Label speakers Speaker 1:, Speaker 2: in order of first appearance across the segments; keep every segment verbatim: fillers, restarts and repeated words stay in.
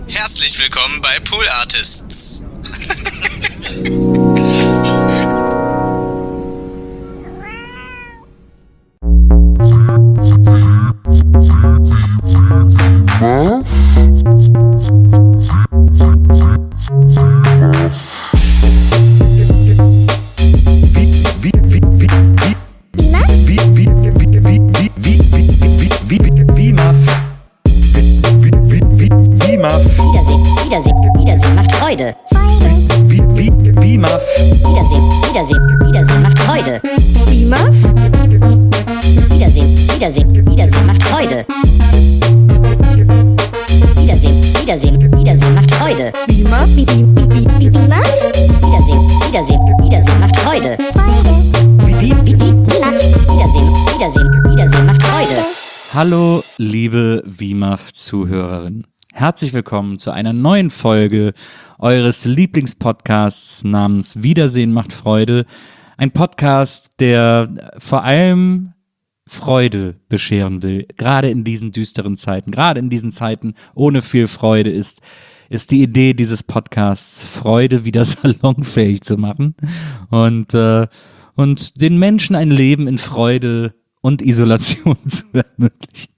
Speaker 1: Herzlich willkommen bei Pool Artists.
Speaker 2: Wie, wie, wie, Muff.
Speaker 3: Wiedersehen, Wiedersehen, Wiedersehen macht Freude.
Speaker 4: Wie, Muff?
Speaker 3: Wiedersehen, Wiedersehen, Wiedersehen macht Freude. Wiedersehen, Wiedersehen, Wiedersehen macht Freude.
Speaker 4: Wie, Muff?
Speaker 5: Wie, wie, wie, wie, wie, Muff?
Speaker 3: Wiedersehen, Wiedersehen, Wiedersehen macht Freude.
Speaker 2: Wie, wie, wie,
Speaker 3: Wie, Wiedersehen, Wiedersehen, Wiedersehen macht Freude.
Speaker 2: Hallo, liebe W M A F-Zuhörerinnen. Herzlich willkommen zu einer neuen Folge eures Lieblingspodcasts namens Wiedersehen macht Freude. Ein Podcast, der vor allem Freude bescheren will. Gerade in diesen düsteren Zeiten, gerade in diesen Zeiten ohne viel Freude ist, ist die Idee dieses Podcasts, Freude wieder salonfähig zu machen und, äh, und den Menschen ein Leben in Freude und Isolation zu ermöglichen.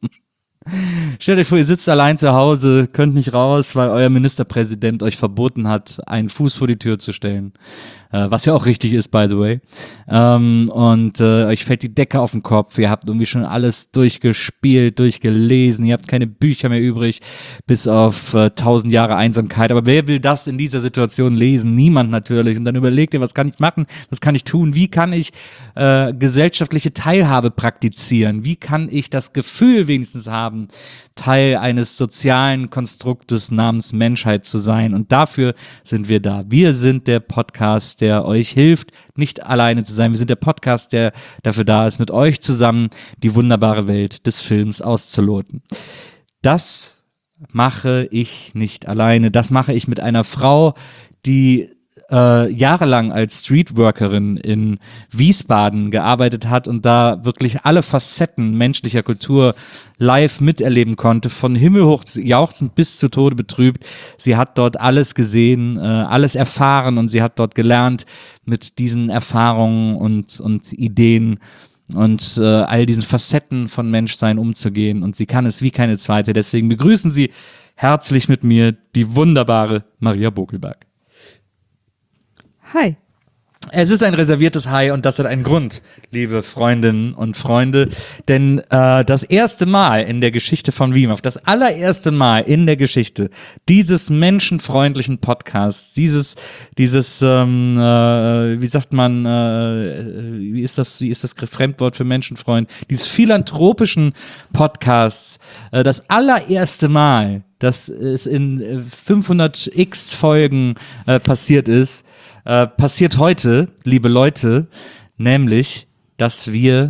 Speaker 2: Stellt euch vor, ihr sitzt allein zu Hause, könnt nicht raus, weil euer Ministerpräsident euch verboten hat, einen Fuß vor die Tür zu stellen. Äh, was ja auch richtig ist, by the way. Ähm, und äh, euch fällt die Decke auf den Kopf. Ihr habt irgendwie schon alles durchgespielt, durchgelesen. Ihr habt keine Bücher mehr übrig, bis auf äh, tausend Jahre Einsamkeit. Aber wer will das in dieser Situation lesen? Niemand natürlich. Und dann überlegt ihr, was kann ich machen? Was kann ich tun? Wie kann ich äh, gesellschaftliche Teilhabe praktizieren? Wie kann ich das Gefühl wenigstens haben, Teil eines sozialen Konstruktes namens Menschheit zu sein? Und dafür sind wir da. Wir sind der Podcast, der euch hilft, nicht alleine zu sein. Wir sind der Podcast, der dafür da ist, mit euch zusammen die wunderbare Welt des Films auszuloten. Das mache ich nicht alleine. Das mache ich mit einer Frau, die Äh, jahrelang als Streetworkerin in Wiesbaden gearbeitet hat und da wirklich alle Facetten menschlicher Kultur live miterleben konnte, von himmelhoch jauchzend bis zu Tode betrübt. Sie hat dort alles gesehen, äh, alles erfahren und sie hat dort gelernt, mit diesen Erfahrungen und, und Ideen und äh, all diesen Facetten von Menschsein umzugehen, und sie kann es wie keine zweite. Deswegen begrüßen Sie herzlich mit mir die wunderbare Maria Bokelberg.
Speaker 4: Hi.
Speaker 2: Es ist ein reserviertes Hi, und das hat einen Grund, liebe Freundinnen und Freunde, denn äh, das erste Mal in der Geschichte von W M A F, das allererste Mal in der Geschichte dieses menschenfreundlichen Podcasts, dieses, dieses, ähm, äh, wie sagt man, äh, wie ist das, wie ist das Fremdwort für Menschenfreund, dieses philanthropischen Podcasts, äh, das allererste Mal, dass es in fünfhundert x Folgen äh, passiert ist, Äh, passiert heute, liebe Leute, nämlich, dass wir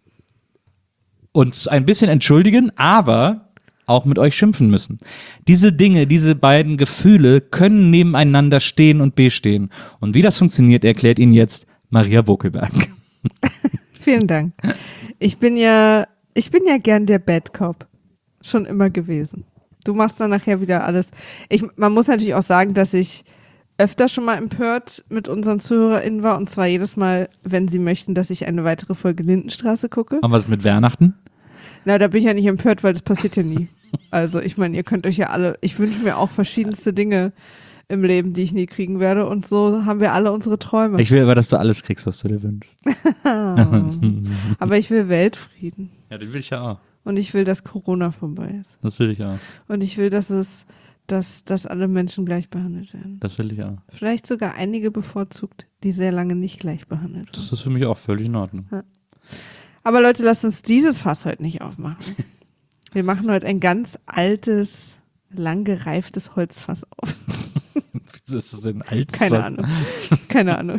Speaker 2: uns ein bisschen entschuldigen, aber auch mit euch schimpfen müssen. Diese Dinge, diese beiden Gefühle können nebeneinander stehen und bestehen. Und wie das funktioniert, erklärt Ihnen jetzt Maria Bokelberg.
Speaker 4: Vielen Dank. Ich bin ja, ich bin ja gern der Bad Cop. Schon immer gewesen. Du machst dann nachher wieder alles. Ich, man muss natürlich auch sagen, dass ich öfter schon mal empört mit unseren ZuhörerInnen war, und zwar jedes Mal, wenn sie möchten, dass ich eine weitere Folge Lindenstraße gucke.
Speaker 2: Und was mit Weihnachten?
Speaker 4: Na, da bin ich ja nicht empört, weil das passiert ja nie. Also ich meine, ihr könnt euch ja alle, ich wünsche mir auch verschiedenste Dinge im Leben, die ich nie kriegen werde, und so haben wir alle unsere Träume.
Speaker 2: Ich will aber, dass du alles kriegst, was du dir wünschst.
Speaker 4: Aber ich will Weltfrieden.
Speaker 2: Ja, den will ich ja auch.
Speaker 4: Und ich will, dass Corona vorbei ist.
Speaker 2: Das will ich auch.
Speaker 4: Und ich will, dass es Dass, dass alle Menschen gleich behandelt werden.
Speaker 2: Das will ich auch.
Speaker 4: Vielleicht sogar einige bevorzugt, die sehr lange nicht gleich behandelt wurden.
Speaker 2: Das ist für mich auch völlig in Ordnung.
Speaker 4: Ja. Aber Leute, lasst uns dieses Fass heute nicht aufmachen. Wir machen heute ein ganz altes, lang gereiftes Holzfass auf.
Speaker 2: Wieso ist das denn ein altes
Speaker 4: Keine
Speaker 2: Fass?
Speaker 4: Ahnung. Keine Ahnung.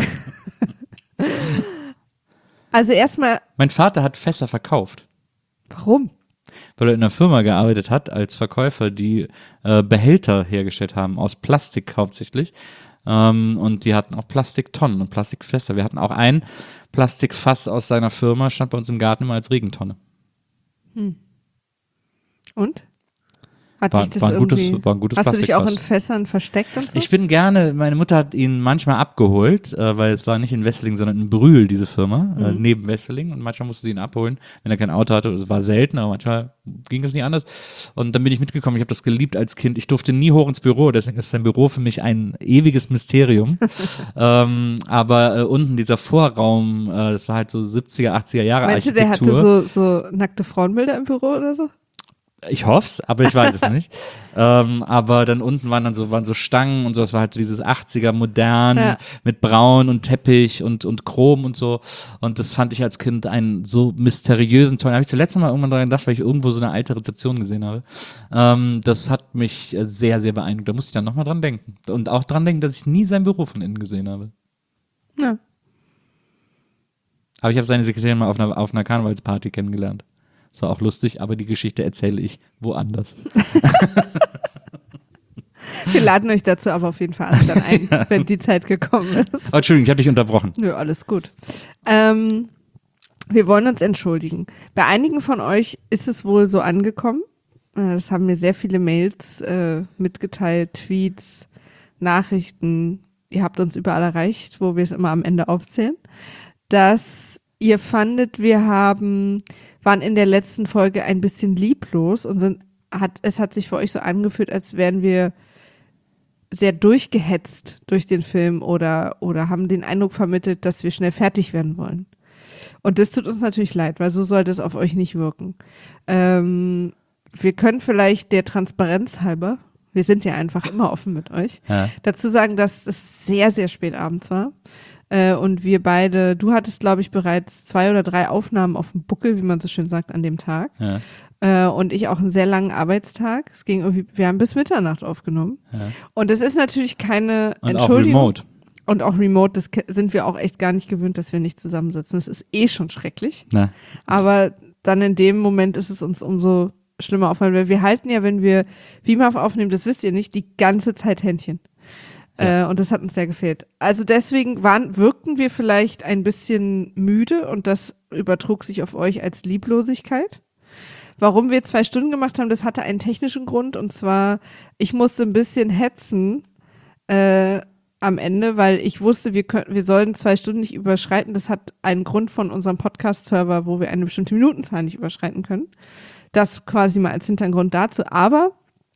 Speaker 4: Also erstmal.
Speaker 2: Mein Vater hat Fässer verkauft.
Speaker 4: Warum?
Speaker 2: Weil er in einer Firma gearbeitet hat als Verkäufer, die äh, Behälter hergestellt haben, aus Plastik hauptsächlich. Ähm, und die hatten auch Plastiktonnen und Plastikfässer. Wir hatten auch ein Plastikfass aus seiner Firma, stand bei uns im Garten immer als Regentonne.
Speaker 4: Hm. Und? Hat
Speaker 2: War,
Speaker 4: dich das
Speaker 2: war, ein gutes,
Speaker 4: irgendwie,
Speaker 2: war ein gutes
Speaker 4: hast du dich auch in
Speaker 2: Plastikfass.
Speaker 4: Fässern versteckt und so?
Speaker 2: Ich bin gerne, meine Mutter hat ihn manchmal abgeholt, äh, weil es war nicht in Wesseling, sondern in Brühl, diese Firma,
Speaker 4: Mhm.
Speaker 2: äh, neben Wesseling, und manchmal musste sie ihn abholen, wenn er kein Auto hatte. Es war selten, aber manchmal ging es nicht anders. Und dann bin ich mitgekommen, ich habe das geliebt als Kind. Ich durfte nie hoch ins Büro, deswegen ist sein Büro für mich ein ewiges Mysterium. ähm, aber äh, unten dieser Vorraum, äh, das war halt so siebziger, achtziger Jahre
Speaker 4: Meinst du, der
Speaker 2: Architektur.
Speaker 4: hatte so, so nackte Frauenbilder im Büro oder so?
Speaker 2: Ich hoff's, aber ich weiß es nicht. Ähm, aber dann unten waren dann so, waren so Stangen und so, das war halt dieses achtziger modern
Speaker 4: Ja.
Speaker 2: mit Braun und Teppich und, und Chrom und so. Und das fand ich als Kind einen so mysteriösen, tollen. Da habe ich zuletzt mal irgendwann daran gedacht, weil ich irgendwo so eine alte Rezeption gesehen habe. Ähm, das hat mich sehr, sehr beeindruckt. Da musste ich dann nochmal dran denken. Und auch dran denken, dass ich nie sein Büro von innen gesehen habe.
Speaker 4: Ja.
Speaker 2: Aber ich habe seine Sekretärin mal auf einer, auf einer Karnevalsparty kennengelernt. Das war auch lustig, aber die Geschichte erzähle ich woanders.
Speaker 4: Wir laden euch dazu aber auf jeden Fall alle dann ein, wenn die Zeit gekommen ist.
Speaker 2: Oh, Entschuldigung, ich habe dich unterbrochen.
Speaker 4: Nö, alles gut. Ähm, wir wollen uns entschuldigen. Bei einigen von euch ist es wohl so angekommen. Äh, Das haben mir sehr viele Mails äh, mitgeteilt, Tweets, Nachrichten. Ihr habt uns überall erreicht, wo wir es immer am Ende aufzählen, dass ihr fandet, wir haben, waren in der letzten Folge ein bisschen lieblos und sind, hat, es hat sich für euch so angefühlt, als wären wir sehr durchgehetzt durch den Film oder, oder haben den Eindruck vermittelt, dass wir schnell fertig werden wollen. Und das tut uns natürlich leid, weil so sollte es auf euch nicht wirken. Ähm, wir können vielleicht der Transparenz halber, wir sind ja einfach immer offen mit euch,
Speaker 2: Ja.
Speaker 4: dazu sagen, dass es sehr, sehr spät abends war. Äh, und wir beide, du hattest, glaube ich, bereits zwei oder drei Aufnahmen auf dem Buckel, wie man so schön sagt, an dem Tag.
Speaker 2: Ja.
Speaker 4: Äh, und ich auch einen sehr langen Arbeitstag. Es ging irgendwie, wir haben bis Mitternacht aufgenommen.
Speaker 2: Ja.
Speaker 4: Und das ist natürlich keine
Speaker 2: Und auch
Speaker 4: Entschuldigung.
Speaker 2: remote.
Speaker 4: Und auch remote, das ke- sind wir auch echt gar nicht gewöhnt, dass wir nicht zusammensitzen. Das ist eh schon schrecklich.
Speaker 2: Na,
Speaker 4: Aber dann in dem Moment ist es uns umso schlimmer aufgefallen, weil wir halten ja, wenn wir Wimaf aufnehmen, das wisst ihr nicht, die ganze Zeit Händchen.
Speaker 2: Ja.
Speaker 4: Äh, und das hat uns sehr gefehlt. Also deswegen waren, wirkten wir vielleicht ein bisschen müde und das übertrug sich auf euch als Lieblosigkeit. Warum wir zwei Stunden gemacht haben, das hatte einen technischen Grund und zwar, ich musste ein bisschen hetzen äh, am Ende, weil ich wusste, wir können, wir sollen zwei Stunden nicht überschreiten. Das hat einen Grund von unserem Podcast-Server, wo wir eine bestimmte Minutenzahl nicht überschreiten können. Das quasi mal als Hintergrund dazu. Aber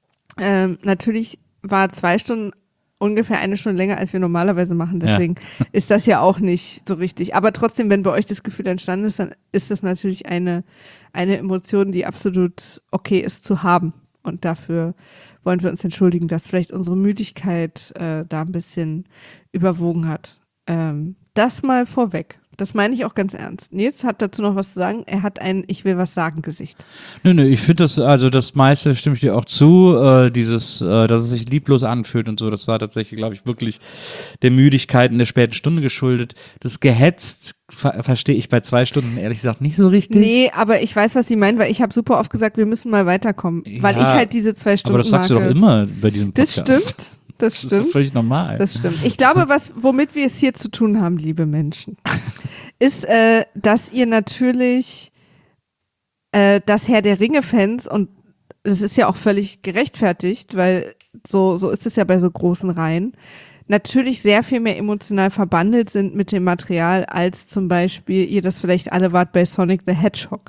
Speaker 4: ähm, natürlich war zwei Stunden ungefähr eine Stunde länger, als wir normalerweise machen. Deswegen ja. ist das ja auch nicht so richtig. Aber trotzdem, wenn bei euch das Gefühl entstanden ist, dann ist das natürlich eine, eine Emotion, die absolut okay ist zu haben. Und dafür wollen wir uns entschuldigen, dass vielleicht unsere Müdigkeit äh, da ein bisschen überwogen hat. Ähm, das mal vorweg. Das meine ich auch ganz ernst. Nils hat dazu noch was zu sagen. Er hat ein Ich will was sagen Gesicht.
Speaker 2: Nö, nö, ich finde das, also das meiste stimme ich dir auch zu, äh, dieses, äh, dass es sich lieblos anfühlt und so, das war tatsächlich, glaube ich, wirklich der Müdigkeit in der späten Stunde geschuldet. Das gehetzt ver- verstehe ich bei zwei Stunden ehrlich gesagt nicht so richtig.
Speaker 4: Nee, aber ich weiß, was sie meinen, weil ich habe super oft gesagt, wir müssen mal weiterkommen,
Speaker 2: Ja,
Speaker 4: weil ich halt diese zwei Stunden
Speaker 2: aber das sagst du doch
Speaker 4: Marke-
Speaker 2: immer bei diesem
Speaker 4: Das
Speaker 2: Podcast.
Speaker 4: stimmt, das
Speaker 2: Das ist doch
Speaker 4: stimmt.
Speaker 2: völlig normal.
Speaker 4: Das stimmt. Ich glaube, was, womit wir es hier zu tun haben, liebe Menschen, ist, äh, dass ihr natürlich äh, das Herr der Ringe-Fans, und das ist ja auch völlig gerechtfertigt, weil so, so ist es ja bei so großen Reihen, natürlich sehr viel mehr emotional verbandelt sind mit dem Material, als zum Beispiel ihr das vielleicht alle wart bei Sonic the Hedgehog.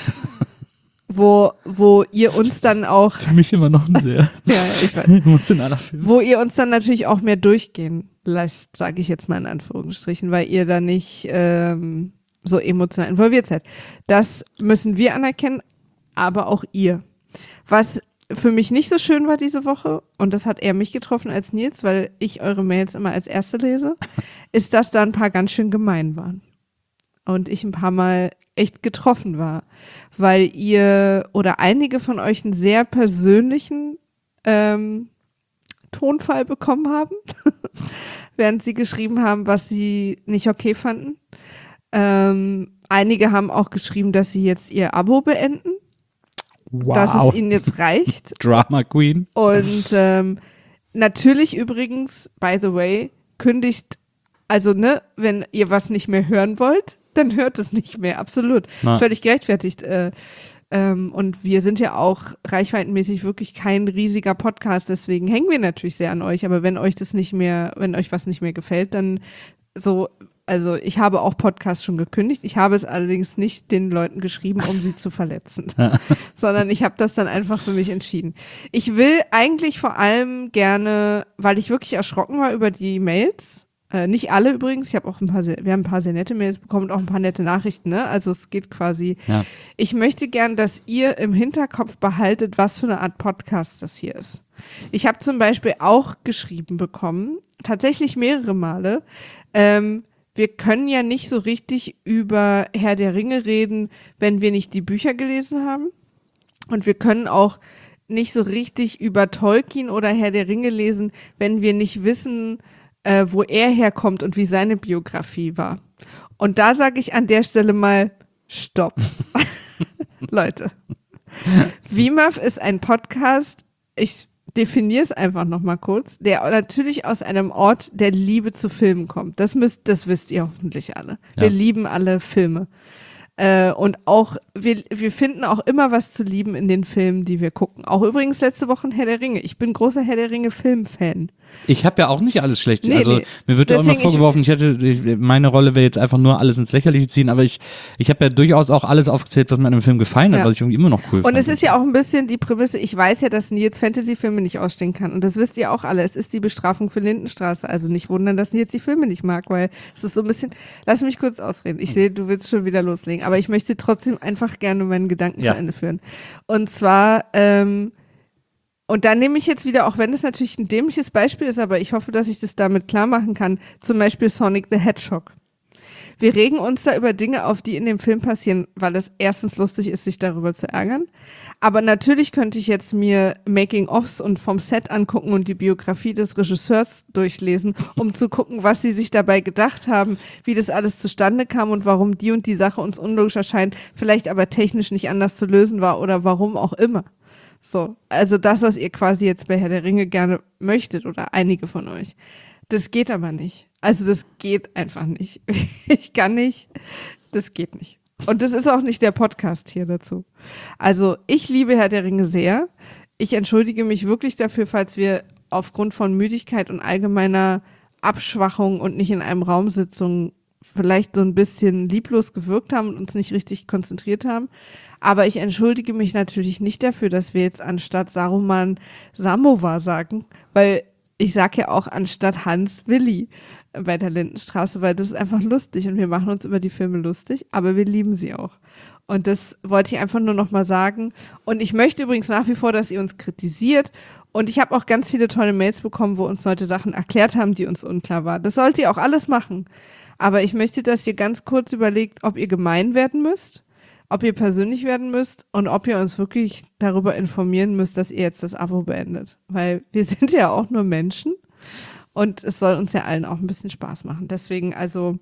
Speaker 4: wo, wo ihr uns dann auch,
Speaker 2: Für mich immer noch ein sehr
Speaker 4: ja, ich weiß,
Speaker 2: emotionaler Film.
Speaker 4: wo ihr uns dann natürlich auch mehr durchgehen lasst, sage ich jetzt mal in Anführungsstrichen, weil ihr da nicht ähm, so emotional involviert seid. Das müssen wir anerkennen, aber auch ihr. Was für mich nicht so schön war diese Woche, und das hat eher mich getroffen als Nils, weil ich eure Mails immer als Erste lese, ist, dass da ein paar ganz schön gemein waren. Und ich ein paar Mal echt getroffen war, weil ihr oder einige von euch einen sehr persönlichen ähm, Tonfall bekommen haben, während sie geschrieben haben, was sie nicht okay fanden. Ähm, einige haben auch geschrieben, dass sie jetzt ihr Abo beenden,
Speaker 2: Wow.
Speaker 4: dass es ihnen jetzt reicht.
Speaker 2: Drama Queen.
Speaker 4: Und ähm, natürlich übrigens, by the way, kündigt, also ne, wenn ihr was nicht mehr hören wollt, dann hört es nicht mehr, absolut.
Speaker 2: Na.
Speaker 4: Völlig gerechtfertigt. Äh, Ähm, und wir sind ja auch reichweitenmäßig wirklich kein riesiger Podcast, deswegen hängen wir natürlich sehr an euch. Aber wenn euch das nicht mehr, wenn euch was nicht mehr gefällt, dann so, also ich habe auch Podcasts schon gekündigt. Ich habe es allerdings nicht den Leuten geschrieben, um sie zu verletzen, sondern ich habe das dann einfach für mich entschieden. Ich will eigentlich vor allem gerne, weil ich wirklich erschrocken war über die Mails, Äh, nicht alle übrigens, ich habe auch ein paar, sehr, wir haben ein paar sehr nette Mails bekommen und auch ein paar nette Nachrichten, ne? Also es geht quasi,
Speaker 2: Ja.
Speaker 4: ich möchte gern, dass ihr im Hinterkopf behaltet, was für eine Art Podcast das hier ist. Ich habe zum Beispiel auch geschrieben bekommen, tatsächlich mehrere Male, ähm, wir können ja nicht so richtig über Herr der Ringe reden, wenn wir nicht die Bücher gelesen haben. Und wir können auch nicht so richtig über Tolkien oder Herr der Ringe lesen, wenn wir nicht wissen, Äh, wo er herkommt und wie seine Biografie war. Und da sage ich an der Stelle mal Stopp. Leute, V M A F ist ein Podcast, ich definiere es einfach nochmal kurz, der natürlich aus einem Ort der Liebe zu Filmen kommt. Das müsst, das wisst ihr hoffentlich alle.
Speaker 2: Ja.
Speaker 4: Wir lieben alle Filme. Äh, und auch, wir, wir finden auch immer was zu lieben in den Filmen, die wir gucken. Auch übrigens letzte Woche Herr der Ringe. Ich bin großer Herr der Ringe Filmfan.
Speaker 2: Ich habe ja auch nicht alles schlecht.
Speaker 4: Nee,
Speaker 2: also
Speaker 4: nee.
Speaker 2: mir wird ja auch immer
Speaker 4: Deswegen,
Speaker 2: vorgeworfen, ich hätte, ich, meine Rolle wäre jetzt einfach nur alles ins Lächerliche ziehen, aber ich, ich habe ja durchaus auch alles aufgezählt, was mir an dem Film gefallen hat,
Speaker 4: Ja.
Speaker 2: was ich irgendwie immer noch cool
Speaker 4: Und
Speaker 2: fand.
Speaker 4: es ist ja auch ein bisschen die Prämisse, ich weiß ja, dass Nils Fantasy-Filme nicht ausstehen kann. Und das wisst ihr auch alle. Es ist die Bestrafung für Lindenstraße. Also nicht wundern, dass Nils die Filme nicht mag, weil es ist so ein bisschen, lass mich kurz ausreden. Ich sehe, du willst schon wieder loslegen. Aber ich möchte trotzdem einfach gerne meinen Gedanken
Speaker 2: Ja.
Speaker 4: zu Ende führen. Und zwar, ähm, und da nehme ich jetzt wieder, auch wenn es natürlich ein dämliches Beispiel ist, aber ich hoffe, dass ich das damit klar machen kann, zum Beispiel Sonic the Hedgehog. Wir regen uns da über Dinge auf, die in dem Film passieren, weil es erstens lustig ist, sich darüber zu ärgern. Aber natürlich könnte ich jetzt mir Making-ofs und vom Set angucken und die Biografie des Regisseurs durchlesen, um zu gucken, was sie sich dabei gedacht haben, wie das alles zustande kam und warum die und die Sache uns unlogisch erscheint, vielleicht aber technisch nicht anders zu lösen war oder warum auch immer. So, also das, was ihr quasi jetzt bei Herr der Ringe gerne möchtet oder einige von euch. Das geht aber nicht. Also das geht einfach nicht. Ich kann nicht. Das geht nicht. Und das ist auch nicht der Podcast hier dazu. Also ich liebe Herr der Ringe sehr. Ich entschuldige mich wirklich dafür, falls wir aufgrund von Müdigkeit und allgemeiner Abschwachung und nicht in einem Raum sitzen, vielleicht so ein bisschen lieblos gewirkt haben und uns nicht richtig konzentriert haben. Aber ich entschuldige mich natürlich nicht dafür, dass wir jetzt anstatt Saruman Samovar sagen, weil ich sage ja auch anstatt Hans Willi bei der Lindenstraße, weil das ist einfach lustig und wir machen uns über die Filme lustig, aber wir lieben sie auch. Und das wollte ich einfach nur noch mal sagen. Und ich möchte übrigens nach wie vor, dass ihr uns kritisiert. Und ich habe auch ganz viele tolle Mails bekommen, wo uns Leute Sachen erklärt haben, die uns unklar waren. Das sollt ihr auch alles machen. Aber ich möchte, dass ihr ganz kurz überlegt, ob ihr gemein werden müsst, ob ihr persönlich werden müsst und ob ihr uns wirklich darüber informieren müsst, dass ihr jetzt das Abo beendet. Weil wir sind ja auch nur Menschen und es soll uns ja allen auch ein bisschen Spaß machen. Deswegen also,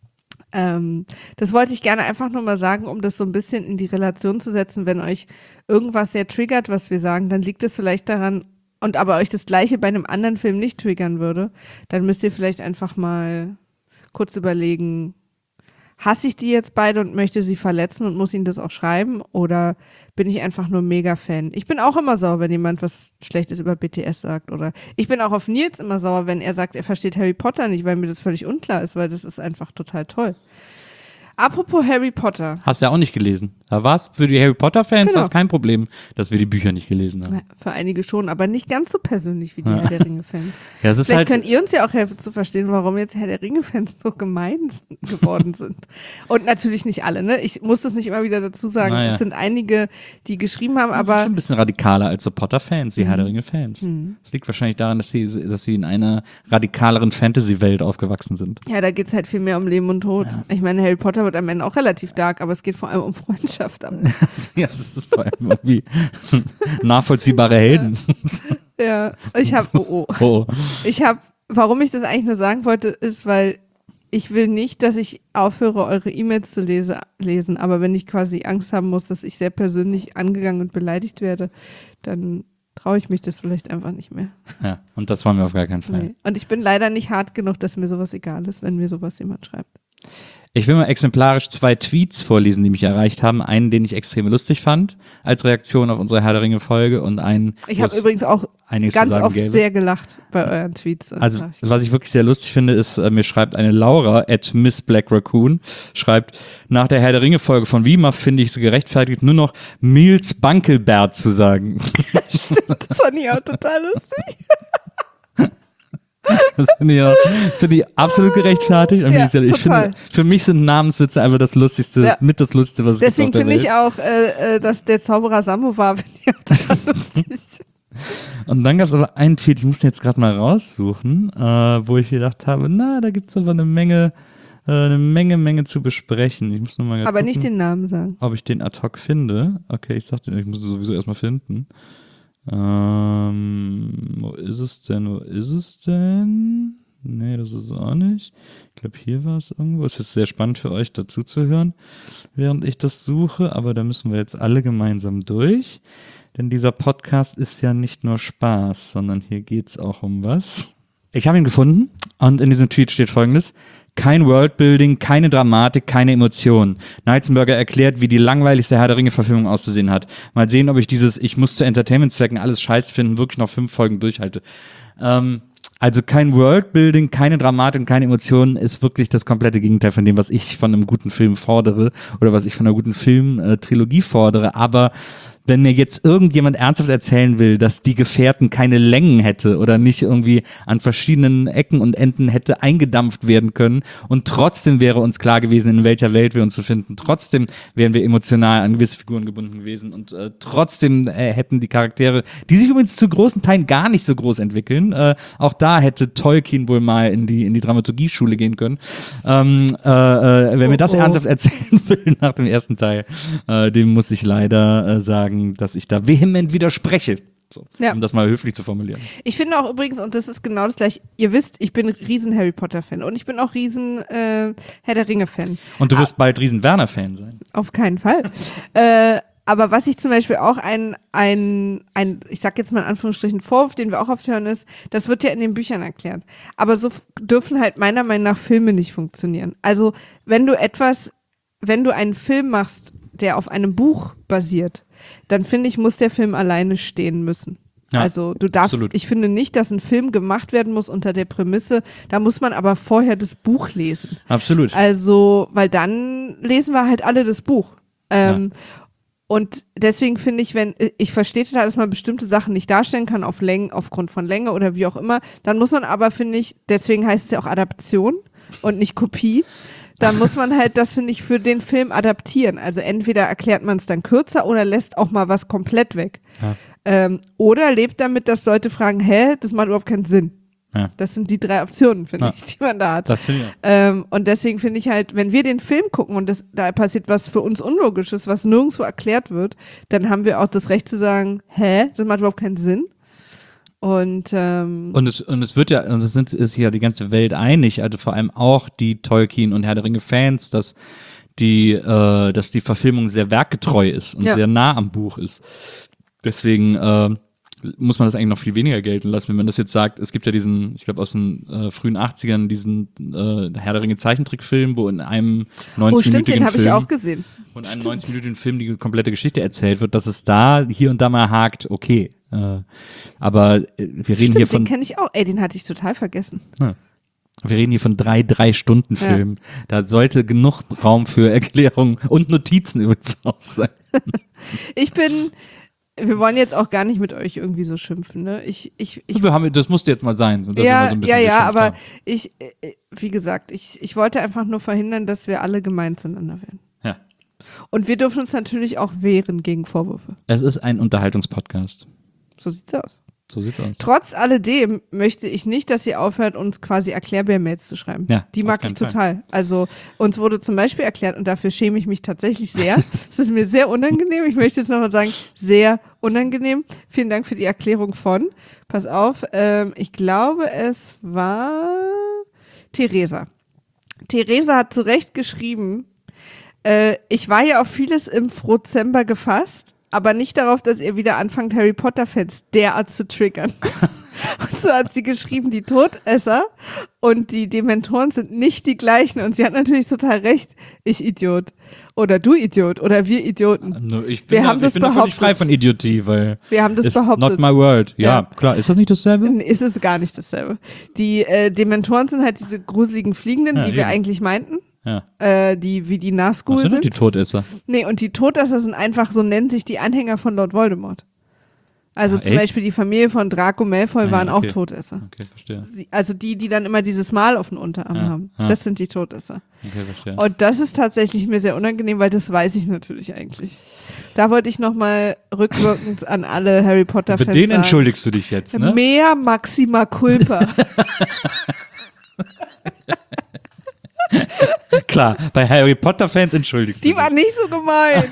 Speaker 4: ähm, das wollte ich gerne einfach nur mal sagen, um das so ein bisschen in die Relation zu setzen. Wenn euch irgendwas sehr triggert, was wir sagen, dann liegt es vielleicht daran, und aber euch das Gleiche bei einem anderen Film nicht triggern würde, dann müsst ihr vielleicht einfach mal kurz überlegen, hasse ich die jetzt beide und möchte sie verletzen und muss ihnen das auch schreiben oder bin ich einfach nur mega Fan? Ich bin auch immer sauer, wenn jemand was Schlechtes über B T S sagt oder ich bin auch auf Nils immer sauer, wenn er sagt, er versteht Harry Potter nicht, weil mir das völlig unklar ist, weil das ist einfach total toll. Apropos Harry Potter.
Speaker 2: Hast du ja auch nicht gelesen. Da war es für die Harry Potter-Fans
Speaker 4: Genau.
Speaker 2: war es kein Problem, dass wir die Bücher nicht gelesen haben.
Speaker 4: Na, für einige schon, aber nicht ganz so persönlich wie die Herr der Ringe-Fans.
Speaker 2: Ja, es ist
Speaker 4: Vielleicht
Speaker 2: halt,
Speaker 4: könnt ihr uns ja auch helfen zu verstehen, warum jetzt Herr der Ringe-Fans so gemein geworden sind. Und natürlich nicht alle, ne? Ich muss das nicht immer wieder dazu sagen.
Speaker 2: Naja.
Speaker 4: Es sind einige, die geschrieben haben,
Speaker 2: aber
Speaker 4: aber
Speaker 2: schon ein bisschen radikaler als so Potter-Fans, die
Speaker 4: Mhm.
Speaker 2: Herr der Ringe-Fans.
Speaker 4: Mhm.
Speaker 2: Das liegt wahrscheinlich daran, dass sie, dass sie in einer radikaleren Fantasy-Welt aufgewachsen sind.
Speaker 4: ja, da geht's halt viel mehr um Leben und Tod.
Speaker 2: Ja.
Speaker 4: Ich meine, Harry Potter wird am Ende auch relativ dark, aber es geht vor allem um Freundschaft.
Speaker 2: Ja, das ist vor allem irgendwie nachvollziehbare Helden.
Speaker 4: Ja, ich habe, oh, oh.
Speaker 2: Oh.
Speaker 4: Ich habe, warum ich das eigentlich nur sagen wollte, ist, weil ich will nicht, dass ich aufhöre, eure E-Mails zu lese, lesen, aber wenn ich quasi Angst haben muss, dass ich sehr persönlich angegangen und beleidigt werde, dann traue ich mich das vielleicht einfach nicht mehr.
Speaker 2: Ja, und das wollen wir auf gar keinen Fall.
Speaker 4: Nee. Und ich bin leider nicht hart genug, dass mir sowas egal ist, wenn mir sowas jemand schreibt.
Speaker 2: Ich will mal exemplarisch zwei Tweets vorlesen, die mich erreicht haben. Einen, den ich extrem lustig fand, als Reaktion auf unsere Herr der Ringe-Folge und einen,
Speaker 4: Ich habe übrigens auch ganz oft
Speaker 2: gäbe.
Speaker 4: sehr gelacht bei euren Tweets.
Speaker 2: Also, was ich wirklich sehr lustig finde, ist, äh, mir schreibt eine Laura at Miss Black Raccoon, schreibt, nach der Herr der Ringe-Folge von Wima finde ich es gerechtfertigt, nur noch Mils Bankelbert zu sagen.
Speaker 4: Stimmt, das fand ich auch total lustig.
Speaker 2: Das finde ich, auch, finde ich absolut gerechtfertigt. Und
Speaker 4: Ja,
Speaker 2: ich, ich
Speaker 4: total.
Speaker 2: finde, für mich sind Namenswitze einfach das Lustigste,
Speaker 4: Ja.
Speaker 2: mit das Lustigste, was es
Speaker 4: Deswegen
Speaker 2: gibt auf der
Speaker 4: finde ich
Speaker 2: Welt.
Speaker 4: auch, äh, äh, dass der Zauberer Sammo war, finde ich auch total lustig.
Speaker 2: Und dann gab es aber einen Tweet, ich muss den jetzt gerade mal raussuchen, äh, wo ich gedacht habe, na, da gibt es aber eine Menge, äh, eine Menge, Menge zu besprechen. Ich muss nur mal
Speaker 4: Aber
Speaker 2: gucken,
Speaker 4: nicht den Namen sagen.
Speaker 2: ob ich den ad hoc finde. Okay, ich sagte, ich muss ihn sowieso erstmal finden. Ähm, wo ist es denn? Wo ist es denn? Nee, das ist es auch nicht. Ich glaube, hier war es irgendwo. Es ist sehr spannend für euch dazu zu hören, während ich das suche, aber da müssen wir jetzt alle gemeinsam durch. Denn dieser Podcast ist ja nicht nur Spaß, sondern hier geht es auch um was. Ich habe ihn gefunden und in diesem Tweet steht Folgendes: Kein Worldbuilding, keine Dramatik, keine Emotionen. Neizenberger erklärt, wie die langweiligste Herr der Ringe-Verfilmung auszusehen hat. Mal sehen, ob ich dieses Ich muss zu Entertainment-Zwecken alles scheiße finden wirklich noch fünf Folgen durchhalte. Ähm, also kein Worldbuilding, keine Dramatik und keine Emotionen ist wirklich das komplette Gegenteil von dem, was ich von einem guten Film fordere oder was ich von einer guten Film-Trilogie fordere. Aber wenn mir jetzt irgendjemand ernsthaft erzählen will, dass die Gefährten keine Längen hätte oder nicht irgendwie an verschiedenen Ecken und Enden hätte eingedampft werden können und trotzdem wäre uns klar gewesen, in welcher Welt wir uns befinden, trotzdem wären wir emotional an gewisse Figuren gebunden gewesen und äh, trotzdem äh, hätten die Charaktere, die sich übrigens zu großen Teilen gar nicht so groß entwickeln, äh, auch da hätte Tolkien wohl mal in die, in die Dramaturgie-Schule gehen können. Ähm, äh, äh, wer mir das
Speaker 4: Oh, oh.
Speaker 2: ernsthaft erzählen will nach dem ersten Teil, äh, dem muss ich leider äh, sagen, dass ich da vehement widerspreche. So,
Speaker 4: Ja.
Speaker 2: um das mal höflich zu formulieren.
Speaker 4: Ich finde auch übrigens, und das ist genau das gleiche, ihr wisst, ich bin riesen Harry Potter-Fan und ich bin auch riesen äh, Herr der Ringe-Fan.
Speaker 2: Und du wirst bald riesen Werner-Fan sein.
Speaker 4: Auf keinen Fall. äh, aber was ich zum Beispiel auch ein, ein, ein, ich sag jetzt mal in Anführungsstrichen Vorwurf, den wir auch oft hören, ist, das wird ja in den Büchern erklärt. Aber so f- dürfen halt meiner Meinung nach Filme nicht funktionieren. Also wenn du etwas, wenn du einen Film machst, der auf einem Buch basiert, dann finde ich, muss der Film alleine stehen müssen.
Speaker 2: Ja,
Speaker 4: also du darfst,
Speaker 2: absolut.
Speaker 4: ich finde nicht, dass ein Film gemacht werden muss unter der Prämisse, da muss man aber vorher das Buch lesen.
Speaker 2: Absolut.
Speaker 4: Also, weil dann lesen wir halt alle das Buch. Ähm, Und deswegen finde ich, wenn, ich verstehe total, dass man bestimmte Sachen nicht darstellen kann auf Längen, aufgrund von Länge oder wie auch immer, dann muss man aber, finde ich, deswegen heißt es ja auch Adaption und nicht Kopie, dann muss man halt das, finde ich, für den Film adaptieren. Also entweder erklärt man es dann kürzer oder lässt auch mal was komplett weg.
Speaker 2: Ja.
Speaker 4: Ähm, oder lebt damit, dass Leute fragen, hä, das macht überhaupt keinen Sinn.
Speaker 2: Ja.
Speaker 4: Das sind die drei Optionen, finde
Speaker 2: Ja.
Speaker 4: ich, die man da hat.
Speaker 2: Das finde ich auch.
Speaker 4: Ähm, und deswegen finde ich halt, wenn wir den Film gucken und das, da passiert was für uns Unlogisches, was nirgendwo erklärt wird, dann haben wir auch das Recht zu sagen, hä, das macht überhaupt keinen Sinn. Und, ähm,
Speaker 2: Und es, und es wird ja, und es sind, ist ja die ganze Welt einig, also vor allem auch die Tolkien und Herr der Ringe Fans, dass die, äh, dass die Verfilmung sehr werkgetreu ist und
Speaker 4: Ja.
Speaker 2: sehr nah am Buch ist. Deswegen äh, muss man das eigentlich noch viel weniger gelten lassen, wenn man das jetzt sagt. Es gibt ja diesen, ich glaube aus den äh, frühen achtzigern, diesen äh, Herr der Ringe Zeichentrickfilm, wo in einem
Speaker 4: oh stimmt,
Speaker 2: neunzig-minütigen
Speaker 4: den habe ich
Speaker 2: Film
Speaker 4: auch gesehen.
Speaker 2: und einem
Speaker 4: Stimmt.
Speaker 2: neunzig-minütigen Film die komplette Geschichte erzählt wird, dass es da hier und da mal hakt, okay. Äh, aber äh, wir reden
Speaker 4: Stimmt,
Speaker 2: hier
Speaker 4: den
Speaker 2: von
Speaker 4: kenne ich auch. Ey, den hatte ich total vergessen.
Speaker 2: ja. Wir reden hier von drei Drei-Stunden-Filmen. Da sollte genug Raum für Erklärungen und Notizen übrigens auch sein.
Speaker 4: Ich bin, wir wollen jetzt auch gar nicht mit euch irgendwie so schimpfen, ne? Ich, ich, ich
Speaker 2: Wir haben, das musste jetzt mal sein. Dass wir
Speaker 4: ja,
Speaker 2: mal so ein bisschen
Speaker 4: ja, ja,
Speaker 2: geschimpft
Speaker 4: aber
Speaker 2: haben.
Speaker 4: ich, äh, wie gesagt, ich, ich wollte einfach nur verhindern, dass wir alle gemein zueinander werden.
Speaker 2: Ja.
Speaker 4: Und wir dürfen uns natürlich auch wehren gegen Vorwürfe.
Speaker 2: Es ist ein Unterhaltungspodcast.
Speaker 4: So sieht's aus.
Speaker 2: So sieht's aus.
Speaker 4: Trotz alledem möchte ich nicht, dass ihr aufhört, uns quasi Erklärbär-Mails zu schreiben.
Speaker 2: Ja,
Speaker 4: Die
Speaker 2: auf
Speaker 4: mag ich
Speaker 2: keinen Fall.
Speaker 4: total. Also uns wurde zum Beispiel erklärt, und dafür schäme ich mich tatsächlich sehr. Es ist mir sehr unangenehm. Ich möchte jetzt nochmal sagen, sehr unangenehm. Vielen Dank für die Erklärung von. Pass auf, ähm, ich glaube, es war Theresa. Theresa hat zu Recht geschrieben, äh, ich war ja auf vieles im Frozember gefasst, aber nicht darauf, dass ihr wieder anfangt, Harry Potter-Fans derart zu triggern. Und so hat sie geschrieben, die Todesser und die Dementoren sind nicht die gleichen. Und sie hat natürlich total recht. Ich Idiot. Oder du Idiot. Oder wir Idioten.
Speaker 2: No, ich bin,
Speaker 4: Wir
Speaker 2: da,
Speaker 4: haben
Speaker 2: ich
Speaker 4: das
Speaker 2: bin da völlig
Speaker 4: behauptet.
Speaker 2: frei von Idiotie, weil
Speaker 4: Wir haben das
Speaker 2: it's
Speaker 4: behauptet.
Speaker 2: not my world. Ja,
Speaker 4: Ja.
Speaker 2: klar. Ist das nicht dasselbe?
Speaker 4: Ist es gar nicht dasselbe. Die äh, Dementoren sind halt diese gruseligen Fliegenden,
Speaker 2: Ja,
Speaker 4: die wir
Speaker 2: eben.
Speaker 4: eigentlich meinten.
Speaker 2: Ja.
Speaker 4: Äh, die wie die
Speaker 2: Was
Speaker 4: Nazgul
Speaker 2: sind denn
Speaker 4: sind.
Speaker 2: die Todesser?
Speaker 4: Nee, und die Todesser sind einfach, so nennen sich die Anhänger von Lord Voldemort. Also
Speaker 2: Ah,
Speaker 4: zum
Speaker 2: echt?
Speaker 4: Beispiel die Familie von Draco Malfoy
Speaker 2: Ah, ja,
Speaker 4: waren
Speaker 2: okay.
Speaker 4: auch Todesser.
Speaker 2: Okay, verstehe.
Speaker 4: Sie- Also die, die dann immer dieses Mal auf den Unterarm
Speaker 2: Ja,
Speaker 4: haben.
Speaker 2: ja.
Speaker 4: Das sind die Todesser.
Speaker 2: Okay, verstehe.
Speaker 4: Und das ist tatsächlich mir sehr unangenehm, weil das weiß ich natürlich eigentlich. Da wollte ich nochmal rückwirkend an alle Harry Potter
Speaker 2: Für
Speaker 4: Fans
Speaker 2: den
Speaker 4: sagen.
Speaker 2: entschuldigst du dich jetzt, ne?
Speaker 4: Mehr Maxima Culpa.
Speaker 2: Klar, bei Harry Potter-Fans entschuldigst
Speaker 4: Die
Speaker 2: du dich.
Speaker 4: war nicht so gemein.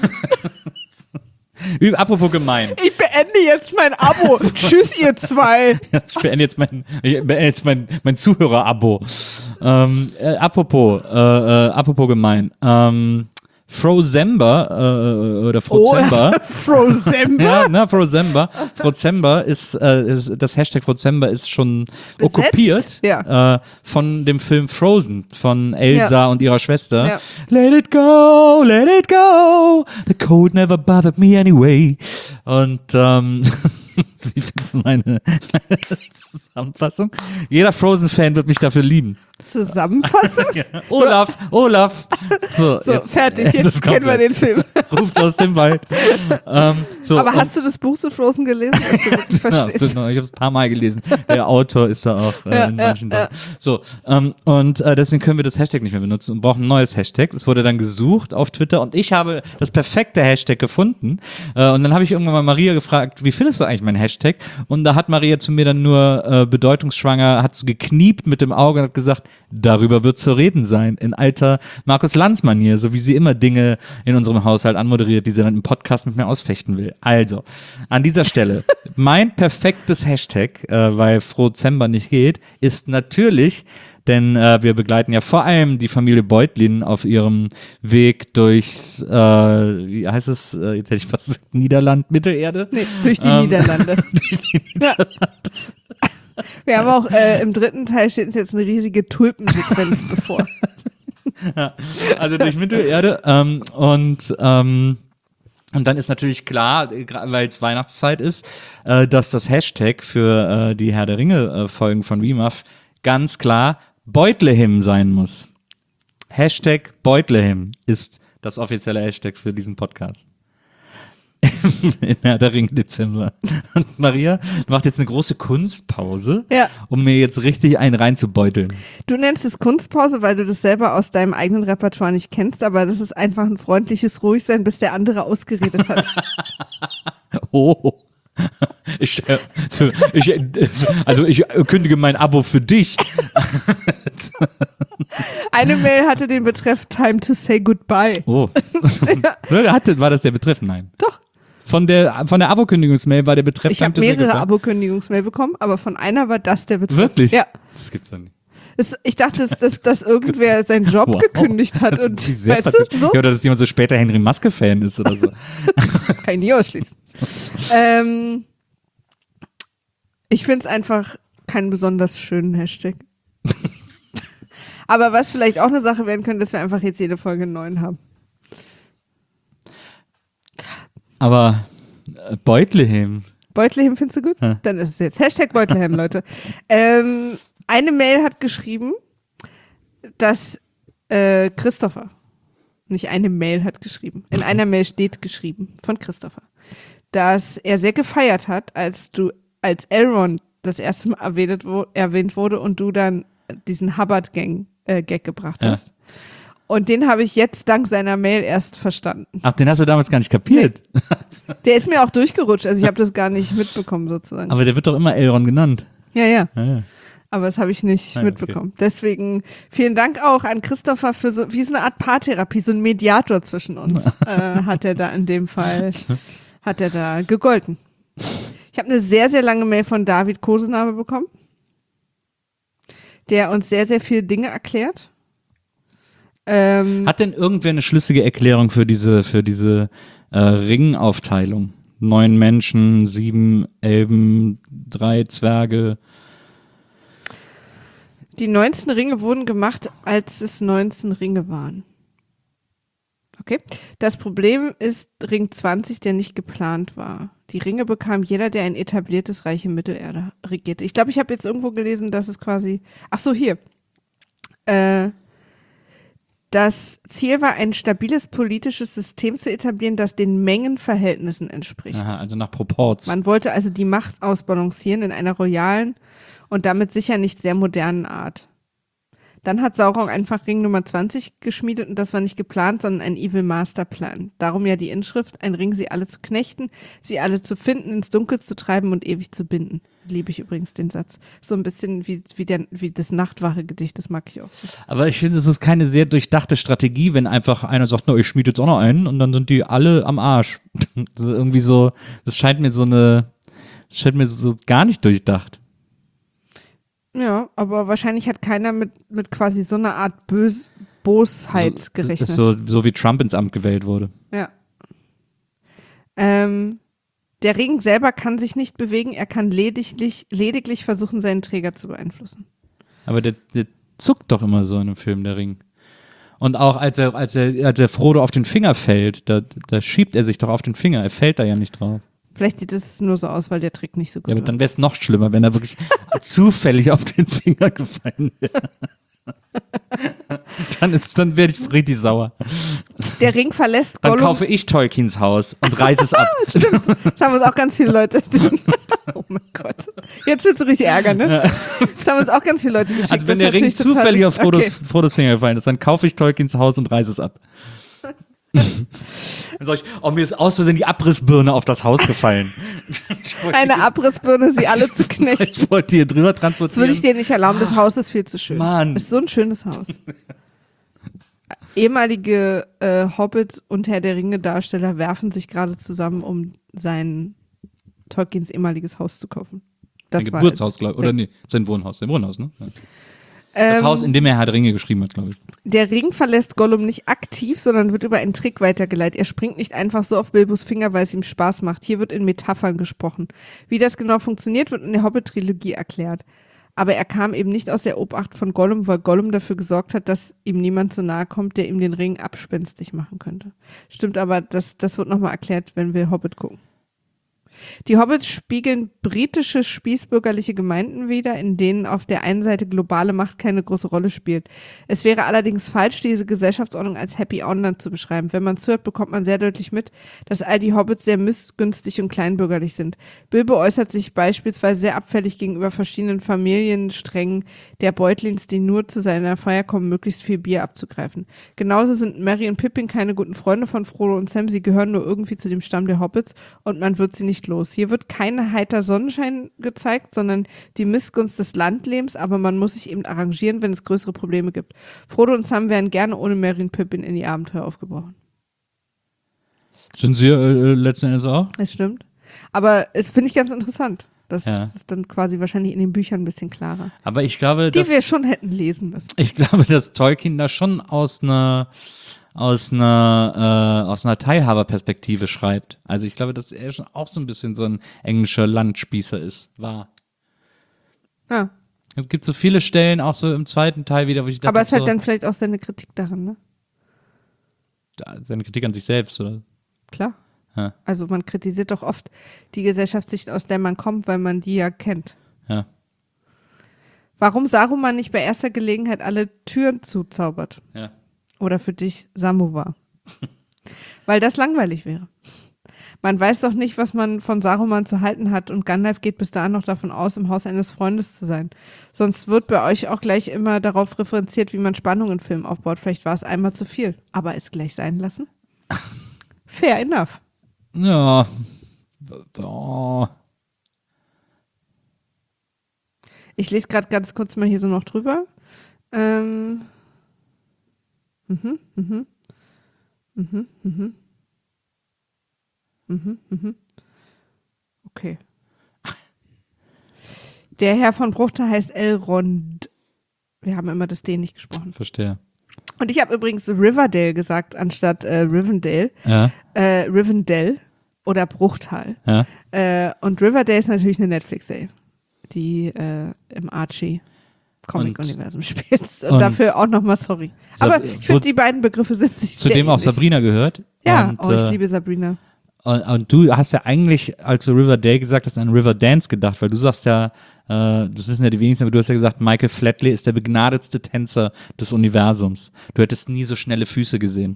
Speaker 2: Üb- Apropos gemein.
Speaker 4: Ich beende jetzt mein Abo. Tschüss, ihr zwei.
Speaker 2: Ich beende jetzt mein, ich beende jetzt mein, mein Zuhörer-Abo. Ähm, äh, apropos, äh, äh, apropos gemein. Ähm, Frozember äh, oder Frozember.
Speaker 4: Oh, Frozember?
Speaker 2: Ja, ne, Frozember. Frozember ist, äh, ist, das Hashtag Frozember ist schon
Speaker 4: Besetzt?
Speaker 2: okkupiert
Speaker 4: Ja.
Speaker 2: äh, von dem Film Frozen von Elsa
Speaker 4: Ja.
Speaker 2: und ihrer Schwester.
Speaker 4: Ja.
Speaker 2: Let it go, let it go. The cold never bothered me anyway. Und ähm, wie findest du meine Zusammenfassung? Jeder Frozen-Fan wird mich dafür lieben.
Speaker 4: Zusammenfassung?
Speaker 2: Olaf, Olaf. So,
Speaker 4: So,
Speaker 2: jetzt,
Speaker 4: fertig. Jetzt,
Speaker 2: ist
Speaker 4: kennen wir
Speaker 2: komplett.
Speaker 4: den Film.
Speaker 2: Ruft aus dem Wald. ähm, so,
Speaker 4: Aber
Speaker 2: und-
Speaker 4: hast du das Buch zu Frozen gelesen, dass du wirklich
Speaker 2: Ja,
Speaker 4: verstehst?
Speaker 2: genau, ich habe es ein paar Mal gelesen. Der Autor ist da auch äh,
Speaker 4: Ja,
Speaker 2: in
Speaker 4: ja,
Speaker 2: manchen
Speaker 4: ja.
Speaker 2: Sachen. So, ähm, und äh, deswegen können wir das Hashtag nicht mehr benutzen und brauchen ein neues Hashtag. Es wurde dann gesucht auf Twitter und ich habe das perfekte Hashtag gefunden. Äh, und dann habe ich irgendwann mal Maria gefragt, wie findest du eigentlich meinen Hashtag? Und da hat Maria zu mir dann nur äh, bedeutungsschwanger, hat so gekniept mit dem Auge und hat gesagt, darüber wird zu reden sein, in alter Markus-Lanz-Manier, so wie sie immer Dinge in unserem Haushalt anmoderiert, die sie dann im Podcast mit mir ausfechten will. Also, an dieser Stelle, mein perfektes Hashtag, äh, weil Frozember nicht geht, ist natürlich, denn äh, wir begleiten ja vor allem die Familie Beutlin auf ihrem Weg durchs, äh, wie heißt es, äh, jetzt hätte ich fast gesagt, Niederland, Mittelerde?
Speaker 4: Nee, durch die
Speaker 2: Ähm,
Speaker 4: Niederlande.
Speaker 2: durch die
Speaker 4: Ja. Wir haben auch äh, im dritten Teil steht uns jetzt eine riesige Tulpensequenz bevor.
Speaker 2: Also durch Mittelerde ähm, und ähm, und dann ist natürlich klar, weil es Weihnachtszeit ist, äh, dass das Hashtag für äh, die Herr der Ringe-Folgen von W M A F ganz klar Beutlehim sein muss. Hashtag Beutlehim ist das offizielle Hashtag für diesen Podcast. In Herr der Ringe Dezember. Und Maria macht jetzt eine große Kunstpause,
Speaker 4: Ja.
Speaker 2: um mir jetzt richtig einen reinzubeuteln.
Speaker 4: Du nennst es Kunstpause, weil du das selber aus deinem eigenen Repertoire nicht kennst, aber das ist einfach ein freundliches Ruhigsein, bis der andere ausgeredet hat.
Speaker 2: Oh. Ich, äh, ich, äh, also ich kündige mein Abo für dich.
Speaker 4: Eine Mail hatte den Betreff Time to say goodbye.
Speaker 2: Oh. Hatte, war das der Betreff? Nein.
Speaker 4: Doch.
Speaker 2: Von der, von der Abo-Kündigungsmail war der Betreff.
Speaker 4: Ich habe
Speaker 2: Time to say
Speaker 4: mehrere
Speaker 2: goodbye.
Speaker 4: Abo-Kündigungsmail bekommen, aber von einer war das der Betreff.
Speaker 2: Wirklich?
Speaker 4: Ja.
Speaker 2: Das gibt's doch nicht.
Speaker 4: Es, ich dachte, dass, dass, dass irgendwer seinen Job
Speaker 2: Wow.
Speaker 4: gekündigt hat
Speaker 2: Das ist
Speaker 4: und
Speaker 2: natürlich sehr
Speaker 4: weißt du,
Speaker 2: pathetisch.
Speaker 4: so
Speaker 2: Ja, oder dass jemand so später Henry Maske-Fan ist oder so.
Speaker 4: kann ich nie ausschließen. ähm, ich finde es einfach keinen besonders schönen Hashtag. Aber was vielleicht auch eine Sache werden könnte, dass wir einfach jetzt jede Folge einen neuen haben.
Speaker 2: Aber äh, Beutlehim.
Speaker 4: Beutlehim findest du gut?
Speaker 2: Ja.
Speaker 4: Dann ist es jetzt Hashtag Beutlehim, Leute. Ähm, eine Mail hat geschrieben, dass äh, Christopher, nicht eine Mail hat geschrieben, in einer Mail steht geschrieben von Christopher, dass er sehr gefeiert hat, als du, als Elrond das erste Mal erwähnt, wo, erwähnt wurde und du dann diesen Hubbard-Gang äh, Gag gebracht
Speaker 2: Ja.
Speaker 4: hast. Und den habe ich jetzt dank seiner Mail erst verstanden.
Speaker 2: Ach, den hast du damals gar nicht kapiert.
Speaker 4: Der ist mir auch durchgerutscht, also ich habe das gar nicht mitbekommen sozusagen.
Speaker 2: Aber der wird doch immer Elrond genannt.
Speaker 4: Ja, ja.
Speaker 2: Ja, ja.
Speaker 4: Aber das habe ich nicht
Speaker 2: Ah,
Speaker 4: mitbekommen. Deswegen vielen Dank auch an Christopher für so, wie so eine Art Paartherapie, so ein Mediator zwischen uns, äh, hat er da in dem Fall, hat er da gegolten. Ich habe eine sehr, sehr lange Mail von David Kosename bekommen, der uns sehr, sehr viele Dinge erklärt. Ähm,
Speaker 2: Hat denn irgendwer eine schlüssige Erklärung für diese, für diese äh, Ringaufteilung? neun Menschen, sieben Elben, drei Zwerge.
Speaker 4: Die neunzehn Ringe wurden gemacht, als es neunzehn Ringe waren. Okay. Das Problem ist Ring zwanzig, der nicht geplant war. Die Ringe bekam jeder, der ein etabliertes Reich in Mittelerde regierte. Ich glaube, ich habe jetzt irgendwo gelesen, dass es quasi, ach so, hier. Äh, das Ziel war, ein stabiles politisches System zu etablieren, das den Mengenverhältnissen entspricht.
Speaker 2: Aha, also nach Proports.
Speaker 4: Man wollte also die Macht ausbalancieren in einer royalen und damit sicher nicht sehr modernen Art. Dann hat Sauron einfach Ring Nummer zwanzig geschmiedet und das war nicht geplant, sondern ein Evil Masterplan. Darum ja die Inschrift, ein Ring, sie alle zu knechten, sie alle zu finden, ins Dunkel zu treiben und ewig zu binden. Liebe ich übrigens den Satz. So ein bisschen wie, wie, der, wie das Nachtwache-Gedicht, das mag ich auch so.
Speaker 2: Aber ich finde, es ist keine sehr durchdachte Strategie, wenn einfach einer sagt, no, ich schmiede jetzt auch noch einen und dann sind die alle am Arsch. Das ist irgendwie so, das scheint mir so eine, das scheint mir so gar nicht durchdacht.
Speaker 4: Ja, aber wahrscheinlich hat keiner mit, mit quasi so einer Art Bös Bosheit
Speaker 2: so,
Speaker 4: gerechnet.
Speaker 2: Das ist so, so wie Trump ins Amt gewählt wurde.
Speaker 4: Ja. Ähm, der Ring selber kann sich nicht bewegen, er kann lediglich, lediglich versuchen, seinen Träger zu beeinflussen.
Speaker 2: Aber der, der zuckt doch immer so in einem Film, der Ring. Und auch als er, als er, als er Frodo auf den Finger fällt, da, da schiebt er sich doch auf den Finger, er fällt da ja nicht drauf.
Speaker 4: Vielleicht sieht es nur so aus, weil der Trick nicht so gut
Speaker 2: Ja, aber
Speaker 4: war.
Speaker 2: dann wäre es noch schlimmer, wenn er wirklich zufällig auf den Finger gefallen wäre. Dann, ist, dann werde ich richtig sauer.
Speaker 4: Der Ring verlässt
Speaker 2: Dann
Speaker 4: Gollum.
Speaker 2: kaufe ich Tolkiens Haus und reiße es ab.
Speaker 4: Stimmt, das haben uns auch ganz viele Leute. Oh mein Gott. Jetzt willst du richtig ärgern, ne? Das haben uns auch ganz viele Leute geschickt.
Speaker 2: Also wenn
Speaker 4: Das
Speaker 2: der
Speaker 4: ist
Speaker 2: Ring
Speaker 4: natürlich total
Speaker 2: zufällig auf
Speaker 4: wichtig.
Speaker 2: Frodos,
Speaker 4: Okay.
Speaker 2: Frodos Finger gefallen ist, dann kaufe ich Tolkiens Haus und reiße es ab. Dann sag ich, oh, mir ist aus Versehen die Abrissbirne auf das Haus gefallen. Ich wollte
Speaker 4: Eine
Speaker 2: die-
Speaker 4: Abrissbirne, sie alle zu knechten.
Speaker 2: Ich wollte hier drüber
Speaker 4: Das würde
Speaker 2: transportieren.
Speaker 4: ich dir nicht erlauben, das Haus ist viel zu schön.
Speaker 2: Mann.
Speaker 4: Das ist so ein schönes Haus. Ehemalige äh, Hobbit- und Herr der Ringe-Darsteller werfen sich gerade zusammen, um sein Tolkiens ehemaliges Haus zu kaufen. Das
Speaker 2: Sein
Speaker 4: war
Speaker 2: Geburtshaus,
Speaker 4: jetzt
Speaker 2: glaube ich.
Speaker 4: sehr-
Speaker 2: Oder nee, sein Wohnhaus. Sein Wohnhaus, ne? Ja. Das
Speaker 4: Ähm,
Speaker 2: Haus, in dem er Herr der Ringe geschrieben hat, glaube ich.
Speaker 4: Der Ring verlässt Gollum nicht aktiv, sondern wird über einen Trick weitergeleitet. Er springt nicht einfach so auf Bilbos Finger, weil es ihm Spaß macht. Hier wird in Metaphern gesprochen. Wie das genau funktioniert, wird in der Hobbit-Trilogie erklärt. Aber er kam eben nicht aus der Obacht von Gollum, weil Gollum dafür gesorgt hat, dass ihm niemand so nahe kommt, der ihm den Ring abspenstig machen könnte. Stimmt, aber das, das wird nochmal erklärt, wenn wir Hobbit gucken. Die Hobbits spiegeln britische spießbürgerliche Gemeinden wider, in denen auf der einen Seite globale Macht keine große Rolle spielt. Es wäre allerdings falsch, diese Gesellschaftsordnung als Happy Online zu beschreiben. Wenn man zuhört, bekommt man sehr deutlich mit, dass all die Hobbits sehr missgünstig und kleinbürgerlich sind. Bilbo äußert sich beispielsweise sehr abfällig gegenüber verschiedenen Familiensträngen der Beutlins, die nur zu seiner Feier kommen, möglichst viel Bier abzugreifen. Genauso sind Merry und Pippin keine guten Freunde von Frodo und Sam, sie gehören nur irgendwie zu dem Stamm der Hobbits und man wird sie nicht los. Hier wird kein heiter Sonnenschein gezeigt, sondern die Missgunst des Landlebens, aber man muss sich eben arrangieren, wenn es größere Probleme gibt. Frodo und Sam wären gerne ohne Merry und Pippin in die Abenteuer aufgebrochen.
Speaker 2: Sind sie äh, letzten Endes auch?
Speaker 4: Das stimmt. Aber es finde ich ganz interessant. Das
Speaker 2: Ja.
Speaker 4: ist dann quasi wahrscheinlich in den Büchern ein bisschen klarer.
Speaker 2: Aber ich glaube,
Speaker 4: Die
Speaker 2: dass,
Speaker 4: wir schon hätten lesen müssen.
Speaker 2: ich glaube, dass Tolkien da schon aus einer aus einer äh, aus einer Teilhaberperspektive schreibt. Also ich glaube, dass er schon auch so ein bisschen so ein englischer Landspießer ist, war.
Speaker 4: Ja.
Speaker 2: Es gibt so viele Stellen, auch so im zweiten Teil wieder, wo ich dachte,
Speaker 4: Aber es ist halt
Speaker 2: so,
Speaker 4: dann vielleicht auch seine Kritik daran, ne?
Speaker 2: seine Kritik an sich selbst, oder?
Speaker 4: Klar.
Speaker 2: Ja.
Speaker 4: Also man kritisiert doch oft die Gesellschaftssicht, aus der man kommt, weil man die ja kennt.
Speaker 2: Ja.
Speaker 4: Warum Saruman nicht bei erster Gelegenheit alle Türen zuzaubert?
Speaker 2: Ja.
Speaker 4: Oder für dich Samovar. Weil das langweilig wäre. Man weiß doch nicht, was man von Saruman zu halten hat und Gandalf geht bis dahin noch davon aus, im Haus eines Freundes zu sein. Sonst wird bei euch auch gleich immer darauf referenziert, wie man Spannung in Filmen aufbaut. Vielleicht war es einmal zu viel. Aber es gleich sein lassen? Fair enough.
Speaker 2: Ja. Oh.
Speaker 4: Ich lese gerade ganz kurz mal hier so noch drüber. Ähm. Mhm, mhm. Mhm, mhm. Mhm, mhm. Okay. Der Herr von Bruchter heißt Elrond. Wir haben immer das D nicht gesprochen.
Speaker 2: Verstehe.
Speaker 4: Und ich habe übrigens Riverdale gesagt, anstatt äh, Rivendell.
Speaker 2: Ja.
Speaker 4: Äh, Rivendell. oder Bruchtal.
Speaker 2: Ja.
Speaker 4: Äh, und Riverdale ist natürlich eine Netflix-Serie, die äh, im Archie-Comic-Universum spielt. Und,
Speaker 2: und
Speaker 4: dafür auch nochmal sorry.
Speaker 2: Sab-
Speaker 4: Aber ich finde, die beiden Begriffe sind sich sehr
Speaker 2: Zudem auch
Speaker 4: ähnlich.
Speaker 2: Sabrina gehört.
Speaker 4: Ja,
Speaker 2: und,
Speaker 4: oh, ich
Speaker 2: äh,
Speaker 4: liebe Sabrina.
Speaker 2: Und, und du hast ja eigentlich, als du Riverdale gesagt hast, an Riverdance gedacht, weil du sagst ja, äh, das wissen ja die wenigsten, aber du hast ja gesagt, Michael Flatley ist der begnadetste Tänzer des Universums. Du hättest nie so schnelle Füße gesehen.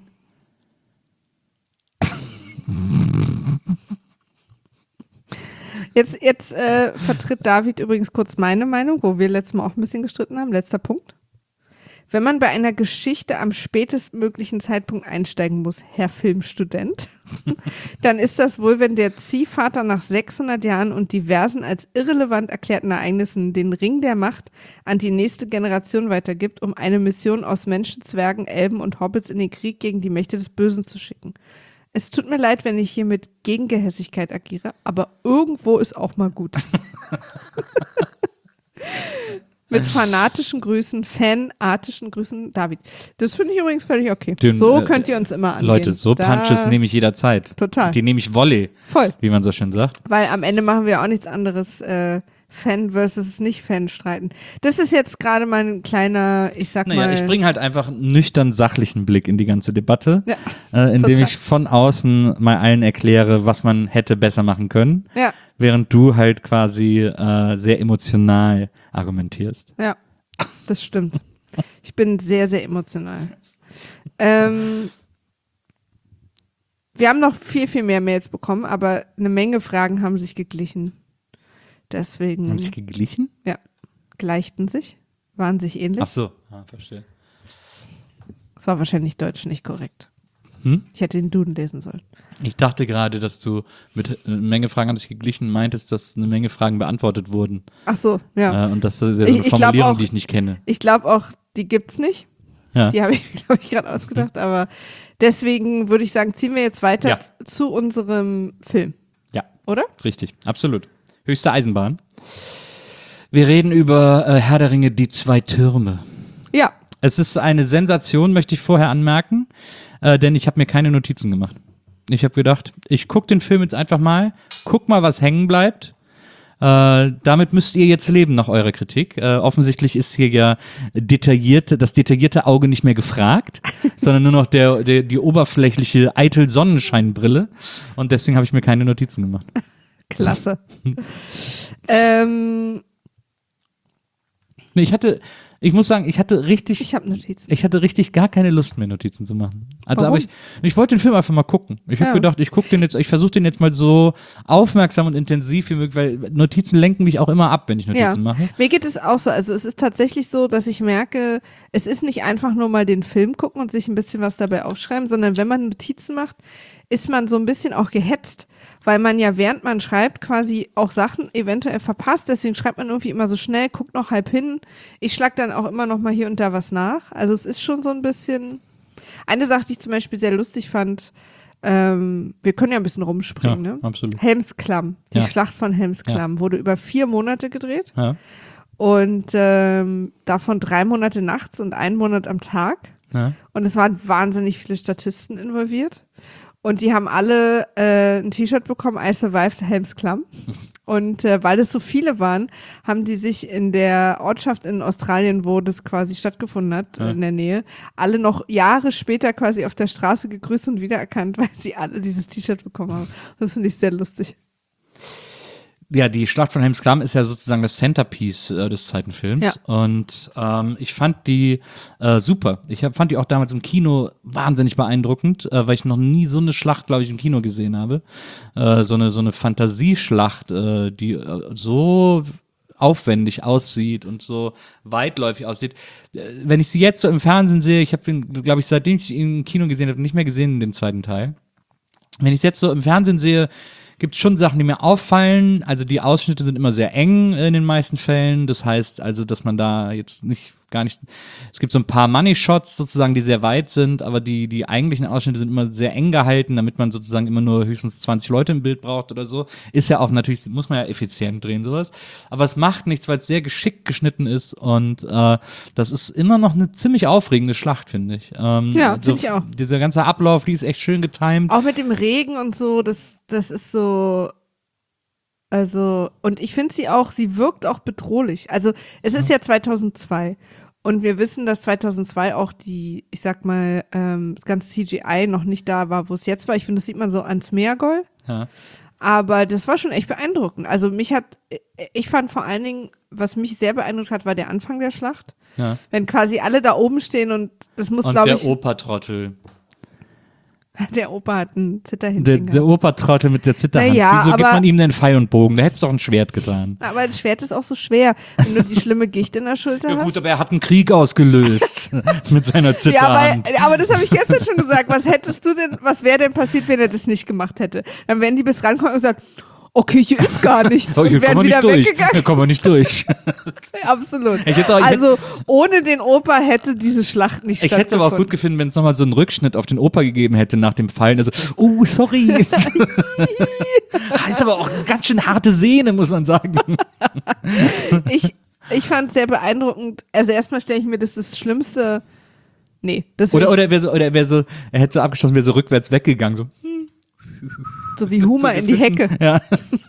Speaker 4: Jetzt, jetzt äh, vertritt David übrigens kurz meine Meinung, wo wir letztes Mal auch ein bisschen gestritten haben. Letzter Punkt. Wenn man bei einer Geschichte am spätestmöglichen Zeitpunkt einsteigen muss, Herr Filmstudent, dann ist das wohl, wenn der Ziehvater nach sechshundert Jahren und diversen als irrelevant erklärten Ereignissen den Ring der Macht an die nächste Generation weitergibt, um eine Mission aus Menschen, Zwergen, Elben und Hobbits in den Krieg gegen die Mächte des Bösen zu schicken. Es tut mir leid, wenn ich hier mit Gegengehässigkeit agiere, aber irgendwo ist auch mal gut. Mit fanatischen Grüßen, fanatischen Grüßen, David. Das finde ich übrigens völlig okay.
Speaker 2: Den,
Speaker 4: so
Speaker 2: äh,
Speaker 4: könnt ihr uns immer angehen.
Speaker 2: Leute, so
Speaker 4: Da-
Speaker 2: Punches nehme ich jederzeit.
Speaker 4: Total.
Speaker 2: Die nehme ich Volley,
Speaker 4: Voll.
Speaker 2: wie man so schön sagt.
Speaker 4: Weil am Ende machen wir auch nichts anderes, äh, Fan versus Nicht-Fan streiten. Das ist jetzt gerade mal ein kleiner, ich sag
Speaker 2: Naja,
Speaker 4: mal.
Speaker 2: ich bringe halt einfach einen nüchtern sachlichen Blick in die ganze Debatte,
Speaker 4: Ja,
Speaker 2: äh, indem
Speaker 4: total.
Speaker 2: ich von außen mal allen erkläre, was man hätte besser machen können,
Speaker 4: Ja,
Speaker 2: während du halt quasi äh, sehr emotional argumentierst.
Speaker 4: ja, das stimmt. Ich bin sehr, sehr emotional. Ähm, wir haben noch viel, viel mehr Mails bekommen, aber eine Menge Fragen haben sich geglichen. Deswegen
Speaker 2: Haben sich geglichen?
Speaker 4: ja, gleichten sich, waren sich ähnlich.
Speaker 2: Ach so, ah, verstehe.
Speaker 4: Das war wahrscheinlich deutsch nicht korrekt.
Speaker 2: Hm?
Speaker 4: Ich hätte den Duden lesen sollen.
Speaker 2: Ich dachte gerade, dass du mit eine Menge Fragen haben sich geglichen meintest, dass eine Menge Fragen beantwortet wurden.
Speaker 4: Ach so, ja.
Speaker 2: Äh, und das ist so eine
Speaker 4: Ich- ich glaub
Speaker 2: Formulierung,
Speaker 4: auch-
Speaker 2: die ich nicht kenne.
Speaker 4: Ich glaube auch, die gibt's nicht.
Speaker 2: Ja.
Speaker 4: Die habe ich, glaube ich, gerade ausgedacht. Aber deswegen würde ich sagen, ziehen wir jetzt weiter
Speaker 2: Ja.
Speaker 4: z- zu unserem Film,
Speaker 2: Ja,
Speaker 4: oder?
Speaker 2: richtig, absolut. Höchste Eisenbahn. Wir reden über äh, Herr der Ringe, die zwei Türme.
Speaker 4: Ja,
Speaker 2: Es ist eine Sensation, möchte ich vorher anmerken, äh, denn ich habe mir keine Notizen gemacht. Ich habe gedacht, ich gucke den Film jetzt einfach mal, guck mal, was hängen bleibt. Äh, damit müsst ihr jetzt leben nach eurer Kritik. Äh, offensichtlich ist hier ja detailliert, das detaillierte Auge nicht mehr gefragt, sondern nur noch der, der, die oberflächliche Eitel-Sonnenscheinbrille. Und deswegen habe ich mir keine Notizen gemacht.
Speaker 4: klasse. ähm,
Speaker 2: Nee, ich hatte, ich muss sagen, ich hatte richtig,
Speaker 4: ich habe Notizen.
Speaker 2: ich hatte richtig gar keine Lust mehr, Notizen zu machen. Also,
Speaker 4: Warum?
Speaker 2: aber ich, ich wollte den Film einfach mal gucken. Ich habe
Speaker 4: Ja.
Speaker 2: gedacht, ich gucke den jetzt, ich versuche den jetzt mal so aufmerksam und intensiv wie möglich, weil Notizen lenken mich auch immer ab, wenn ich Notizen
Speaker 4: Ja,
Speaker 2: mache.
Speaker 4: mir geht es auch so. Also es ist tatsächlich so, dass ich merke, es ist nicht einfach nur mal den Film gucken und sich ein bisschen was dabei aufschreiben, sondern wenn man Notizen macht, ist man so ein bisschen auch gehetzt, weil man ja während man schreibt quasi auch Sachen eventuell verpasst. Deswegen schreibt man irgendwie immer so schnell, guckt noch halb hin. Ich schlag dann auch immer noch mal hier und da was nach. Also es ist schon so ein bisschen. Eine Sache, die ich zum Beispiel sehr lustig fand, ähm, wir können ja ein bisschen rumspringen,
Speaker 2: Ja,
Speaker 4: ne?
Speaker 2: absolut.
Speaker 4: Helmsklamm, die
Speaker 2: Ja.
Speaker 4: Schlacht von Helmsklamm wurde über vier Monate gedreht.
Speaker 2: Ja,
Speaker 4: Und ähm, davon drei Monate nachts und einen Monat am Tag.
Speaker 2: ja.
Speaker 4: Und es waren wahnsinnig viele Statisten involviert. Und die haben alle äh, ein T-Shirt bekommen, I survived Helmsklamm. Und äh, weil es so viele waren, haben die sich in der Ortschaft in Australien, wo das quasi stattgefunden hat,
Speaker 2: Ja.
Speaker 4: in der Nähe, alle noch Jahre später quasi auf der Straße gegrüßt und wiedererkannt, weil sie alle dieses T-Shirt bekommen haben. Das finde ich sehr lustig.
Speaker 2: Ja, die Schlacht von Helmsklamm ist ja sozusagen das Centerpiece äh, des zweiten Films.
Speaker 4: Ja.
Speaker 2: Und ähm, ich fand die äh, super. Ich hab, fand die auch damals im Kino wahnsinnig beeindruckend, äh, weil ich noch nie so eine Schlacht, glaube ich, im Kino gesehen habe. Äh, so eine so eine Fantasieschlacht, äh, die äh, so aufwendig aussieht und so weitläufig aussieht. Äh, Wenn ich sie jetzt so im Fernsehen sehe, ich habe ihn, glaube ich, seitdem ich ihn im Kino gesehen habe, nicht mehr gesehen, den zweiten Teil. Wenn ich es jetzt so im Fernsehen sehe, gibt es schon Sachen, die mir auffallen. Also die Ausschnitte sind immer sehr eng in den meisten Fällen. Das heißt also, dass man da jetzt nicht gar nicht, es gibt so ein paar Money-Shots sozusagen, die sehr weit sind, aber die, die eigentlichen Ausschnitte sind immer sehr eng gehalten, damit man sozusagen immer nur höchstens zwanzig Leute im Bild braucht oder so. Ist ja auch natürlich, muss man ja effizient drehen, sowas. Aber es macht nichts, weil es sehr geschickt geschnitten ist und äh, das ist immer noch eine ziemlich aufregende Schlacht, finde ich. Ähm,
Speaker 4: Ja,
Speaker 2: so,
Speaker 4: finde ich auch.
Speaker 2: Dieser ganze Ablauf, die ist echt schön getimed.
Speaker 4: Auch mit dem Regen und so, das, das ist so, also, und ich finde sie auch, sie wirkt auch bedrohlich. Also, es ist ja zweitausendzwei und wir wissen, dass zweitausendzwei auch die, ich sag mal, ähm, das ganze C G I noch nicht da war, wo es jetzt war. Ich finde, das sieht man so ans Meergol.
Speaker 2: Ja.
Speaker 4: Aber das war schon echt beeindruckend. Also, mich hat, ich fand vor allen Dingen, was mich sehr beeindruckt hat, war der Anfang der Schlacht.
Speaker 2: Ja.
Speaker 4: Wenn quasi alle da oben stehen und das muss,
Speaker 2: Und
Speaker 4: glaube
Speaker 2: der
Speaker 4: ich,
Speaker 2: Opertrottel.
Speaker 4: der Opa hat einen
Speaker 2: Der,
Speaker 4: Zitterhinten.
Speaker 2: der Opertrottel mit der Zitterhand.
Speaker 4: Naja,
Speaker 2: Wieso gibt
Speaker 4: aber-
Speaker 2: man ihm denn Pfeil und Bogen? Da hättest du doch ein Schwert getan.
Speaker 4: Aber ein Schwert ist auch so schwer, wenn du die schlimme Gicht in der Schulter
Speaker 2: Ja
Speaker 4: hast.
Speaker 2: gut, aber er hat einen Krieg ausgelöst mit seiner
Speaker 4: ja,
Speaker 2: Zitterhand.
Speaker 4: aber, aber das habe ich gestern schon gesagt. Was hättest du denn, was wäre denn passiert, wenn er das nicht gemacht hätte? Dann wären die bis rankommen und gesagt, okay, hier ist gar nichts.
Speaker 2: Oh, hier
Speaker 4: Und wären
Speaker 2: kommen wir
Speaker 4: wieder
Speaker 2: nicht durch. Hier
Speaker 4: weggegangen.
Speaker 2: kommen wir nicht durch.
Speaker 4: Absolut.
Speaker 2: Ich hätte auch- ich
Speaker 4: Also ohne den Opa hätte diese Schlacht nicht
Speaker 2: Ich hätte es aber auch gut
Speaker 4: stattgefunden.
Speaker 2: gefunden, wenn es nochmal so einen Rückschnitt auf den Opa gegeben hätte nach dem Fallen. Also, oh, sorry. ist aber auch eine ganz schön harte Sehne, muss man sagen.
Speaker 4: Ich, ich fand es sehr beeindruckend. Also erstmal stelle ich mir das das Schlimmste. Nee, das
Speaker 2: Oder,
Speaker 4: will
Speaker 2: oder er wäre so, oder er wäre so, er hätte so abgeschossen, wäre so rückwärts weggegangen. So.
Speaker 4: ich, so wie Humor in die Hecke.
Speaker 2: Ja,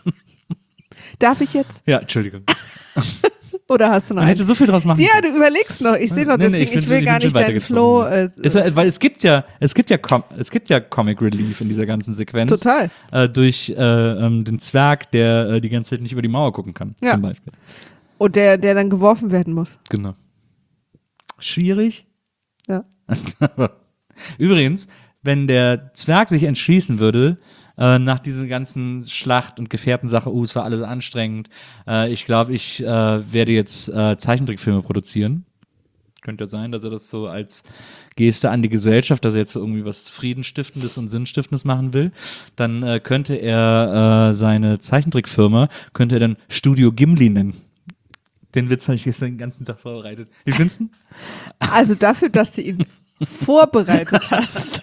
Speaker 4: Darf ich jetzt?
Speaker 2: ja, Entschuldigung.
Speaker 4: Oder hast du noch
Speaker 2: Man
Speaker 4: einen?
Speaker 2: hätte so viel draus machen
Speaker 4: Ja,
Speaker 2: können.
Speaker 4: du überlegst noch. Ich sehe noch,
Speaker 2: Nee, nee,
Speaker 4: deswegen, ich,
Speaker 2: find-
Speaker 4: will
Speaker 2: ich
Speaker 4: gar
Speaker 2: bin schon
Speaker 4: nicht deinen Flow. Äh,
Speaker 2: Es, weil es gibt ja, es gibt ja, Com es gibt ja Comic Relief in dieser ganzen Sequenz.
Speaker 4: total.
Speaker 2: Äh, durch äh, ähm, den Zwerg, der äh, die ganze Zeit nicht über die Mauer gucken kann,
Speaker 4: Ja.
Speaker 2: zum Beispiel.
Speaker 4: Und der, der dann geworfen werden muss.
Speaker 2: Genau. Schwierig.
Speaker 4: Ja.
Speaker 2: Übrigens, wenn der Zwerg sich entschließen würde, äh, nach diesem ganzen Schlacht- und Gefährtensache, uh, es war alles anstrengend, äh, ich glaube, ich äh, werde jetzt äh, Zeichentrickfilme produzieren. Könnte ja sein, dass er das so als Geste an die Gesellschaft, dass er jetzt so irgendwie was Friedensstiftendes und Sinnstiftendes machen will, dann äh, könnte er äh, seine Zeichentrickfirma, könnte er dann Studio Gimli nennen. Den Witz habe ich gestern den ganzen Tag vorbereitet. Wie findest du?
Speaker 4: Also dafür, dass du ihn vorbereitet hast.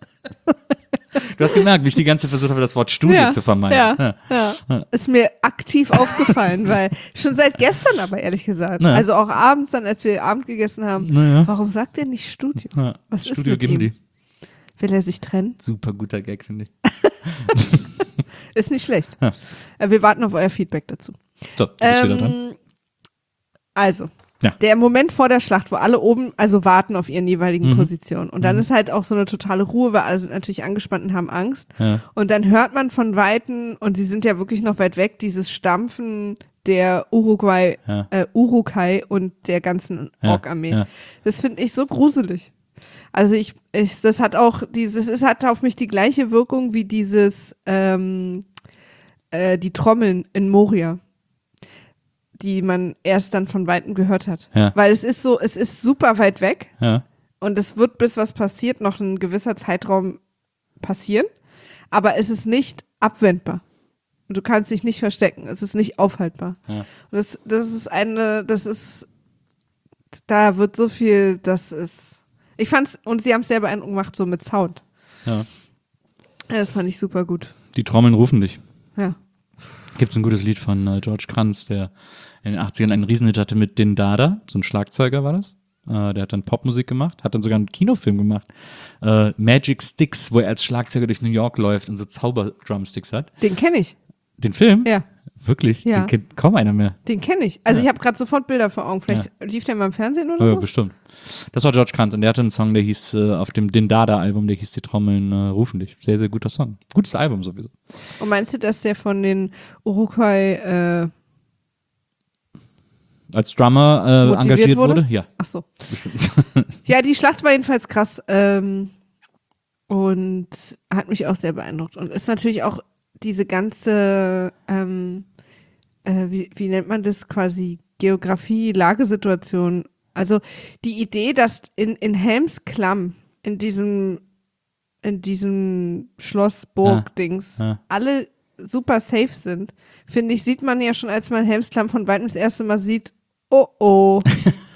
Speaker 2: Du hast gemerkt, wie ich die ganze Zeit versucht habe, das Wort Studio zu vermeiden.
Speaker 4: Ja, ja. Ist mir aktiv aufgefallen, weil schon seit gestern aber ehrlich gesagt.
Speaker 2: Ja.
Speaker 4: Also auch abends dann, als wir Abend gegessen haben.
Speaker 2: Naja.
Speaker 4: Warum sagt er nicht Studio?
Speaker 2: Ja.
Speaker 4: Was ist
Speaker 2: Studio
Speaker 4: mit
Speaker 2: Gimli.
Speaker 4: ihm? Will er sich trennen?
Speaker 2: Super guter Gag, finde ich.
Speaker 4: Ist nicht schlecht.
Speaker 2: Ja.
Speaker 4: Äh, Wir warten auf euer Feedback dazu.
Speaker 2: So, du bist wieder dran.
Speaker 4: Ähm, also,
Speaker 2: Ja.
Speaker 4: der Moment vor der Schlacht, wo alle oben also warten auf ihren jeweiligen
Speaker 2: Mhm.
Speaker 4: Positionen. Und dann ist halt auch so eine totale Ruhe, weil alle sind natürlich angespannt und haben Angst.
Speaker 2: Ja.
Speaker 4: Und dann hört man von Weitem, und sie sind ja wirklich noch weit weg, dieses Stampfen der Uruguay,
Speaker 2: Ja.
Speaker 4: äh, Urukai und der ganzen
Speaker 2: Ja,
Speaker 4: Ork-Armee.
Speaker 2: ja.
Speaker 4: Das finde ich so gruselig. Also ich, ich, das hat auch dieses, es hat auf mich die gleiche Wirkung wie dieses, ähm, äh, die Trommeln in Moria, die man erst dann von Weitem gehört hat.
Speaker 2: Ja.
Speaker 4: Weil es ist so, es ist super weit weg
Speaker 2: Ja.
Speaker 4: und es wird, bis was passiert, noch ein gewisser Zeitraum passieren, aber es ist nicht abwendbar. Und du kannst dich nicht verstecken, es ist nicht aufhaltbar.
Speaker 2: Ja.
Speaker 4: Und das, das ist eine, das ist, da wird so viel, das ist, ich fand's, und sie haben es sehr beeindruckend gemacht, so mit Sound.
Speaker 2: Ja.
Speaker 4: Ja, das fand ich super gut.
Speaker 2: Die Trommeln rufen dich.
Speaker 4: Ja.
Speaker 2: Gibt es ein gutes Lied von äh, George Kranz, der in den achtzigern einen Riesenhit hatte mit Din Dada, so ein Schlagzeuger war das. Äh, der hat dann Popmusik gemacht, hat dann sogar einen Kinofilm gemacht. Äh, Magic Sticks, wo er als Schlagzeuger durch New York läuft und so Zauber-Drumsticks hat.
Speaker 4: Den kenne ich.
Speaker 2: Den Film?
Speaker 4: Ja,
Speaker 2: Wirklich?
Speaker 4: Ja.
Speaker 2: Den kennt kaum einer mehr.
Speaker 4: den kenne ich. Also ich habe gerade sofort Bilder vor Augen. Vielleicht lief der mal im Fernsehen oder
Speaker 2: Ja,
Speaker 4: so?
Speaker 2: bestimmt. Das war George Kranz und der hatte einen Song, der hieß äh, auf dem Din Dada Album, der hieß Die Trommeln äh, rufen dich. Sehr, sehr guter Song. Gutes Album sowieso.
Speaker 4: Und meinst du, dass der von den Uruguay, äh,
Speaker 2: Als Drummer äh,
Speaker 4: Motiviert
Speaker 2: engagiert wurde?
Speaker 4: wurde?
Speaker 2: Ja,
Speaker 4: ach so.
Speaker 2: bestimmt.
Speaker 4: Ja, die Schlacht war jedenfalls krass ähm, und hat mich auch sehr beeindruckt. Und ist natürlich auch diese ganze, ähm, äh, wie, wie nennt man das quasi, Geografie, Lagesituation. Also die Idee, dass in, in Helmsklamm, in diesem, in diesem Schloss-Burg-Dings,
Speaker 2: Ja, ja.
Speaker 4: alle super safe sind, finde ich, sieht man ja schon, als man Helmsklamm von weitem das erste Mal sieht, oh oh.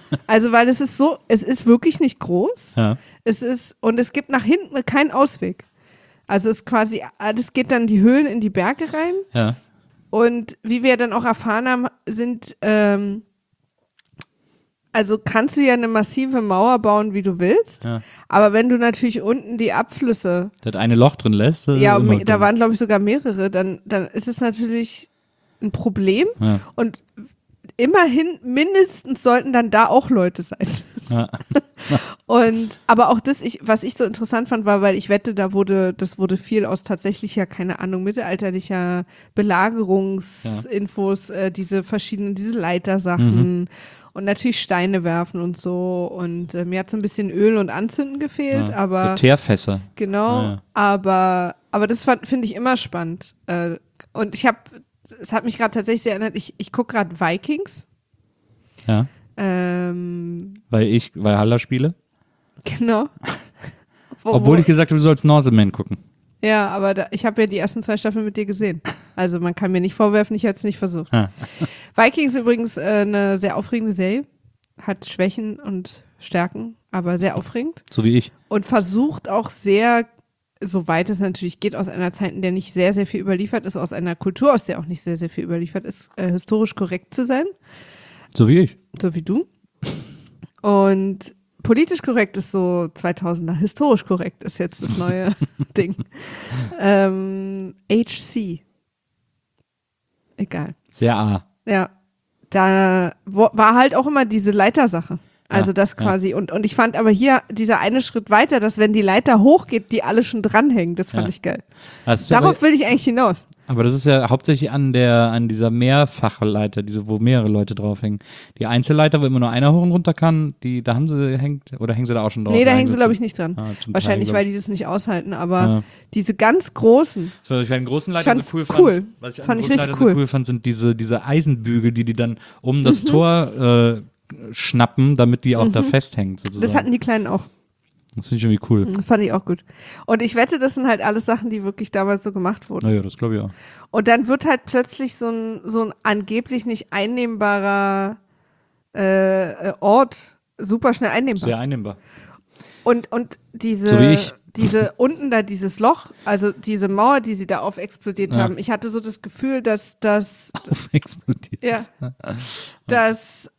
Speaker 4: Also, weil es ist so, es ist wirklich nicht groß.
Speaker 2: Ja.
Speaker 4: Es ist, und es gibt nach hinten keinen Ausweg. Also es ist quasi, alles geht dann die Höhlen in die Berge rein.
Speaker 2: Ja.
Speaker 4: Und wie wir dann auch erfahren haben, sind, ähm, also kannst du ja eine massive Mauer bauen, wie du willst.
Speaker 2: Ja.
Speaker 4: Aber wenn du natürlich unten die Abflüsse,
Speaker 2: Das eine Loch drin lässt. das ist
Speaker 4: ja,
Speaker 2: immer
Speaker 4: me- da
Speaker 2: dumm.
Speaker 4: waren glaube ich sogar mehrere, dann, dann ist es natürlich ein Problem.
Speaker 2: Ja.
Speaker 4: Und immerhin, mindestens sollten dann da auch Leute sein.
Speaker 2: Ja.
Speaker 4: Und, aber auch das, ich, was ich so interessant fand, war, weil ich wette, da wurde, das wurde viel aus tatsächlicher, keine Ahnung, mittelalterlicher Belagerungsinfos, äh, diese verschiedenen, diese Leitersachen
Speaker 2: Mhm.
Speaker 4: und natürlich Steine werfen und so. Und äh, mir hat so ein bisschen Öl und Anzünden gefehlt,
Speaker 2: Ja.
Speaker 4: aber
Speaker 2: So Teerfässer.
Speaker 4: genau,
Speaker 2: Ja.
Speaker 4: aber, aber das finde ich immer spannend. Äh, und ich habe, es hat mich gerade tatsächlich sehr erinnert, ich, ich gucke gerade Vikings.
Speaker 2: Ja.
Speaker 4: Ähm,
Speaker 2: Weil ich Valhalla spiele.
Speaker 4: genau. Wo-
Speaker 2: Obwohl
Speaker 4: wo-
Speaker 2: ich gesagt habe, du sollst Norseman gucken.
Speaker 4: Ja, aber da, ich habe ja die ersten zwei Staffeln mit dir gesehen. Also man kann mir nicht vorwerfen, ich hätte es nicht versucht.
Speaker 2: Ah.
Speaker 4: Vikings ist übrigens äh, eine sehr aufregende Serie. Hat Schwächen und Stärken, aber sehr aufregend.
Speaker 2: So wie ich.
Speaker 4: Und versucht auch sehr, soweit es natürlich geht, aus einer Zeit, in der nicht sehr, sehr viel überliefert ist, aus einer Kultur, aus der auch nicht sehr, sehr viel überliefert ist, äh, historisch korrekt zu sein.
Speaker 2: So wie ich.
Speaker 4: So wie du. Und politisch korrekt ist so zweitausender, historisch korrekt ist jetzt das neue Ding. Ähm, H C. Egal.
Speaker 2: Sehr A.
Speaker 4: Ja. Da wo, war halt auch immer diese Leitersache. Also
Speaker 2: Ja,
Speaker 4: das quasi. Und, und ich fand aber hier dieser eine Schritt weiter, dass wenn die Leiter hochgeht, die alle schon dranhängen. Das fand
Speaker 2: Ja.
Speaker 4: ich geil.
Speaker 2: Das ist aber,
Speaker 4: Darauf will ich eigentlich hinaus.
Speaker 2: aber das ist ja hauptsächlich an der, an dieser Mehrfachleiter, diese, wo mehrere Leiter draufhängen. Die Einzelleiter, wo immer nur einer hoch und runter kann, die, da haben sie, hängt, oder hängen sie da auch schon drauf?
Speaker 4: Nee, da hängen sie,
Speaker 2: Eingesetzt?
Speaker 4: glaube ich, nicht dran.
Speaker 2: Ah, zum
Speaker 4: Wahrscheinlich,
Speaker 2: Teil,
Speaker 4: weil
Speaker 2: glaub
Speaker 4: die das nicht aushalten. Aber
Speaker 2: Ja.
Speaker 4: diese ganz großen,
Speaker 2: ich. Was ich bei den großen
Speaker 4: Ich
Speaker 2: Leitern
Speaker 4: fand's
Speaker 2: so cool,
Speaker 4: cool.
Speaker 2: fand, was ich
Speaker 4: Das
Speaker 2: an
Speaker 4: fand
Speaker 2: den
Speaker 4: ich
Speaker 2: großen
Speaker 4: richtig
Speaker 2: Leitern
Speaker 4: cool.
Speaker 2: so cool fand, sind diese, diese Eisenbügel, die die dann um das
Speaker 4: Mhm.
Speaker 2: Tor äh, schnappen, damit die auch da festhängen, sozusagen.
Speaker 4: das hatten die Kleinen auch.
Speaker 2: Das finde ich irgendwie cool.
Speaker 4: Das fand ich auch gut. Und ich wette, das sind halt alles Sachen, die wirklich damals so gemacht wurden.
Speaker 2: Naja, das glaube ich auch.
Speaker 4: Und dann wird halt plötzlich so ein, so ein angeblich nicht einnehmbarer äh, äh, Ort super schnell einnehmbar.
Speaker 2: Sehr einnehmbar.
Speaker 4: Und, und diese,
Speaker 2: So wie ich.
Speaker 4: diese unten da, dieses Loch, also diese Mauer, die sie da auf explodiert
Speaker 2: Ja.
Speaker 4: haben, ich hatte so das Gefühl, dass das,
Speaker 2: Auf explodiert.
Speaker 4: ja, dass,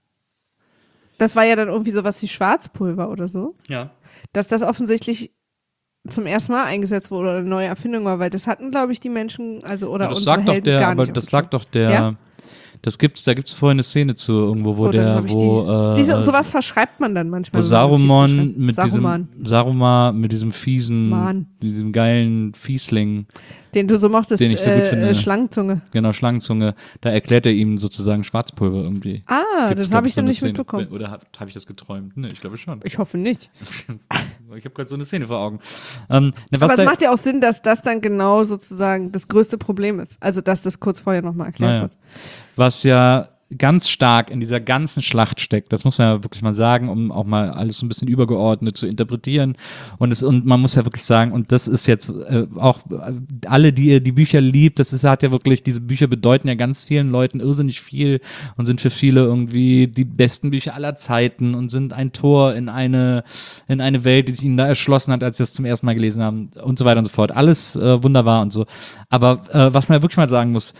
Speaker 4: das war ja dann irgendwie sowas wie Schwarzpulver oder so,
Speaker 2: Ja.
Speaker 4: dass das offensichtlich zum ersten Mal eingesetzt wurde oder eine neue Erfindung war, weil das hatten, glaube ich, die Menschen, also oder
Speaker 2: Ja, das
Speaker 4: unsere
Speaker 2: sagt doch
Speaker 4: Helden
Speaker 2: der,
Speaker 4: gar
Speaker 2: aber
Speaker 4: nicht.
Speaker 2: das
Speaker 4: auf dem
Speaker 2: sagt doch der,
Speaker 4: Ja?
Speaker 2: das gibt's, da gibt's vorhin eine Szene zu irgendwo, wo
Speaker 4: Oh, dann
Speaker 2: der,
Speaker 4: hab ich
Speaker 2: wo,
Speaker 4: die,
Speaker 2: äh,
Speaker 4: Siehst du, sowas verschreibt man dann manchmal.
Speaker 2: wo
Speaker 4: wenn man Notizen
Speaker 2: Saruman
Speaker 4: schreibt.
Speaker 2: mit
Speaker 4: Saruman,
Speaker 2: diesem, Saruman mit diesem fiesen,
Speaker 4: Mann.
Speaker 2: diesem geilen Fiesling,
Speaker 4: den du so mochtest,
Speaker 2: den ich so gut
Speaker 4: äh,
Speaker 2: finde.
Speaker 4: äh, Schlangenzunge.
Speaker 2: genau, Schlangenzunge, da erklärt er ihm sozusagen Schwarzpulver irgendwie.
Speaker 4: Ah,
Speaker 2: Gibt's,
Speaker 4: das
Speaker 2: glaub
Speaker 4: habe ich
Speaker 2: so
Speaker 4: dann
Speaker 2: eine
Speaker 4: nicht
Speaker 2: Szene.
Speaker 4: mitbekommen.
Speaker 2: Oder habe hab ich das geträumt? Ne, ich glaube schon.
Speaker 4: Ich hoffe nicht.
Speaker 2: Ich habe gerade so eine Szene vor Augen. Ähm, ne, was
Speaker 4: Aber es
Speaker 2: da-
Speaker 4: macht ja auch Sinn, dass das dann genau sozusagen das größte Problem ist. Also, dass das kurz vorher nochmal erklärt
Speaker 2: Naja.
Speaker 4: wird.
Speaker 2: Was ja ganz stark in dieser ganzen Schlacht steckt, das muss man ja wirklich mal sagen, um auch mal alles so ein bisschen übergeordnet zu interpretieren. Und es, und man muss ja wirklich sagen, und das ist jetzt äh, auch äh, alle, die ihr die Bücher liebt, das ist, hat ja wirklich, diese Bücher bedeuten ja ganz vielen Leuten irrsinnig viel und sind für viele irgendwie die besten Bücher aller Zeiten und sind ein Tor in eine, in eine Welt, die sich ihnen da erschlossen hat, als sie das zum ersten Mal gelesen haben und so weiter und so fort. Alles äh, wunderbar und so. Aber äh, was man ja wirklich mal sagen muss,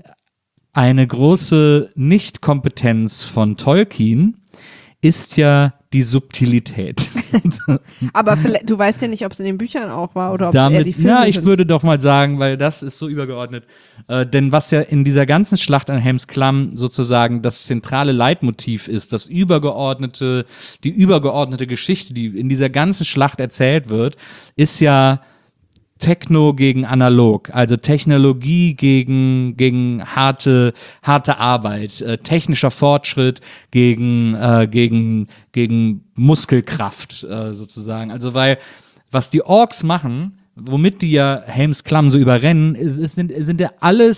Speaker 2: eine große Nichtkompetenz von Tolkien ist ja die Subtilität.
Speaker 4: Aber vielleicht, du weißt ja nicht, ob es in den Büchern auch war oder ob es eher
Speaker 2: Damit,
Speaker 4: die Filme
Speaker 2: ja, ich
Speaker 4: sind.
Speaker 2: würde doch mal sagen, weil das ist so übergeordnet. Äh, denn was ja in dieser ganzen Schlacht an Helms Klamm sozusagen das zentrale Leitmotiv ist, das übergeordnete, die übergeordnete Geschichte, die in dieser ganzen Schlacht erzählt wird, ist ja Techno gegen Analog, also Technologie gegen, gegen harte, harte Arbeit, äh, technischer Fortschritt gegen, äh, gegen, gegen Muskelkraft äh, sozusagen. Also weil, was die Orks machen, womit die ja Helms Klamm so überrennen, ist, ist, sind, sind ja alles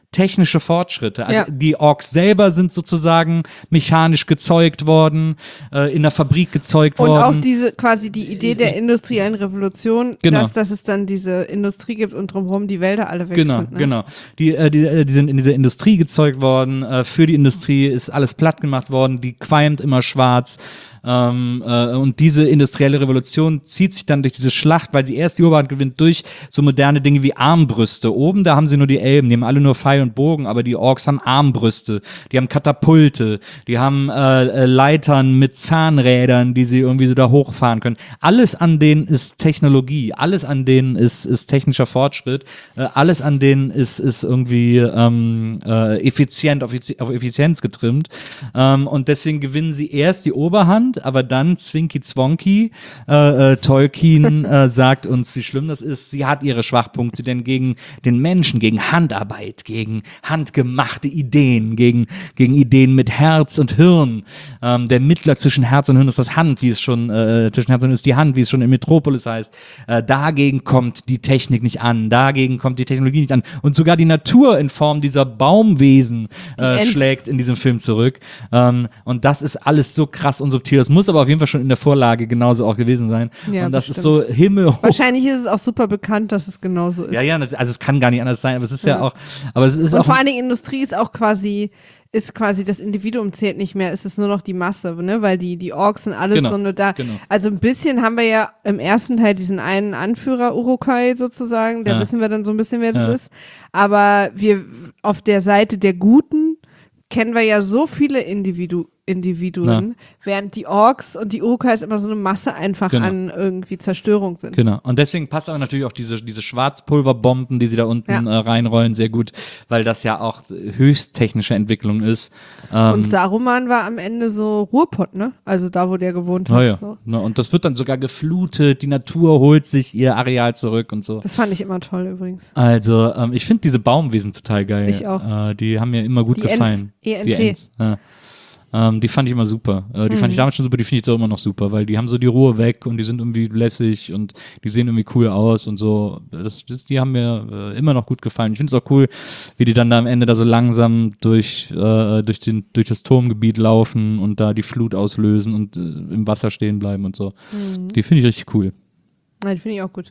Speaker 2: technische Fortschritte. Also
Speaker 4: Ja.
Speaker 2: die Orks selber sind sozusagen mechanisch gezeugt worden, äh, in der Fabrik gezeugt
Speaker 4: Und
Speaker 2: worden.
Speaker 4: auch diese quasi die Idee der industriellen Revolution,
Speaker 2: Genau.
Speaker 4: dass, dass es dann diese Industrie gibt und drumherum die Wälder alle weg
Speaker 2: Genau,
Speaker 4: sind. Ne?
Speaker 2: genau. Die, äh, die, äh, die sind in dieser Industrie gezeugt worden. Äh, für die Industrie ist alles platt gemacht worden. Die qualmt immer schwarz. Ähm, äh, und diese industrielle Revolution zieht sich dann durch diese Schlacht, weil sie erst die Oberhand gewinnt durch so moderne Dinge wie Armbrüste. Oben, da haben sie nur die Elben, die haben alle nur Pfeil und Bogen, aber die Orks haben Armbrüste, die haben Katapulte, die haben äh, äh, Leitern mit Zahnrädern, die sie irgendwie so da hochfahren können. Alles an denen ist Technologie, alles an denen ist, ist technischer Fortschritt, äh, alles an denen ist, ist irgendwie ähm, äh, effizient, auf, Effiz- auf Effizienz getrimmt. Ähm, und deswegen gewinnen sie erst die Oberhand, aber dann Zwinky Zwonky, äh, äh, Tolkien äh, sagt uns, wie schlimm das ist. Sie hat ihre Schwachpunkte, denn gegen den Menschen, gegen Handarbeit, gegen handgemachte Ideen, gegen, gegen Ideen mit Herz und Hirn. Ähm, der Mittler zwischen Herz und Hirn ist das Hand, wie es schon, äh, zwischen Herz und Hirn ist die Hand, wie es schon in Metropolis heißt. Äh, dagegen kommt die Technik nicht an, dagegen kommt die Technologie nicht an. Und sogar die Natur in Form dieser Baumwesen äh,
Speaker 4: Ents.
Speaker 2: schlägt in diesem Film zurück. Ähm, und das ist alles so krass und subtil. Das muss aber auf jeden Fall schon in der Vorlage genauso auch gewesen sein.
Speaker 4: Ja,
Speaker 2: und das
Speaker 4: bestimmt.
Speaker 2: ist so himmelhoch.
Speaker 4: Wahrscheinlich ist es auch super bekannt, dass es genauso ist.
Speaker 2: Ja, ja, also es kann gar nicht anders sein, aber es ist ja,
Speaker 4: Ja.
Speaker 2: auch, aber es ist
Speaker 4: Und
Speaker 2: auch,
Speaker 4: vor allen Dingen Industrie ist auch quasi, ist quasi das Individuum zählt nicht mehr, es ist nur noch die Masse, ne? Weil die, die Orks sind alles
Speaker 2: Genau,
Speaker 4: so nur da.
Speaker 2: genau.
Speaker 4: Also ein bisschen haben wir ja im ersten Teil diesen einen Anführer Urukai sozusagen, da
Speaker 2: Ja.
Speaker 4: wissen wir dann so ein bisschen, wer das
Speaker 2: Ja.
Speaker 4: ist. Aber wir auf der Seite der Guten kennen wir ja so viele Individu Individuen, während die Orks und die Urukais immer so eine Masse einfach
Speaker 2: Genau.
Speaker 4: an irgendwie Zerstörung sind.
Speaker 2: genau. Und deswegen passt aber natürlich auch diese, diese Schwarzpulverbomben, die sie da unten
Speaker 4: Ja.
Speaker 2: äh, reinrollen, sehr gut, weil das ja auch höchst technische Entwicklung ist. Ähm,
Speaker 4: Und Saruman war am Ende so Ruhrpott, ne? Also da, wo der gewohnt hat.
Speaker 2: na ja.
Speaker 4: So.
Speaker 2: Na, und das wird dann sogar geflutet, die Natur holt sich ihr Areal zurück und so.
Speaker 4: Das fand ich immer toll übrigens.
Speaker 2: Also, ähm, ich finde diese Baumwesen total geil.
Speaker 4: Ich auch.
Speaker 2: Äh, die haben mir immer gut
Speaker 4: Die
Speaker 2: gefallen.
Speaker 4: Ents, E N
Speaker 2: Die
Speaker 4: T.
Speaker 2: Ents, ja. Ähm, die fand ich immer super. Äh, die
Speaker 4: Mhm.
Speaker 2: fand ich damals schon super, die finde ich jetzt auch immer noch super, weil die haben so die Ruhe weg und die sind irgendwie lässig und die sehen irgendwie cool aus und so. Das, das, die haben mir äh, immer noch gut gefallen. Ich finde es auch cool, wie die dann da am Ende da so langsam durch, äh, durch, den, durch das Turmgebiet laufen und da die Flut auslösen und äh, im Wasser stehen bleiben und so.
Speaker 4: Mhm.
Speaker 2: Die finde ich richtig cool.
Speaker 4: Ja, die finde ich auch gut.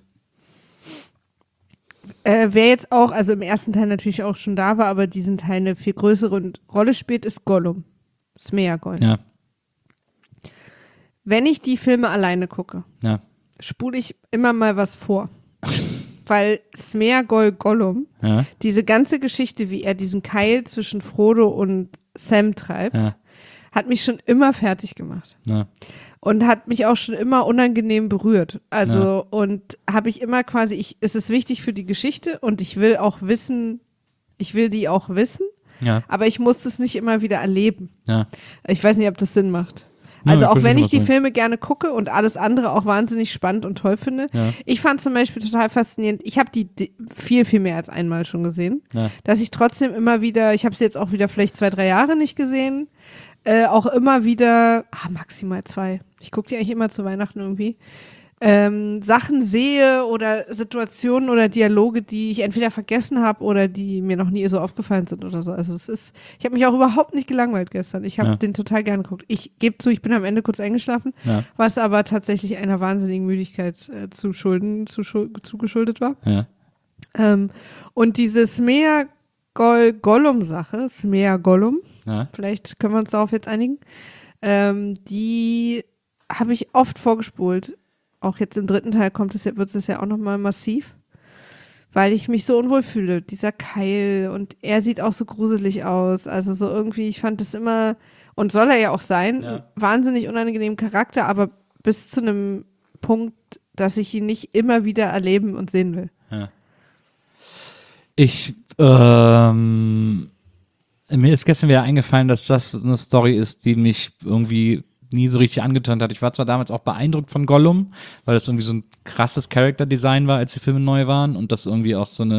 Speaker 4: Äh, wer jetzt auch, also im ersten Teil natürlich auch schon da war, aber diesen Teil eine viel größere Rolle spielt, ist Gollum. Smeagol.
Speaker 2: Ja,
Speaker 4: Wenn ich die Filme alleine gucke,
Speaker 2: ja,
Speaker 4: spule ich immer mal was vor. Weil Smeagol Gollum,
Speaker 2: ja,
Speaker 4: diese ganze Geschichte, wie er diesen Keil zwischen Frodo und Sam treibt,
Speaker 2: ja,
Speaker 4: hat mich schon immer fertig gemacht.
Speaker 2: ja.
Speaker 4: Und hat mich auch schon immer unangenehm berührt. Also, und habe ich immer quasi, ich, es ist wichtig für die Geschichte und ich will auch wissen, ich will die auch wissen,
Speaker 2: ja,
Speaker 4: aber ich muss es nicht immer wieder erleben.
Speaker 2: ja.
Speaker 4: Ich weiß nicht, ob das Sinn macht.
Speaker 2: Ja,
Speaker 4: Also
Speaker 2: ich
Speaker 4: auch
Speaker 2: verstehe,
Speaker 4: wenn ich
Speaker 2: was
Speaker 4: die
Speaker 2: du meinst.
Speaker 4: Filme gerne gucke und alles andere auch wahnsinnig spannend und toll finde.
Speaker 2: Ja.
Speaker 4: Ich fand zum Beispiel total faszinierend, ich habe die di- viel, viel mehr als einmal schon gesehen,
Speaker 2: Ja.
Speaker 4: dass ich trotzdem immer wieder, ich habe sie jetzt auch wieder vielleicht zwei, drei Jahre nicht gesehen, äh, auch immer wieder, ah, maximal zwei, ich gucke die eigentlich immer zu Weihnachten irgendwie, ähm, Sachen sehe oder Situationen oder Dialoge, die ich entweder vergessen habe oder die mir noch nie so aufgefallen sind oder so. Also es ist, ich habe mich auch überhaupt nicht gelangweilt gestern. Ich habe
Speaker 2: Ja.
Speaker 4: den total gern geguckt. Ich gebe zu, ich bin am Ende kurz eingeschlafen,
Speaker 2: Ja.
Speaker 4: was aber tatsächlich einer wahnsinnigen Müdigkeit äh, zu schulden, zu, schul- zugeschuldet war.
Speaker 2: Ja.
Speaker 4: Ähm, und diese Smeagol-Gollum-Sache, Smeagolum,
Speaker 2: Ja.
Speaker 4: vielleicht können wir uns darauf jetzt einigen, ähm, die habe ich oft vorgespult. Auch jetzt im dritten Teil kommt es ja, wird es ja auch nochmal massiv, weil ich mich so unwohl fühle. Dieser Keil und er sieht auch so gruselig aus. Also so irgendwie, ich fand das immer, und soll er ja auch sein,
Speaker 2: Ja.
Speaker 4: wahnsinnig unangenehmen Charakter, aber bis zu einem Punkt, dass ich ihn nicht immer wieder erleben und sehen will.
Speaker 2: Ja. Ich, ähm, mir ist gestern wieder eingefallen, dass das eine Story ist, die mich irgendwie nie so richtig angetönt hat. Ich war zwar damals auch beeindruckt von Gollum, weil das irgendwie so ein krasses Charakterdesign war, als die Filme neu waren und das irgendwie auch so eine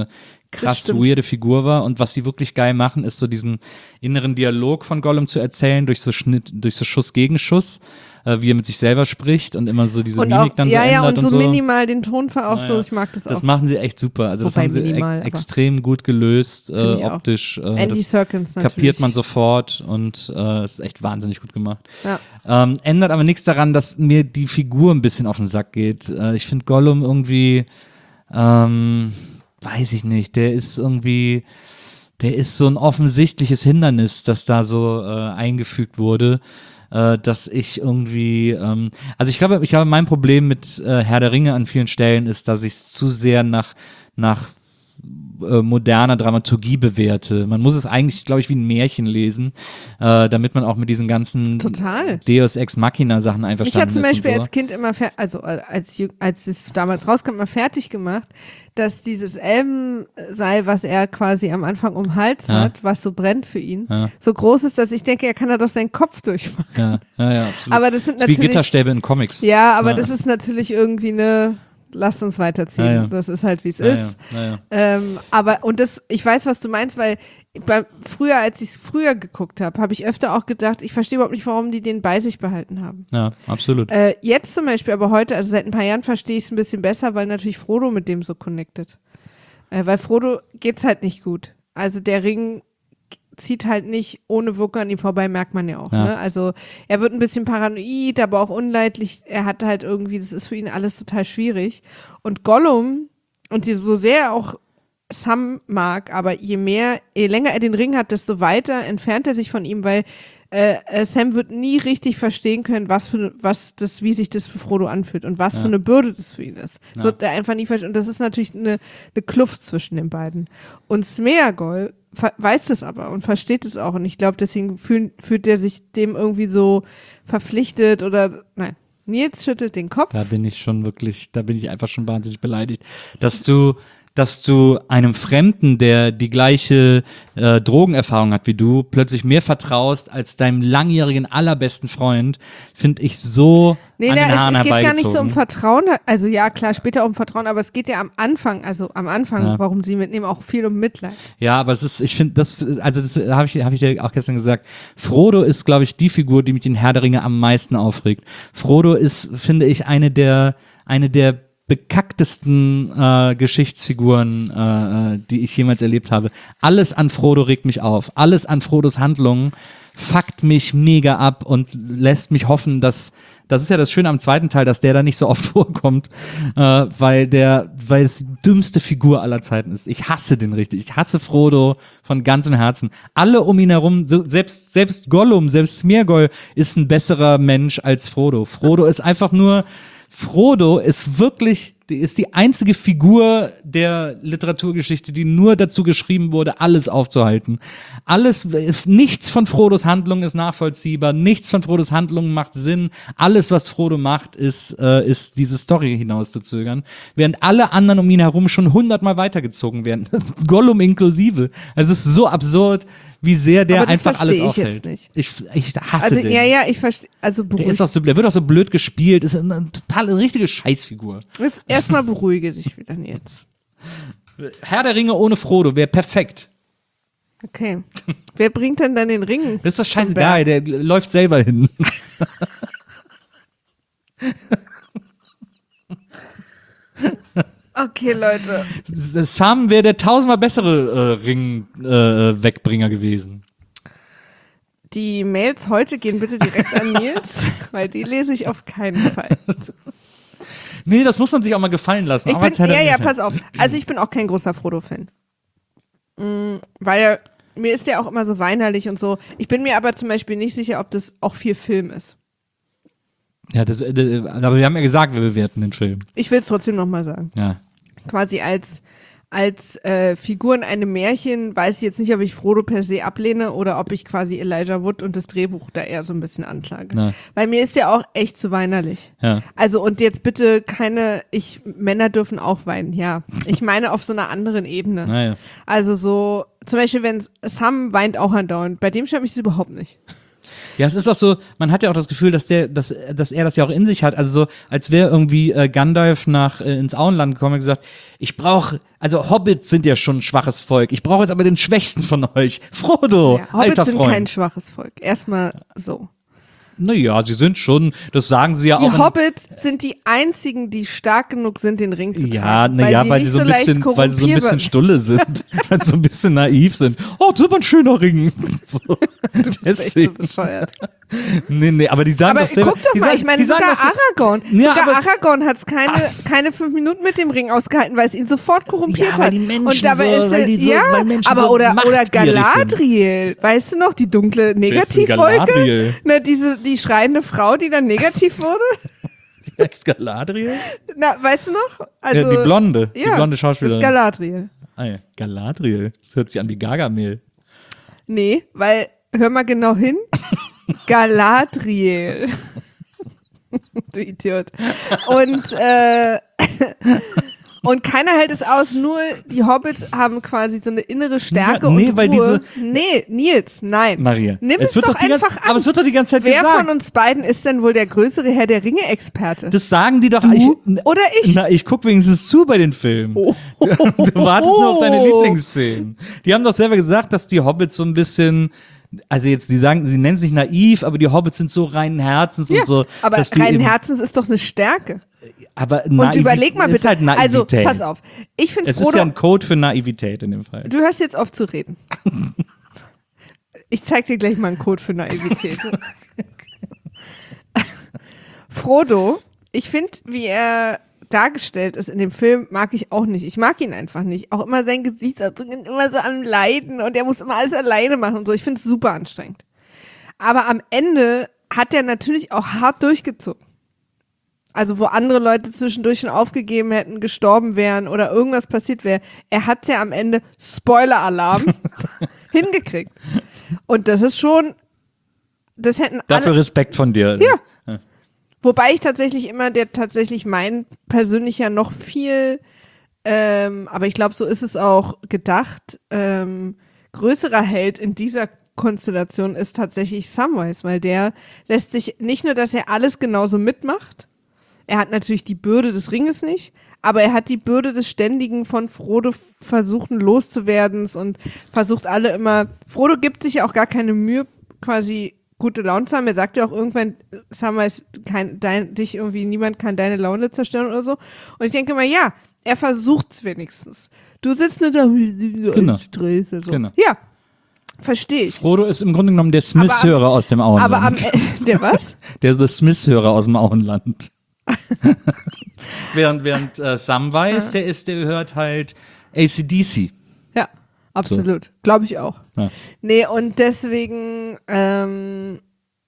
Speaker 2: krass
Speaker 4: stimmt.
Speaker 2: weirde Figur war. Und was sie wirklich geil machen, ist so diesen inneren Dialog von Gollum zu erzählen, durch so Schnitt, durch so Schuss gegen Schuss, äh, wie er mit sich selber spricht und immer so diese
Speaker 4: Und
Speaker 2: Mimik
Speaker 4: auch,
Speaker 2: dann
Speaker 4: ja,
Speaker 2: so
Speaker 4: ja,
Speaker 2: ändert
Speaker 4: und so,
Speaker 2: und so.
Speaker 4: minimal den Tonfall auch
Speaker 2: Naja.
Speaker 4: so, ich mag das,
Speaker 2: Das
Speaker 4: auch.
Speaker 2: machen sie echt super. Also das
Speaker 4: Wobei
Speaker 2: haben sie
Speaker 4: minimal,
Speaker 2: e
Speaker 4: aber-
Speaker 2: extrem gut gelöst, äh,
Speaker 4: ich auch.
Speaker 2: optisch. Äh,
Speaker 4: Andy
Speaker 2: das
Speaker 4: Serkins natürlich.
Speaker 2: kapiert man sofort und äh, ist echt wahnsinnig gut gemacht.
Speaker 4: Ja.
Speaker 2: Ähm, ändert aber nichts daran, dass mir die Figur ein bisschen auf den Sack geht. Äh, ich finde Gollum irgendwie, ähm, weiß ich nicht, der ist irgendwie, der ist so ein offensichtliches Hindernis, das da so äh, eingefügt wurde, äh, dass ich irgendwie, ähm, also ich glaube, ich glaube, mein Problem mit äh, Herr der Ringe an vielen Stellen ist, dass ich es zu sehr nach, nach äh, moderner Dramaturgie bewerte. Man muss es eigentlich, glaube ich, wie ein Märchen lesen, äh, damit man auch mit diesen ganzen
Speaker 4: Total.
Speaker 2: Deus Ex Machina Sachen
Speaker 4: Mich
Speaker 2: einverstanden
Speaker 4: hat zum
Speaker 2: ist
Speaker 4: Beispiel
Speaker 2: und so.
Speaker 4: als Kind immer, fer- also äh, als, Ju- als es damals rauskam, immer fertig gemacht, dass dieses Elbenseil, was er quasi am Anfang um den Hals
Speaker 2: Ja.
Speaker 4: hat, was so brennt für ihn,
Speaker 2: Ja.
Speaker 4: so groß ist, dass ich denke, er kann da doch seinen Kopf durchmachen.
Speaker 2: Ja, ja, ja, absolut.
Speaker 4: Aber das sind
Speaker 2: ist wie
Speaker 4: natürlich-
Speaker 2: Gitterstäbe in Comics.
Speaker 4: Ja, aber
Speaker 2: Ja.
Speaker 4: das ist natürlich irgendwie eine, lasst uns weiterziehen.
Speaker 2: Ja, ja.
Speaker 4: Das ist halt, wie es
Speaker 2: Ja,
Speaker 4: ist.
Speaker 2: ja, ja, ja.
Speaker 4: Ähm, aber, und das, ich weiß, was du meinst, weil bei, früher, als ich es früher geguckt habe, habe ich öfter auch gedacht, ich verstehe überhaupt nicht, warum die den bei sich behalten haben.
Speaker 2: Ja, absolut.
Speaker 4: Äh, jetzt zum Beispiel, aber heute, also seit ein paar Jahren verstehe ich es ein bisschen besser, weil natürlich Frodo mit dem so connected. Äh, weil Frodo geht's halt nicht gut. Also der Ring zieht halt nicht ohne Wirkung an ihm vorbei, merkt man ja auch.
Speaker 2: Ja.
Speaker 4: Ne? Also er wird ein bisschen paranoid, aber auch unleidlich. Er hat halt irgendwie, das ist für ihn alles total schwierig. Und Gollum, und die, so sehr er auch Sam mag, aber je mehr, je länger er den Ring hat, desto weiter entfernt er sich von ihm, weil äh, äh, Sam wird nie richtig verstehen können, was für was das, wie sich das für Frodo anfühlt und was
Speaker 2: Ja.
Speaker 4: für eine Bürde das für ihn ist. Das
Speaker 2: Ja.
Speaker 4: wird er einfach nie verstehen. Und das ist natürlich eine, eine Kluft zwischen den beiden. Und Smeagol ver- weiß das aber und versteht es auch. Und ich glaube, deswegen fühlt, fühlt er sich dem irgendwie so verpflichtet oder nein. Nils schüttelt den Kopf.
Speaker 2: Da bin ich schon wirklich, da bin ich einfach schon wahnsinnig beleidigt, dass du, dass du einem Fremden, der die gleiche äh, Drogenerfahrung hat wie du, plötzlich mehr vertraust als deinem langjährigen allerbesten Freund, finde ich so
Speaker 4: Nee,
Speaker 2: an
Speaker 4: nee,
Speaker 2: den Haaren
Speaker 4: es, es geht gar nicht so um
Speaker 2: herbeigezogen.
Speaker 4: Vertrauen, also ja, klar, später um Vertrauen, aber es geht ja am Anfang, also am Anfang,
Speaker 2: Ja.
Speaker 4: warum sie mitnehmen, auch viel um Mitleid.
Speaker 2: Ja, aber es ist, ich finde, das, also das habe ich, hab ich dir auch gestern gesagt. Frodo ist, glaube ich, die Figur, die mich in Herr der Ringe am meisten aufregt. Frodo ist, finde ich, eine der, eine der bekacktesten äh, Geschichtsfiguren, äh, äh, die ich jemals erlebt habe. Alles an Frodo regt mich auf. Alles an Frodos Handlungen fuckt mich mega ab und lässt mich hoffen, dass, das ist ja das Schöne am zweiten Teil, dass der da nicht so oft vorkommt, äh, weil der, weil es die dümmste Figur aller Zeiten ist. Ich hasse den richtig. Ich hasse Frodo von ganzem Herzen. Alle um ihn herum, so, selbst, selbst Gollum, selbst Smeagol ist ein besserer Mensch als Frodo. Frodo ist einfach nur, Frodo ist wirklich, die ist die einzige Figur der Literaturgeschichte, die nur dazu geschrieben wurde, alles aufzuhalten. Alles, nichts von Frodos Handlung ist nachvollziehbar, nichts von Frodos Handlung macht Sinn. Alles, was Frodo macht, ist, äh, ist diese Story hinauszuzögern, während alle anderen um ihn herum schon hundertmal weitergezogen werden. Gollum inklusive. Also es ist so absurd, wie sehr der
Speaker 4: Aber das
Speaker 2: einfach alles
Speaker 4: verstehe ich
Speaker 2: aufhält.
Speaker 4: jetzt nicht.
Speaker 2: Ich, ich hasse
Speaker 4: Also
Speaker 2: den.
Speaker 4: ja, ja, ich verstehe, also
Speaker 2: Der,
Speaker 4: beruhig,
Speaker 2: ist auch so, der wird auch so blöd gespielt, ist eine, eine total eine richtige Scheißfigur.
Speaker 4: Jetzt erstmal beruhige dich wieder jetzt.
Speaker 2: Herr der Ringe ohne Frodo wäre perfekt.
Speaker 4: Okay. Wer bringt denn dann den Ring?
Speaker 2: Das ist doch
Speaker 4: zum
Speaker 2: scheißegal,
Speaker 4: Berg?
Speaker 2: der läuft selber hin.
Speaker 4: Okay, Leute.
Speaker 2: Sam wäre der tausendmal bessere äh, Ring-Wegbringer gewesen.
Speaker 4: Die Mails heute gehen bitte direkt an Nils, weil die lese ich auf keinen Fall.
Speaker 2: Nee, das muss man sich auch mal gefallen lassen.
Speaker 4: Ich
Speaker 2: auch
Speaker 4: bin,
Speaker 2: als Herr der
Speaker 4: ja, ja,
Speaker 2: Ringe-Fan.
Speaker 4: pass auf. Also ich bin auch kein großer Frodo-Fan. Mm, weil er, mir ist der auch immer so weinerlich und so. Ich bin mir aber zum Beispiel nicht sicher, ob das auch viel Film ist.
Speaker 2: Ja, das, äh, aber wir haben ja gesagt, wir bewerten den Film.
Speaker 4: Ich will es trotzdem nochmal sagen.
Speaker 2: Ja.
Speaker 4: Quasi als, als äh, Figur in einem Märchen weiß ich jetzt nicht, ob ich Frodo per se ablehne oder ob ich quasi Elijah Wood und das Drehbuch da eher so ein bisschen anklage.
Speaker 2: Na.
Speaker 4: Weil mir ist ja auch echt zu weinerlich.
Speaker 2: Ja.
Speaker 4: Also und jetzt bitte keine, ich, Männer dürfen auch weinen, ja. Ich meine auf so einer anderen Ebene.
Speaker 2: Naja.
Speaker 4: Also so, zum Beispiel wenn Sam weint auch andauernd, bei dem stört mich das überhaupt nicht.
Speaker 2: Ja, es ist auch so, man hat ja auch das Gefühl, dass der, dass, dass er das ja auch in sich hat. Also so, als wäre irgendwie äh, Gandalf nach äh, ins Auenland gekommen und gesagt, ich brauche, also Hobbits sind ja schon ein schwaches Volk. Ich brauche jetzt aber den Schwächsten von euch. Frodo,
Speaker 4: Ja, Hobbits
Speaker 2: alter
Speaker 4: sind
Speaker 2: Freund.
Speaker 4: kein schwaches Volk. Erstmal so.
Speaker 2: Naja, sie sind schon, das sagen sie ja
Speaker 4: Die
Speaker 2: auch. in-
Speaker 4: Hobbits sind die einzigen, die stark genug sind, den Ring zu
Speaker 2: Ja,
Speaker 4: tragen.
Speaker 2: naja, weil,
Speaker 4: nicht
Speaker 2: sie so ein
Speaker 4: leicht
Speaker 2: bisschen, weil sie so ein bisschen
Speaker 4: korrumpierbar-
Speaker 2: stulle sind, weil sie so ein bisschen naiv sind. Oh, das ist aber ein schöner Ring. So.
Speaker 4: Du bist echt so
Speaker 2: Deswegen.
Speaker 4: bescheuert.
Speaker 2: Nee, nee, aber die sagen
Speaker 4: Aber
Speaker 2: doch selber,
Speaker 4: guck doch
Speaker 2: die
Speaker 4: mal,
Speaker 2: sagen,
Speaker 4: ich meine,
Speaker 2: die sagen
Speaker 4: sogar
Speaker 2: doch so-
Speaker 4: Aragorn,
Speaker 2: Ja,
Speaker 4: sogar
Speaker 2: aber-
Speaker 4: Aragorn hat es keine, keine fünf Minuten mit dem Ring ausgehalten, weil es ihn sofort korrumpiert
Speaker 2: Ja, weil
Speaker 4: hat.
Speaker 2: die Menschen
Speaker 4: Und dabei
Speaker 2: so-
Speaker 4: ist
Speaker 2: weil
Speaker 4: er,
Speaker 2: die so-
Speaker 4: ja,
Speaker 2: weil Menschen
Speaker 4: aber
Speaker 2: so
Speaker 4: oder, oder
Speaker 2: machtgierig
Speaker 4: Galadriel, weißt du noch, die dunkle Negativfolge?
Speaker 2: Galadriel?
Speaker 4: Na, diese, die schreiende Frau, die dann negativ wurde?
Speaker 2: Die heißt Galadriel?
Speaker 4: Na, weißt du noch? Also,
Speaker 2: ja, die Blonde, die
Speaker 4: ja,
Speaker 2: blonde
Speaker 4: Das
Speaker 2: Schauspielerin.
Speaker 4: ist Galadriel.
Speaker 2: Ah, ja. Galadriel, das hört sich an wie Gargamel.
Speaker 4: Nee, weil, hör mal genau hin, Galadriel. Du Idiot. Und, äh, und keiner hält es aus, nur die Hobbits haben quasi so eine innere Stärke
Speaker 2: Ja, nee,
Speaker 4: und
Speaker 2: weil
Speaker 4: Ruhe.
Speaker 2: diese-
Speaker 4: Nee, Nils, nein.
Speaker 2: Maria.
Speaker 4: Nimm es,
Speaker 2: es wird
Speaker 4: doch,
Speaker 2: doch die
Speaker 4: einfach
Speaker 2: ganze,
Speaker 4: an.
Speaker 2: Aber es wird doch die ganze Zeit
Speaker 4: Wer
Speaker 2: gesagt.
Speaker 4: von uns beiden ist denn wohl der größere Herr der Ringe-Experte?
Speaker 2: Das sagen die doch.
Speaker 4: Du
Speaker 2: ich,
Speaker 4: oder ich?
Speaker 2: Na, ich guck wenigstens zu bei den Filmen. Du, du wartest nur auf deine Lieblingsszenen. Die haben doch selber gesagt, dass die Hobbits so ein bisschen, also jetzt, die sagen, sie nennen sich naiv, aber die Hobbits sind so reinen Herzens
Speaker 4: Ja,
Speaker 2: und so.
Speaker 4: aber
Speaker 2: dass die
Speaker 4: reinen
Speaker 2: eben-
Speaker 4: Herzens ist doch eine Stärke.
Speaker 2: Aber
Speaker 4: Und
Speaker 2: Naivi-
Speaker 4: überleg mal
Speaker 2: ist
Speaker 4: bitte.
Speaker 2: Halt
Speaker 4: also,
Speaker 2: Naivität.
Speaker 4: pass auf. Ich finde
Speaker 2: Es ist
Speaker 4: Frodo,
Speaker 2: ja ein Code für Naivität in dem Fall.
Speaker 4: du hörst jetzt auf zu reden. Ich zeig dir gleich mal einen Code für Naivität. Frodo, ich finde, wie er dargestellt ist in dem Film, mag ich auch nicht. Ich mag ihn einfach nicht. Auch immer sein Gesichtsausdruck ist immer so am Leiden und er muss immer alles alleine machen und so. Ich finde es super anstrengend. Aber am Ende hat er natürlich auch hart durchgezogen. Also wo andere Leute zwischendurch schon aufgegeben hätten, gestorben wären oder irgendwas passiert wäre. Er hat es ja am Ende, Spoiler-Alarm, hingekriegt. Und das ist schon, das hätten
Speaker 2: Dafür
Speaker 4: alle,
Speaker 2: Respekt von dir.
Speaker 4: Ja. Wobei ich tatsächlich immer, der tatsächlich mein persönlicher noch viel, ähm, aber ich glaube, so ist es auch gedacht, ähm, größerer Held in dieser Konstellation ist tatsächlich Samwise, weil der lässt sich nicht nur, dass er alles genauso mitmacht, er hat natürlich die Bürde des Ringes nicht, aber er hat die Bürde des ständigen von Frodo versuchen loszuwerden und versucht alle immer, Frodo gibt sich ja auch gar keine Mühe, quasi gute Laune zu haben. Er sagt ja auch irgendwann, Samwise, kein, dein, dich irgendwie, niemand kann deine Laune zerstören oder so. Und ich denke mal, ja, er versucht's wenigstens. Du sitzt nur da,
Speaker 2: Genau.
Speaker 4: Stress, so.
Speaker 2: Genau.
Speaker 4: Ja, verstehe ich.
Speaker 2: Frodo ist im Grunde genommen der Smith-Hörer aus dem Auenland.
Speaker 4: Aber am Ende, der was?
Speaker 2: Der The Smith-Hörer aus dem Auenland. während während äh, Samwise, der ist, der hört halt A C D C.
Speaker 4: Ja, absolut. Glaube ich auch.
Speaker 2: Ja.
Speaker 4: Nee, und deswegen, ähm,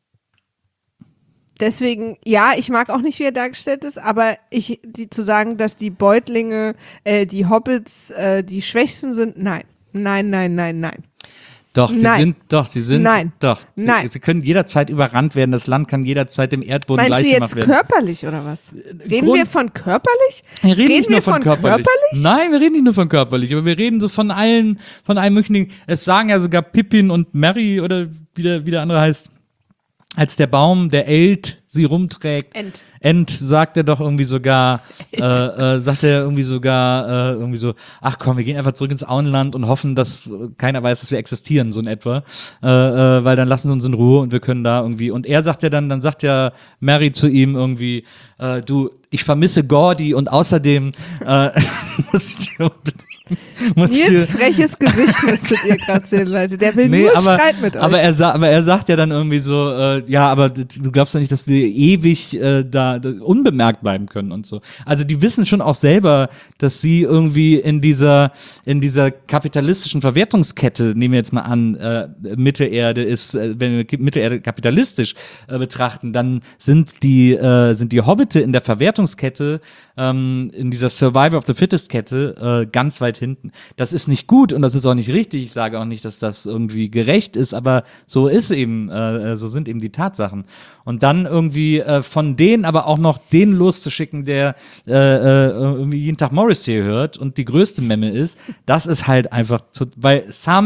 Speaker 4: deswegen, ja, ich mag auch nicht, wie er dargestellt ist, aber ich, die zu sagen, dass die Beutlinge, äh, die Hobbits, äh, die Schwächsten sind, nein. Nein, nein, nein, nein.
Speaker 2: Doch, sie
Speaker 4: Nein.
Speaker 2: sind, doch, sie sind,
Speaker 4: Nein.
Speaker 2: doch. Sie,
Speaker 4: Nein.
Speaker 2: sie können jederzeit überrannt werden, das Land kann jederzeit dem Erdboden
Speaker 4: Meinst
Speaker 2: gleich
Speaker 4: du
Speaker 2: gemacht
Speaker 4: jetzt
Speaker 2: werden.
Speaker 4: körperlich oder was? Reden
Speaker 2: Grund-
Speaker 4: wir von körperlich?
Speaker 2: Wir reden, nicht
Speaker 4: wir
Speaker 2: nur von,
Speaker 4: von
Speaker 2: körperlich. Nein, wir reden nicht nur von körperlich, aber wir reden so von allen, von allen möglichen Dingen. Es sagen ja sogar Pippin und Merry oder wie der, wie der andere heißt, als der Baum, der Eld, sie rumträgt.
Speaker 4: Ent.
Speaker 2: Ent sagt er doch irgendwie sogar, äh, äh, sagt er irgendwie sogar, äh, irgendwie so, ach komm, wir gehen einfach zurück ins Auenland und hoffen, dass äh, keiner weiß, dass wir existieren, so in etwa. Äh, äh, weil dann lassen sie uns in Ruhe und wir können da irgendwie. Und er sagt ja dann, dann sagt ja Mary zu ihm irgendwie, äh, du, ich vermisse Gordy und außerdem äh, muss ich dir unbedingt. Muss ich dir,
Speaker 4: Nils freches Gesicht müsstet ihr gerade sehen, Leute. Der will
Speaker 2: Nee,
Speaker 4: nur
Speaker 2: aber,
Speaker 4: Streit mit euch.
Speaker 2: aber, er sa- aber er sagt ja dann irgendwie so, äh, ja, aber d- du glaubst doch nicht, dass wir ewig äh, da, da unbemerkt bleiben können und so. Also die wissen schon auch selber, dass sie irgendwie in dieser in dieser kapitalistischen Verwertungskette, nehmen wir jetzt mal an, äh, Mittelerde ist, äh, wenn wir Mittelerde kapitalistisch äh, betrachten, dann sind die äh, sind die Hobbite in der Verwertungskette, ähm, in dieser Survival of the Fittest Kette äh, ganz weit hinten. Das ist nicht gut und das ist auch nicht richtig. Ich sage auch nicht, dass das irgendwie gerecht ist, aber so ist eben, äh, so sind eben die Tatsachen. Und dann irgendwie äh, von denen aber auch noch den loszuschicken, der äh, äh, irgendwie jeden Tag Morrissey hört und die größte Memme ist, das ist halt einfach, zu, weil Sam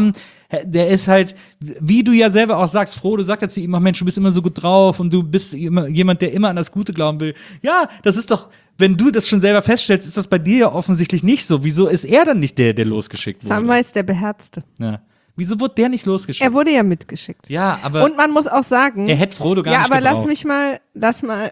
Speaker 2: Der ist halt, wie du ja selber auch sagst, Frodo sagt ja zu ihm, ach Mensch, du bist immer so gut drauf und du bist immer, jemand, der immer an das Gute glauben will. Ja, das ist doch, wenn du das schon selber feststellst, ist das bei dir ja offensichtlich nicht so. Wieso ist er dann nicht der, der losgeschickt wurde?
Speaker 4: Samwise ist der Beherzte.
Speaker 2: Ja. Wieso wurde der nicht losgeschickt?
Speaker 4: Er wurde ja mitgeschickt.
Speaker 2: Ja, aber
Speaker 4: Und man muss auch sagen,
Speaker 2: er hätte Frodo gar
Speaker 4: ja,
Speaker 2: nicht
Speaker 4: aber
Speaker 2: gebraucht.
Speaker 4: lass mich mal, lass mal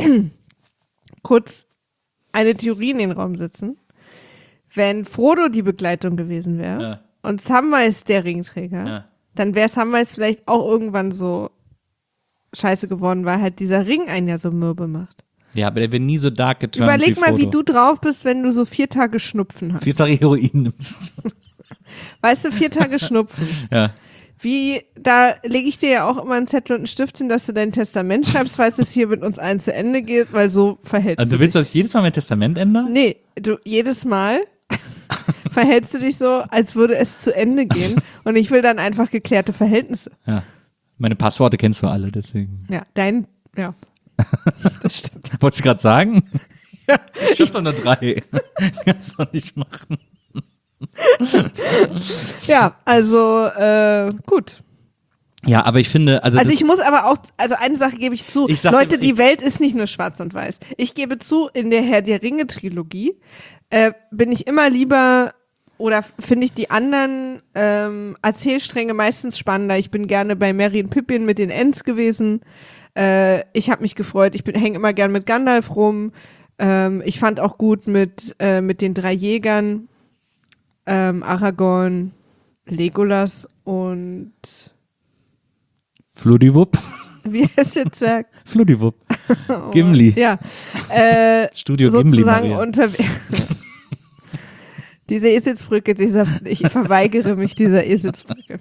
Speaker 4: kurz eine Theorie in den Raum setzen. Wenn Frodo die Begleitung gewesen wäre
Speaker 2: Ja.
Speaker 4: und Samwise der Ringträger,
Speaker 2: Ja.
Speaker 4: dann wäre Samwise vielleicht auch irgendwann so scheiße geworden, weil halt dieser Ring einen ja so mürbe macht.
Speaker 2: Ja, aber der wird nie so dark geturnt
Speaker 4: Überleg
Speaker 2: wie
Speaker 4: mal,
Speaker 2: Frodo.
Speaker 4: wie du drauf bist, wenn du so vier Tage Schnupfen hast.
Speaker 2: Vier Tage Heroin nimmst.
Speaker 4: Weißt du, vier Tage Schnupfen.
Speaker 2: Ja.
Speaker 4: Wie, da lege ich dir ja auch immer einen Zettel und einen Stift hin, dass du dein Testament schreibst, falls es hier mit uns allen zu Ende geht, weil so verhältst
Speaker 2: Also
Speaker 4: du
Speaker 2: du willst,
Speaker 4: dich.
Speaker 2: dass ich jedes Mal mein Testament ändere?
Speaker 4: Nee, du jedes Mal verhältst du dich so, als würde es zu Ende gehen und ich will dann einfach geklärte Verhältnisse.
Speaker 2: Ja. Meine Passworte kennst du alle, deswegen.
Speaker 4: Ja, dein, ja, das stimmt.
Speaker 2: Wolltest du gerade sagen? Ja. Ich hab doch nur drei. Kannst du doch nicht machen.
Speaker 4: Ja, also äh, gut.
Speaker 2: Ja, aber ich finde, also,
Speaker 4: Also
Speaker 2: das,
Speaker 4: ich muss aber auch, also eine Sache gebe ich zu,
Speaker 2: Ich sag
Speaker 4: Leute,
Speaker 2: immer,
Speaker 4: die
Speaker 2: ich-
Speaker 4: Welt ist nicht nur schwarz und weiß. Ich gebe zu, in der Herr der Ringe Trilogie äh, bin ich immer lieber oder finde ich die anderen ähm, Erzählstränge meistens spannender. Ich bin gerne bei Merry und Pippin mit den Ents gewesen. Äh, ich habe mich gefreut, ich hänge immer gern mit Gandalf rum. Ähm, ich fand auch gut mit, äh, mit den drei Jägern, ähm, Aragorn, Legolas und
Speaker 2: Fludiwupp.
Speaker 4: wie heißt der Zwerg?
Speaker 2: Fludiwupp. Gimli.
Speaker 4: Ja. Äh,
Speaker 2: Studio Gimli.
Speaker 4: sozusagen
Speaker 2: Maria.
Speaker 4: unter diese Eselsbrücke, dieser, ich verweigere mich dieser Eselsbrücke.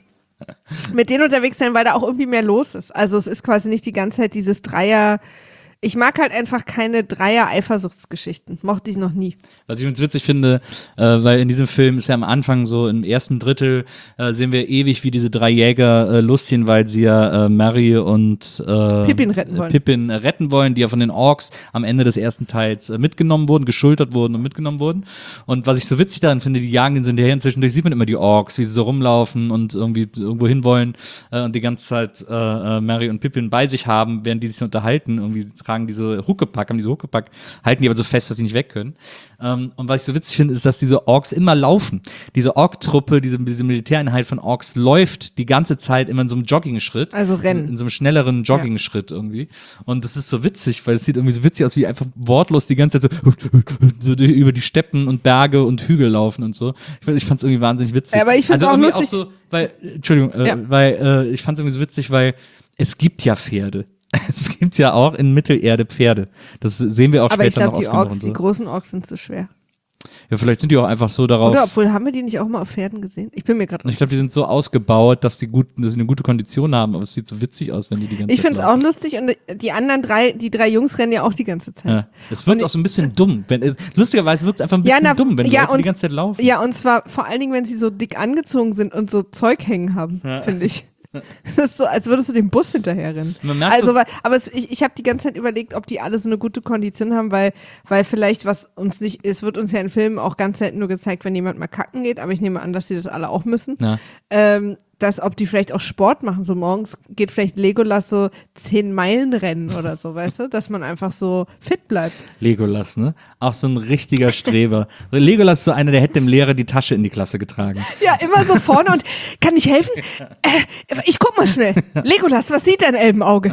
Speaker 4: Mit denen unterwegs sein, weil da auch irgendwie mehr los ist. Also es ist quasi nicht die ganze Zeit dieses Dreier. Ich mag halt einfach keine Dreier-Eifersuchtsgeschichten. Mochte ich noch nie.
Speaker 2: Was ich übrigens witzig finde, äh, weil in diesem Film ist ja am Anfang so im ersten Drittel äh, sehen wir ewig, wie diese drei Jäger äh, losziehen, weil sie ja äh, Mary und äh,
Speaker 4: Pippin retten wollen.
Speaker 2: Pippin äh, retten wollen, die ja von den Orks am Ende des ersten Teils äh, mitgenommen wurden, geschultert wurden und mitgenommen wurden. Und was ich so witzig daran finde, die jagen den so hinterher und zwischendurch sieht man immer die Orks, wie sie so rumlaufen und irgendwie irgendwo hinwollen äh, und die ganze Zeit äh, äh, Mary und Pippin bei sich haben, während die sich so unterhalten. Irgendwie tragen diese Huckepack, haben diese Huckepack, halten die aber so fest, dass sie nicht weg können. Ähm, und was ich so witzig finde, ist, dass diese Orks immer laufen. Diese Ork-Truppe, diese, diese Militäreinheit von Orks läuft die ganze Zeit immer in so einem Jogging-Schritt.
Speaker 4: Also rennen.
Speaker 2: In, in so einem schnelleren Jogging-Schritt irgendwie. Und das ist so witzig, weil es sieht irgendwie so witzig aus, wie einfach wortlos die ganze Zeit so, so die, über die Steppen und Berge und Hügel laufen und so. Ich, ich fand es irgendwie wahnsinnig witzig.
Speaker 4: Ja, aber ich find's
Speaker 2: also
Speaker 4: auch
Speaker 2: irgendwie
Speaker 4: lustig-
Speaker 2: so, weil, Entschuldigung, äh,
Speaker 4: Ja.
Speaker 2: weil äh, ich fand es irgendwie so witzig, weil es gibt ja Pferde. Es gibt ja auch in Mittelerde Pferde. Das sehen wir auch
Speaker 4: Aber ich
Speaker 2: später
Speaker 4: glaube,
Speaker 2: noch
Speaker 4: die
Speaker 2: oft genug
Speaker 4: Orks,
Speaker 2: und
Speaker 4: die
Speaker 2: so.
Speaker 4: großen Orks sind zu schwer.
Speaker 2: Ja, vielleicht sind die auch einfach so darauf.
Speaker 4: Oder obwohl, haben wir die nicht auch mal auf Pferden gesehen? Ich bin mir gerade.
Speaker 2: Ich glaube, die sind so ausgebaut, dass die, gut, dass sie eine gute Kondition haben, aber es sieht so witzig aus, wenn die die ganze
Speaker 4: Ich
Speaker 2: Zeit
Speaker 4: finde es auch
Speaker 2: laufen.
Speaker 4: lustig und die anderen drei, die drei Jungs rennen ja auch die ganze Zeit.
Speaker 2: Ja. Es wirkt
Speaker 4: Und
Speaker 2: auch so ein bisschen dumm. Wenn es, lustigerweise wirkt es einfach ein bisschen
Speaker 4: na,
Speaker 2: dumm, wenn die
Speaker 4: ja,
Speaker 2: Leute
Speaker 4: und-
Speaker 2: die ganze Zeit laufen.
Speaker 4: Ja, und zwar vor allen Dingen, wenn sie so dick angezogen sind und so Zeug hängen haben, finde ich. Das ist so, als würdest du dem Bus hinterherrennen.
Speaker 2: Man merkt
Speaker 4: Also,
Speaker 2: so-
Speaker 4: weil, aber es, ich, ich habe die ganze Zeit überlegt, ob die alle so eine gute Kondition haben, weil, weil vielleicht was uns nicht, es wird uns ja in Filmen auch ganz selten nur gezeigt, wenn jemand mal kacken geht, aber ich nehme an, dass sie das alle auch müssen.
Speaker 2: Ja.
Speaker 4: Ähm, dass ob die vielleicht auch Sport machen, so morgens geht vielleicht Legolas so zehn Meilen rennen oder so, weißt du, dass man einfach so fit bleibt.
Speaker 2: Legolas, ne? Auch so ein richtiger Streber. Legolas ist so einer, der hätte dem Lehrer die Tasche in die Klasse getragen.
Speaker 4: Ja, immer so vorne und kann ich helfen? Äh, ich guck mal schnell. Legolas, was sieht dein Elbenauge?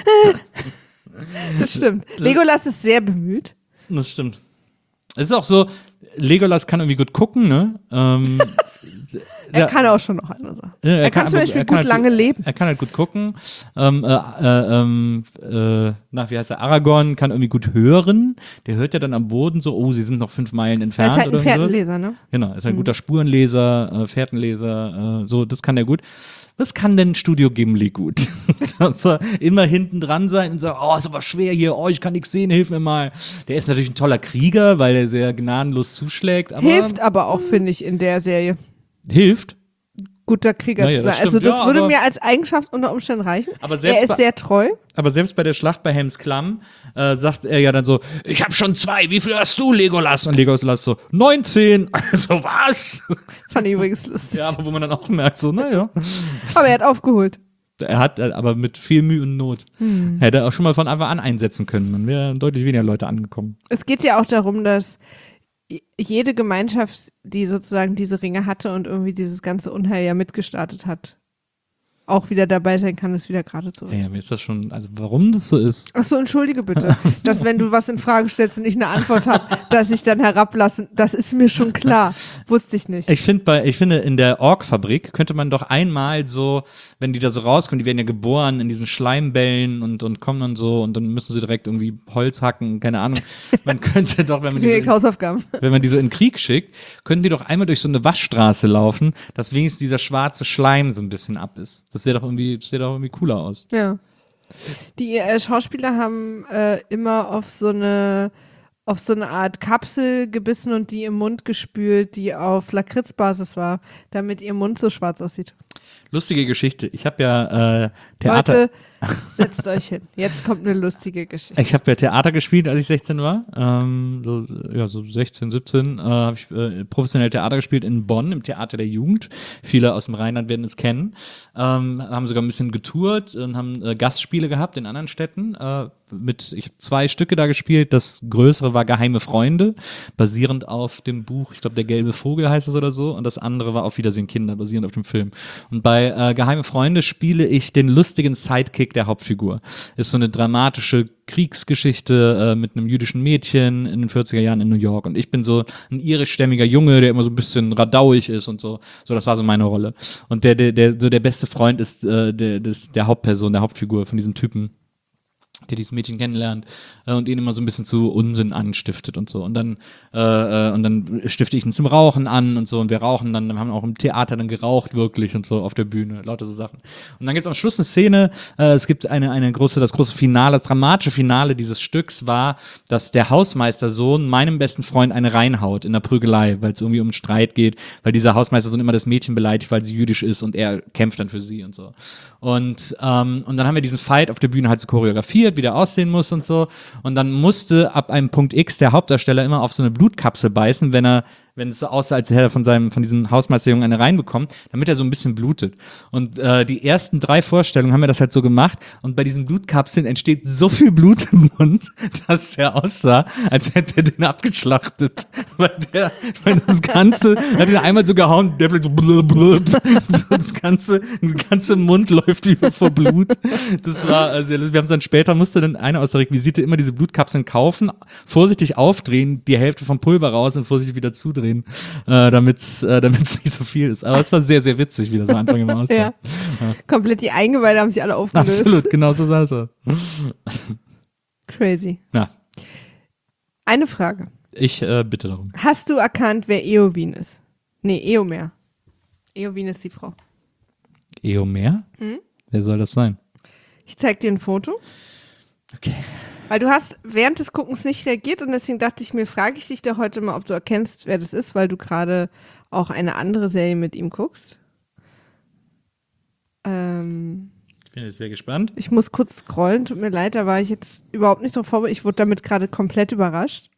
Speaker 4: Das stimmt. Legolas ist sehr bemüht.
Speaker 2: Das stimmt. Es ist auch so, Legolas kann irgendwie gut gucken, ne? Ähm,
Speaker 4: Er
Speaker 2: ja.
Speaker 4: kann auch schon noch andere Sachen.
Speaker 2: Ja,
Speaker 4: er, kann
Speaker 2: aber-
Speaker 4: zum Beispiel
Speaker 2: er kann
Speaker 4: gut
Speaker 2: halt
Speaker 4: lange leben.
Speaker 2: Er kann halt gut gucken. Ähm, äh, äh, ähm, äh, nach, wie heißt er? Aragorn kann irgendwie gut hören. Der hört ja dann am Boden so, oh, sie sind noch fünf Meilen
Speaker 4: Er
Speaker 2: entfernt.
Speaker 4: ist halt ein
Speaker 2: oder sowas.
Speaker 4: Pferdenleser, ne?
Speaker 2: Genau, ist halt ein guter Spurenleser, äh, Fährtenleser, äh, so, das kann er gut. Was kann denn Studio Gimli gut? Dass er immer hinten dran sein und sagen, oh, ist aber schwer hier, oh, ich kann nichts sehen, hilf mir mal. Der ist natürlich ein toller Krieger, weil er sehr gnadenlos zuschlägt, aber
Speaker 4: Hilft aber auch, finde ich, in der Serie.
Speaker 2: hilft.
Speaker 4: guter Krieger
Speaker 2: Naja,
Speaker 4: zu sein.
Speaker 2: das
Speaker 4: Also
Speaker 2: stimmt.
Speaker 4: das
Speaker 2: Ja,
Speaker 4: würde
Speaker 2: aber-
Speaker 4: mir als Eigenschaft unter Umständen reichen.
Speaker 2: Aber selbst
Speaker 4: er ist
Speaker 2: bei-
Speaker 4: sehr treu.
Speaker 2: Aber selbst bei der Schlacht bei Helms Klamm äh, sagt er ja dann so, ich habe schon zwei, wie viel hast du, Legolas? Und Legolas so, neunzehn. Also was?
Speaker 4: Das fand ich übrigens lustig.
Speaker 2: Ja, aber wo man dann auch merkt, so, naja.
Speaker 4: Aber er hat aufgeholt.
Speaker 2: Er hat äh, aber mit viel Mühe und Not.
Speaker 4: Hm.
Speaker 2: Hätte er auch schon mal von Anfang an einsetzen können. Dann wären deutlich weniger Leute angekommen.
Speaker 4: Es geht ja auch darum, dass jede Gemeinschaft, die sozusagen diese Ringe hatte und irgendwie dieses ganze Unheil ja mitgestartet hat, auch wieder dabei sein kann, es wieder gerade zu rücken.
Speaker 2: Ja, mir ist das schon, also warum das so ist.
Speaker 4: Ach so, entschuldige bitte, dass wenn du was in Frage stellst und ich eine Antwort habe, dass ich dann herablassen, das ist mir schon klar. Wusste ich nicht.
Speaker 2: Ich finde, bei, ich finde, in der Ork-Fabrik könnte man doch einmal so, wenn die da so rauskommen, die werden ja geboren in diesen Schleimbällen und, und kommen dann so und dann müssen sie direkt irgendwie Holz hacken, keine Ahnung. Man könnte doch, wenn man die
Speaker 4: Direkt
Speaker 2: so,
Speaker 4: Hausaufgaben.
Speaker 2: wenn man die so in den Krieg schickt, könnten die doch einmal durch so eine Waschstraße laufen, dass wenigstens dieser schwarze Schleim so ein bisschen ab ist. Das wäre doch irgendwie, das sähe doch irgendwie cooler aus.
Speaker 4: Ja. Die äh, Schauspieler haben äh, immer auf so eine auf so eine Art Kapsel gebissen und die im Mund gespült, die auf Lakritzbasis war, damit ihr Mund so schwarz aussieht.
Speaker 2: Lustige Geschichte. Ich habe ja äh, Theater.
Speaker 4: Leute, setzt euch hin. Jetzt kommt eine lustige Geschichte.
Speaker 2: Ich habe ja Theater gespielt, als ich sechzehn war. Ähm, so, ja, so sechzehn, siebzehn äh, habe ich äh, professionell Theater gespielt in Bonn, im Theater der Jugend. Viele aus dem Rheinland werden es kennen. Ähm, haben sogar ein bisschen getourt und haben äh, Gastspiele gehabt in anderen Städten. Äh, mit, ich habe zwei Stücke da gespielt. Das größere war Geheime Freunde, basierend auf dem Buch, ich glaube, Der gelbe Vogel heißt es oder so. Und das andere war Auf Wiedersehen Kinder, basierend auf dem Film. Und bei äh, Geheime Freunde spiele ich den lustigen Sidekick der Hauptfigur. Ist so eine dramatische Kriegsgeschichte äh, mit einem jüdischen Mädchen in den vierziger Jahren in New York. Und ich bin so ein irischstämmiger Junge, der immer so ein bisschen radauig ist und so. So, das war so meine Rolle. Und der, der, der, so der beste Freund ist äh, der, des, der Hauptperson, der Hauptfigur von diesem Typen, der dieses Mädchen kennenlernt äh, und ihn immer so ein bisschen zu Unsinn anstiftet und so. Und dann äh, äh, und dann stifte ich ihn zum Rauchen an und so und wir rauchen dann, dann haben wir auch im Theater dann geraucht wirklich und so auf der Bühne, lauter so Sachen. Und dann gibt es am Schluss eine Szene, äh, es gibt eine, eine große, das große Finale, das dramatische Finale dieses Stücks war, dass der Hausmeistersohn meinem besten Freund eine reinhaut in der Prügelei, weil es irgendwie um einen Streit geht, weil dieser Hausmeistersohn immer das Mädchen beleidigt, weil sie jüdisch ist und er kämpft dann für sie und so. Und, ähm, und dann haben wir diesen Fight auf der Bühne halt so choreografiert, wie der aussehen muss und so. Und dann musste ab einem Punkt X der Hauptdarsteller immer auf so eine Blutkapsel beißen, wenn er, wenn es so aussah, als hätte er von seinem, von diesem Hausmeisterjungen eine reinbekommen, damit er so ein bisschen blutet. Und äh, die ersten drei Vorstellungen haben wir das halt so gemacht. Und bei diesen Blutkapseln entsteht so viel Blut im Mund, dass er aussah, als hätte er den abgeschlachtet. Weil der, weil das Ganze, er hat ihn einmal so gehauen, der bleibt so blub, blub. Das ganze, der ganze Mund läuft über vor Blut. Das war, also wir haben es dann später, musste dann einer aus der Requisite immer diese Blutkapseln kaufen, vorsichtig aufdrehen, die Hälfte vom Pulver raus und vorsichtig wieder zudrehen. Äh, damit es äh, damit's nicht so viel ist. Aber es war sehr, sehr witzig, wie das am Anfang immer aussah.
Speaker 4: Ja. Ja. Komplett die Eingeweide haben sich alle aufgelöst.
Speaker 2: Absolut, genau so sah es aus.
Speaker 4: Crazy.
Speaker 2: Ja,
Speaker 4: Eine Frage.
Speaker 2: ich äh, bitte darum.
Speaker 4: Hast du erkannt, wer Eowyn ist? Nee, Eomer. Eowyn ist die Frau.
Speaker 2: Eomer?
Speaker 4: Mhm.
Speaker 2: Wer soll das sein?
Speaker 4: Ich zeig dir ein Foto.
Speaker 2: Okay.
Speaker 4: Weil du hast während des Guckens nicht reagiert und deswegen dachte ich mir, frage ich dich doch heute mal, ob du erkennst, wer das ist, weil du gerade auch eine andere Serie mit ihm guckst. Ähm,
Speaker 2: Ich bin jetzt sehr gespannt.
Speaker 4: ich muss kurz scrollen, tut mir leid, da war ich jetzt überhaupt nicht so vorbereitet. Ich wurde damit gerade komplett überrascht.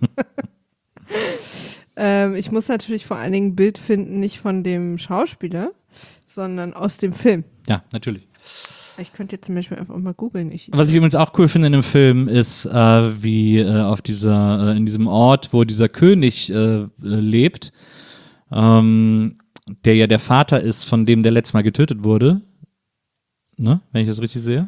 Speaker 4: ähm, ich muss natürlich vor allen Dingen ein Bild finden, nicht von dem Schauspieler, sondern aus dem Film.
Speaker 2: Ja, natürlich.
Speaker 4: Ich könnte jetzt zum Beispiel einfach mal googeln. Ich,
Speaker 2: Was ich übrigens auch cool finde in dem Film ist, äh, wie äh, auf dieser, äh, in diesem Ort, wo dieser König äh, lebt, ähm, der ja der Vater ist, von dem der letztes Mal getötet wurde, ne, wenn ich das richtig sehe.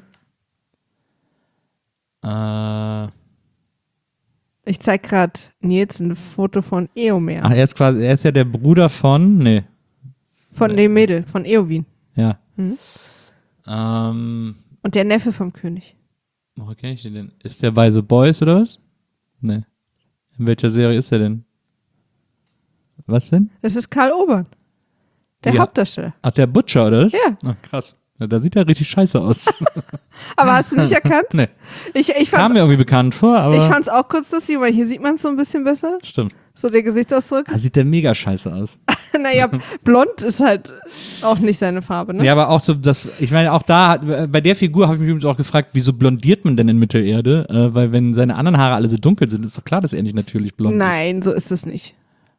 Speaker 2: Äh,
Speaker 4: ich zeig gerade Nils ein Foto von Eomer.
Speaker 2: ach, er ist quasi, er ist ja der Bruder von, nee,
Speaker 4: Von dem Mädel, von Eowyn.
Speaker 2: ja.
Speaker 4: Mhm.
Speaker 2: Ähm,
Speaker 4: Und der Neffe vom König.
Speaker 2: woher kenne ich den denn? Ist der bei The Boys oder was? Nee. In welcher Serie ist er denn? Was denn?
Speaker 4: Das ist Karl Obern. Der
Speaker 2: Ja.
Speaker 4: Hauptdarsteller.
Speaker 2: Ach, der Butcher, oder was?
Speaker 4: Ja.
Speaker 2: Ach, krass. Ja, da sieht er richtig scheiße aus.
Speaker 4: Aber hast du nicht erkannt?
Speaker 2: Nee.
Speaker 4: Ich, ich
Speaker 2: Kam
Speaker 4: fand's,
Speaker 2: mir irgendwie bekannt vor, aber.
Speaker 4: ich fand's auch kurz lustig, weil hier sieht man es so ein bisschen besser.
Speaker 2: Stimmt.
Speaker 4: So der Gesichtsausdruck.
Speaker 2: Da sieht der mega scheiße aus.
Speaker 4: Naja, blond ist halt auch nicht seine Farbe, ne?
Speaker 2: Ja, aber auch so, das, ich meine, auch da, bei der Figur habe ich mich übrigens auch gefragt, wieso blondiert man denn in Mittelerde? Äh, weil wenn seine anderen Haare alle so dunkel sind, ist doch klar, dass er nicht natürlich blond ist.
Speaker 4: Nein, so ist es nicht.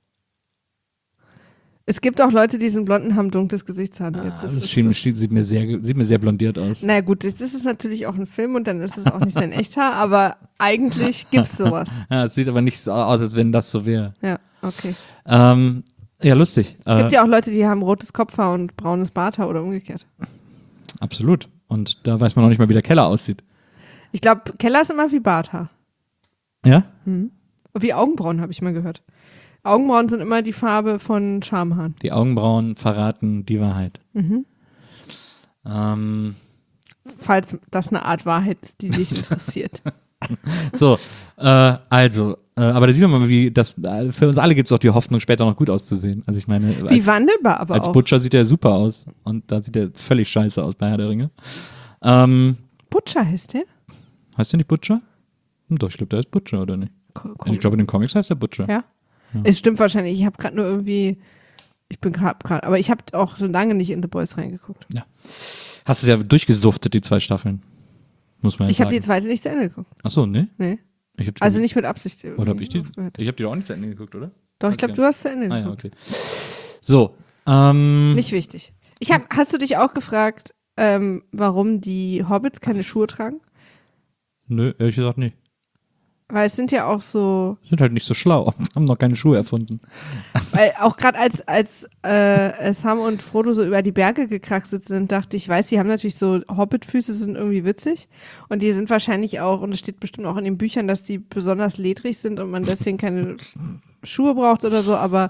Speaker 4: Es gibt auch Leute, die sind blond und haben dunkles Gesichtshaar.
Speaker 2: Ah,
Speaker 4: Jetzt
Speaker 2: das
Speaker 4: ist es
Speaker 2: schien,
Speaker 4: so.
Speaker 2: sieht, mir sehr, sieht mir sehr blondiert aus.
Speaker 4: Na gut, das, das ist natürlich auch ein Film und dann ist es auch nicht sein Echthaar, aber eigentlich gibt's sowas.
Speaker 2: Ja, es sieht aber nicht so aus, als wenn das so wäre.
Speaker 4: Ja, okay.
Speaker 2: Ähm, ja, lustig.
Speaker 4: Es
Speaker 2: Äh,
Speaker 4: gibt ja auch Leute, die haben rotes Kopfhaar und braunes Barthaar oder umgekehrt.
Speaker 2: Absolut. Und da weiß man noch nicht mal, wie der Keller aussieht.
Speaker 4: Ich glaube, Keller ist immer wie Barthaar.
Speaker 2: Ja?
Speaker 4: Wie Augenbrauen, habe ich mal gehört. Augenbrauen sind immer die Farbe von Schamhaaren.
Speaker 2: Die Augenbrauen verraten die Wahrheit.
Speaker 4: Mhm.
Speaker 2: Ähm,
Speaker 4: Falls das eine Art Wahrheit ist, die dich interessiert.
Speaker 2: so, äh, also, äh, aber da sieht man mal, wie das, äh, für uns alle gibt es auch die Hoffnung, später noch gut auszusehen. Also ich meine,
Speaker 4: Wie
Speaker 2: als,
Speaker 4: wandelbar aber
Speaker 2: als
Speaker 4: auch.
Speaker 2: Butcher sieht er super aus. Und da sieht er völlig scheiße aus bei Herr der Ringe. Ähm,
Speaker 4: Butcher heißt der?
Speaker 2: heißt der nicht Butcher? Hm, doch, ich glaube, der ist Butcher, oder nicht?
Speaker 4: Ko-
Speaker 2: Ich glaube, in den Comics heißt der Butcher.
Speaker 4: Ja. Es stimmt wahrscheinlich. Ich habe gerade nur irgendwie, ich bin gerade, aber ich habe auch so lange nicht in The Boys reingeguckt.
Speaker 2: Hast du ja durchgesuchtet, die zwei Staffeln. Muss man ja
Speaker 4: Ich habe
Speaker 2: sagen.
Speaker 4: die zweite nicht zu Ende geguckt.
Speaker 2: Achso, ne?
Speaker 4: Nee.
Speaker 2: Ich hab die,
Speaker 4: Also nicht mit Absicht.
Speaker 2: Oder habe ich die?
Speaker 4: aufgehört.
Speaker 2: Ich habe die auch nicht zu Ende geguckt, oder?
Speaker 4: Doch, ich glaube,
Speaker 2: Okay.
Speaker 4: du hast zu Ende
Speaker 2: Ah ja,
Speaker 4: geguckt.
Speaker 2: okay. So, ähm,
Speaker 4: Nicht wichtig. Ich hab, hast du dich auch gefragt, ähm, warum die Hobbits keine Schuhe tragen?
Speaker 2: nö, ehrlich gesagt nicht.
Speaker 4: Weil es sind ja auch so,
Speaker 2: Sind halt nicht so schlau, haben noch keine Schuhe erfunden.
Speaker 4: weil auch gerade als, als äh, Sam und Frodo so über die Berge gekraxelt sind, dachte ich, weiß, die haben natürlich so Hobbitfüße, sind irgendwie witzig und die sind wahrscheinlich auch, und es steht bestimmt auch in den Büchern, dass die besonders ledrig sind und man deswegen keine Schuhe braucht oder so, aber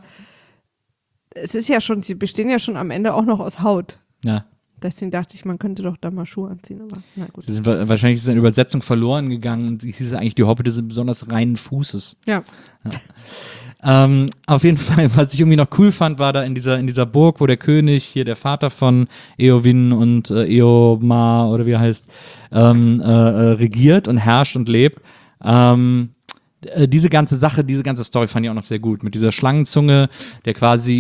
Speaker 4: es ist ja schon, sie bestehen ja schon am Ende auch noch aus Haut.
Speaker 2: Ja,
Speaker 4: Deswegen dachte ich, man könnte doch da mal Schuhe anziehen, aber na gut.
Speaker 2: sie sind wa- wahrscheinlich ist eine Übersetzung verloren gegangen und es hieß eigentlich, die Hobbits sind besonders reinen Fußes.
Speaker 4: Ja.
Speaker 2: Ähm, auf jeden Fall, was ich irgendwie noch cool fand, war da in dieser, in dieser Burg, wo der König, hier der Vater von Eowyn und äh, Eomar oder wie er heißt, ähm, äh, äh, regiert und herrscht und lebt. Ähm, äh, diese ganze Sache, diese ganze Story fand ich auch noch sehr gut. Mit dieser Schlangenzunge, der quasi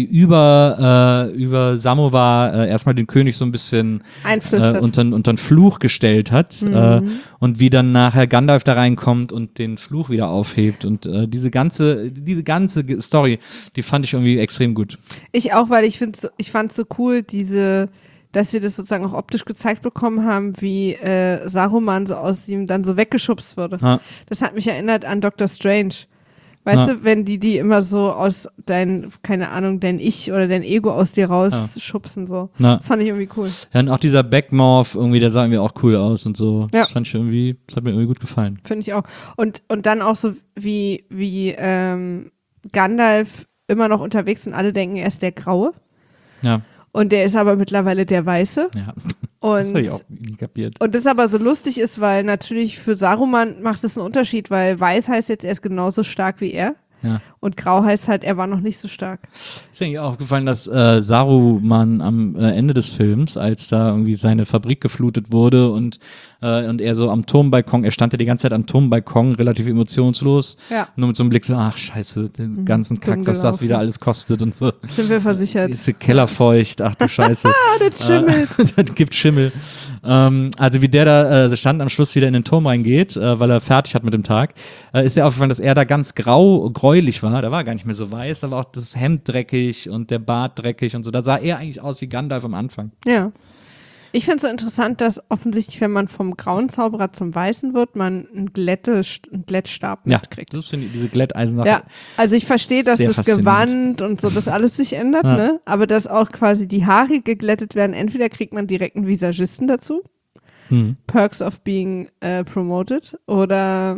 Speaker 2: über, äh, über Samowar äh, erstmal den König so ein bisschen
Speaker 4: Einflüstert.
Speaker 2: äh, unter, unter einen Fluch gestellt hat äh, und wie dann nachher Gandalf da reinkommt und den Fluch wieder aufhebt und äh, diese ganze diese ganze Ge- Story, die fand ich irgendwie extrem gut.
Speaker 4: Ich auch, weil ich finde, so, ich fand es so cool, diese, dass wir das sozusagen auch optisch gezeigt bekommen haben, wie äh, Saruman so aus ihm dann so weggeschubst wurde.
Speaker 2: Ja.
Speaker 4: Das hat mich erinnert an Doctor Strange. Weißt
Speaker 2: Ja.
Speaker 4: du, wenn die die immer so aus dein, keine Ahnung, dein Ich oder dein Ego aus dir rausschubsen so.
Speaker 2: Ja.
Speaker 4: Das fand ich irgendwie cool.
Speaker 2: Ja, und auch dieser Backmorph irgendwie, der sah irgendwie auch cool aus und so.
Speaker 4: Ja.
Speaker 2: Das fand ich irgendwie, das hat mir irgendwie gut gefallen.
Speaker 4: Finde ich auch. Und, und dann auch so wie, wie ähm, Gandalf immer noch unterwegs ist und alle denken, er ist der Graue.
Speaker 2: Ja,
Speaker 4: Und der ist aber mittlerweile der Weiße.
Speaker 2: ja. das
Speaker 4: Und
Speaker 2: habe ich auch nie kapiert.
Speaker 4: Und das aber so lustig ist, weil natürlich für Saruman macht es einen Unterschied, weil Weiß heißt jetzt, er ist genauso stark wie er.
Speaker 2: Ja.
Speaker 4: Und Grau heißt halt, er war noch nicht so stark.
Speaker 2: Ist mir eigentlich auch aufgefallen, dass äh, Saruman am äh, Ende des Films, als da irgendwie seine Fabrik geflutet wurde und, äh, und er so am Turmbalkon, er stand ja die ganze Zeit am Turmbalkon, relativ emotionslos,
Speaker 4: Ja.
Speaker 2: nur mit so einem Blick so, ach scheiße, den ganzen Kack,
Speaker 4: dumm
Speaker 2: was das
Speaker 4: gelaufen.
Speaker 2: wieder alles kostet und so.
Speaker 4: Sind wir versichert.
Speaker 2: Jetzt der Keller feucht, ach du Scheiße.
Speaker 4: Ah, das schimmelt.
Speaker 2: Äh, das gibt Schimmel. Ähm, also wie der da äh, stand am Schluss wieder in den Turm reingeht, äh, weil er fertig hat mit dem Tag, äh, ist dir aufgefallen, dass er da ganz grau, gräulich war. Da war er gar nicht mehr so weiß, da war auch das Hemd dreckig und der Bart dreckig und so. Da sah er eigentlich aus wie Gandalf am Anfang.
Speaker 4: Ja. Ich finde es so interessant, dass offensichtlich, wenn man vom grauen Zauberer zum Weißen wird, man einen, Glätte, einen Glättstab
Speaker 2: Ja,
Speaker 4: mitkriegt.
Speaker 2: das finde ich, diese Glätteisensache.
Speaker 4: Ja, also ich verstehe, dass
Speaker 2: Sehr
Speaker 4: das
Speaker 2: faszinierend.
Speaker 4: Gewand und so, das alles sich ändert,
Speaker 2: Ja.
Speaker 4: ne? Aber dass auch quasi die Haare geglättet werden, entweder kriegt man direkt einen Visagisten dazu,
Speaker 2: Hm.
Speaker 4: Perks of being äh, promoted, oder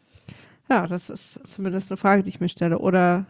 Speaker 4: ja, das ist zumindest eine Frage, die ich mir stelle. Oder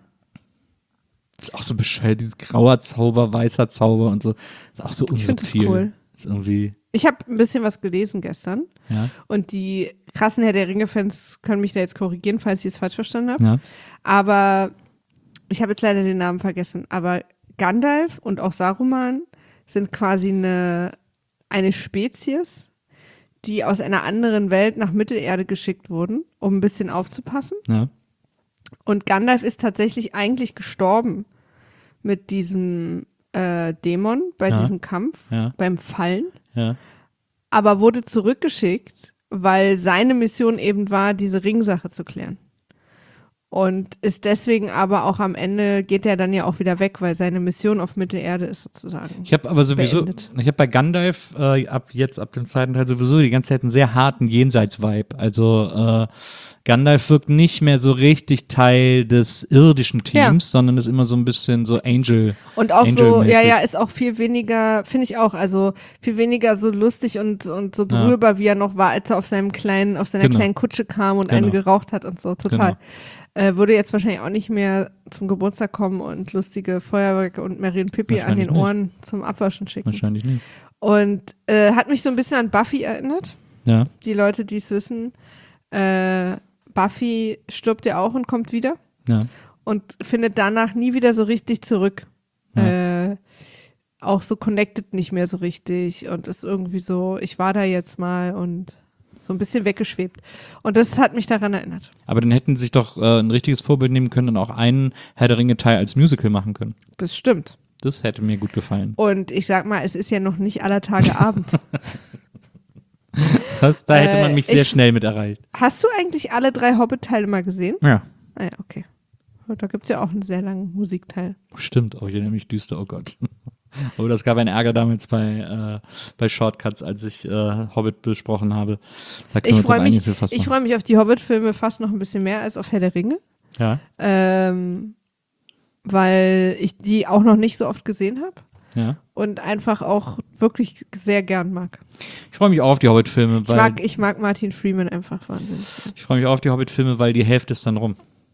Speaker 2: Ist auch so bescheuert, dieses grauer Zauber, weißer Zauber und so. Ist auch so
Speaker 4: Ich find das
Speaker 2: unsubtil.
Speaker 4: cool.
Speaker 2: Ist irgendwie,
Speaker 4: ich habe ein bisschen was gelesen gestern
Speaker 2: ja,
Speaker 4: und die krassen Herr der Ringe-Fans können mich da jetzt korrigieren, falls ich es falsch verstanden habe.
Speaker 2: ja.
Speaker 4: Aber ich habe jetzt leider den Namen vergessen. Aber Gandalf und auch Saruman sind quasi eine, eine Spezies, die aus einer anderen Welt nach Mittelerde geschickt wurden, um ein bisschen aufzupassen.
Speaker 2: ja.
Speaker 4: Und Gandalf ist tatsächlich eigentlich gestorben mit diesem äh, Dämon bei
Speaker 2: Ja.
Speaker 4: diesem Kampf,
Speaker 2: Ja.
Speaker 4: beim Fallen,
Speaker 2: Ja.
Speaker 4: aber wurde zurückgeschickt, weil seine Mission eben war, diese Ringsache zu klären. Und ist deswegen aber auch am Ende, geht er dann ja auch wieder weg, weil seine Mission auf Mittelerde ist sozusagen.
Speaker 2: Ich habe aber sowieso,
Speaker 4: Beendet.
Speaker 2: ich habe bei Gandalf äh, ab jetzt, ab dem zweiten Teil sowieso die ganze Zeit einen sehr harten Jenseits-Vibe. Also äh, Gandalf wirkt nicht mehr so richtig Teil des irdischen Teams,
Speaker 4: Ja.
Speaker 2: sondern ist immer so ein bisschen so Angel.
Speaker 4: Und auch so,
Speaker 2: Angel-mäßig.
Speaker 4: ja, ja, ist auch viel weniger, finde ich auch, also viel weniger so lustig und, und so
Speaker 2: Ja.
Speaker 4: berührbar, wie er noch war, als er auf seinem kleinen, auf seiner
Speaker 2: Genau.
Speaker 4: kleinen Kutsche kam und
Speaker 2: Genau.
Speaker 4: eine geraucht hat und so, total.
Speaker 2: Genau.
Speaker 4: Äh, würde jetzt wahrscheinlich auch nicht mehr zum Geburtstag kommen und lustige Feuerwerke und Mary und Pippi an
Speaker 2: Wahrscheinlich
Speaker 4: den
Speaker 2: nicht.
Speaker 4: Ohren zum Abwaschen schicken.
Speaker 2: Wahrscheinlich nicht.
Speaker 4: Und äh, hat mich so ein bisschen an Buffy erinnert.
Speaker 2: Ja.
Speaker 4: Die Leute, die es wissen, äh, Buffy stirbt ja auch und kommt wieder
Speaker 2: Ja.
Speaker 4: und findet danach nie wieder so richtig zurück. Äh, auch so connected nicht mehr so richtig und ist irgendwie so, ich war da jetzt mal und so ein bisschen weggeschwebt. Und das hat mich daran erinnert.
Speaker 2: Aber dann hätten sie sich doch äh, ein richtiges Vorbild nehmen können und auch einen Herr der Ringe-Teil als Musical machen können.
Speaker 4: Das stimmt.
Speaker 2: Das hätte mir gut gefallen.
Speaker 4: Und ich sag mal, es ist ja noch nicht aller Tage Abend.
Speaker 2: Das, da hätte man
Speaker 4: Äh,
Speaker 2: mich sehr
Speaker 4: ich-
Speaker 2: schnell mit erreicht.
Speaker 4: Hast du eigentlich alle drei Hobbit-Teile mal gesehen?
Speaker 2: Ja.
Speaker 4: Ah ja, okay. Da gibt es ja auch einen sehr langen Musikteil.
Speaker 2: Stimmt, oh, ich erinnere mich düster, oh Gott. Aber das gab einen Ärger damals bei, äh, bei Shortcuts, als ich äh, Hobbit besprochen habe. Da können wir
Speaker 4: Ich
Speaker 2: uns auf
Speaker 4: freue mich,
Speaker 2: einiges gefasst
Speaker 4: ich
Speaker 2: machen.
Speaker 4: freu mich auf die Hobbit-Filme fast noch ein bisschen mehr als auf Herr der Ringe.
Speaker 2: Ja,
Speaker 4: Ähm, weil ich die auch noch nicht so oft gesehen habe
Speaker 2: ja.
Speaker 4: und einfach auch wirklich sehr gern mag.
Speaker 2: Ich freue mich auch auf die Hobbit-Filme,
Speaker 4: Ich
Speaker 2: weil
Speaker 4: mag, ich mag Martin Freeman einfach wahnsinnig.
Speaker 2: ich freue mich auch auf die Hobbit-Filme, weil die Hälfte ist dann rum.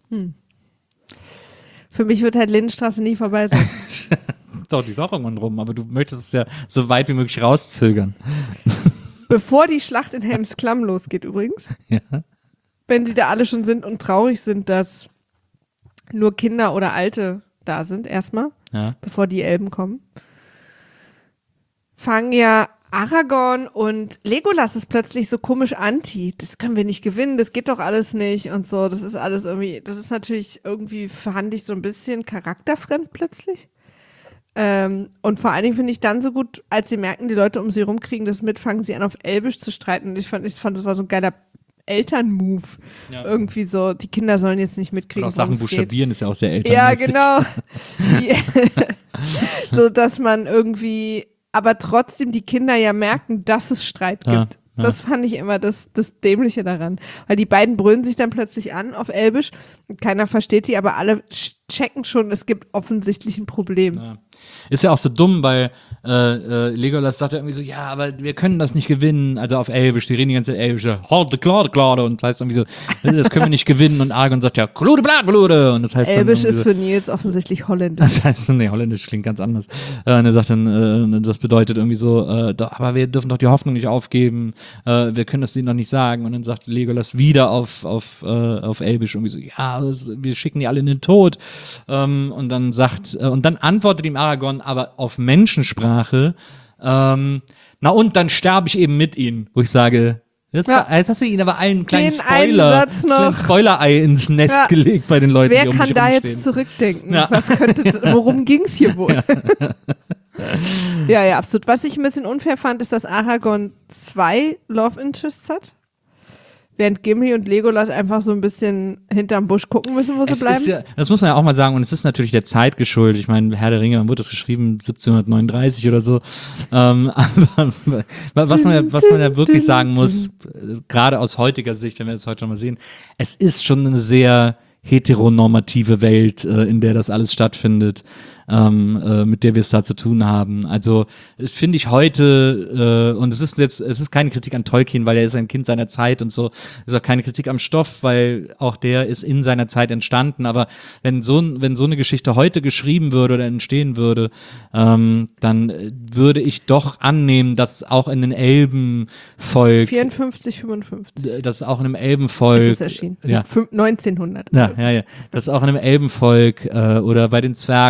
Speaker 4: Für mich wird halt Lindenstraße nie vorbei sein.
Speaker 2: Doch, die ist auch irgendwann rum, aber du möchtest es ja so weit wie möglich rauszögern.
Speaker 4: Bevor die Schlacht in Helms Klamm losgeht übrigens,
Speaker 2: Ja.
Speaker 4: wenn sie da alle schon sind und traurig sind, dass nur Kinder oder Alte da sind, erstmal,
Speaker 2: Ja.
Speaker 4: bevor die Elben kommen, fangen ja Aragorn und Legolas ist plötzlich so komisch anti. Das können wir nicht gewinnen, das geht doch alles nicht und so. Das ist alles irgendwie, das ist natürlich irgendwie, fand ich so ein bisschen charakterfremd plötzlich. Ähm, und vor allen Dingen finde ich dann so gut, als sie merken, die Leute um sie rum kriegen das mit, fangen sie an auf Elbisch zu streiten. Und ich fand, ich fand, das war so ein geiler Elternmove.
Speaker 2: Ja.
Speaker 4: Irgendwie so, die Kinder sollen jetzt nicht
Speaker 2: Und
Speaker 4: mitkriegen,
Speaker 2: auch Sachen
Speaker 4: worum es geht.
Speaker 2: buchstabieren ist ja auch sehr älter.
Speaker 4: Ja, genau. Die, so, dass man irgendwie, aber trotzdem die Kinder ja merken, dass es Streit
Speaker 2: Ja,
Speaker 4: gibt.
Speaker 2: ja.
Speaker 4: Das fand ich immer das, das Dämliche daran. Weil die beiden brüllen sich dann plötzlich an auf Elbisch. Keiner versteht die, aber alle checken schon, es gibt offensichtlich ein Problem.
Speaker 2: Ja. Ist ja auch so dumm, weil äh, äh, Legolas sagt ja irgendwie so, ja, aber wir können das nicht gewinnen. Also auf Elbisch, die reden die ganze Zeit Elbisch, Horde, Klade, Klade. Und das heißt irgendwie so, das können wir nicht gewinnen. Und Aragorn sagt ja, Klude, Blad, Blude. Und das heißt
Speaker 4: Elbisch
Speaker 2: dann
Speaker 4: ist
Speaker 2: irgendwie
Speaker 4: für Nils offensichtlich holländisch.
Speaker 2: Das heißt, nee, Holländisch klingt ganz anders. Äh, und er sagt dann, äh, das bedeutet irgendwie so, äh, doch, aber wir dürfen doch die Hoffnung nicht aufgeben, äh, wir können das denen noch nicht sagen. Und dann sagt Legolas wieder auf, auf, äh, auf Elbisch irgendwie so, ja, das, wir schicken die alle in den Tod. Ähm, und dann sagt, äh, und dann antwortet ihm Aragorn aber auf Menschensprache, ähm, na und dann sterbe ich eben mit ihnen, wo ich sage, jetzt,
Speaker 4: Ja.
Speaker 2: jetzt hast du ihnen aber einen kleinen
Speaker 4: Den einen
Speaker 2: Spoiler,
Speaker 4: Satz noch.
Speaker 2: kleinen Spoiler-Ei ins Nest
Speaker 4: Ja.
Speaker 2: gelegt bei den Leuten,
Speaker 4: Wer
Speaker 2: die um
Speaker 4: kann
Speaker 2: dich
Speaker 4: da
Speaker 2: rumstehen.
Speaker 4: jetzt zurückdenken?
Speaker 2: Ja.
Speaker 4: Was könnte, worum ging's hier wohl? Ja. ja, absolut. Was ich ein bisschen unfair fand, ist, dass Aragorn zwei Love Interests hat, während Gimli und Legolas einfach so ein bisschen hinterm Busch gucken müssen, wo sie
Speaker 2: Es
Speaker 4: bleiben.
Speaker 2: ist ja, das muss man ja auch mal sagen, und es ist natürlich der Zeit geschuldet. Ich meine, Herr der Ringe, wann wurde das geschrieben? siebzehnhundertneununddreißig oder so. Ähm, aber was man, ja, was man ja wirklich sagen muss, äh, gerade aus heutiger Sicht, wenn wir das heute noch mal sehen, es ist schon eine sehr heteronormative Welt, äh, in der das alles stattfindet. Ähm, äh, mit der wir es da zu tun haben. Also das finde ich heute, äh, und es ist jetzt, es ist keine Kritik an Tolkien, weil er ist ein Kind seiner Zeit und so, es ist auch keine Kritik am Stoff, weil auch der ist in seiner Zeit entstanden, aber wenn so, wenn so eine Geschichte heute geschrieben würde oder entstehen würde, ähm, dann äh, würde ich doch annehmen, dass auch in den Elbenvolk,
Speaker 4: vierundfünfzig, fünfundfünfzig
Speaker 2: äh, dass auch in einem Elbenvolk,
Speaker 4: ist es erschienen.
Speaker 2: ja.
Speaker 4: Fün- neunzehnhundert.
Speaker 2: Ja, ja, ja. Dass auch in einem Elbenvolk äh, oder bei den Zwergen oder eben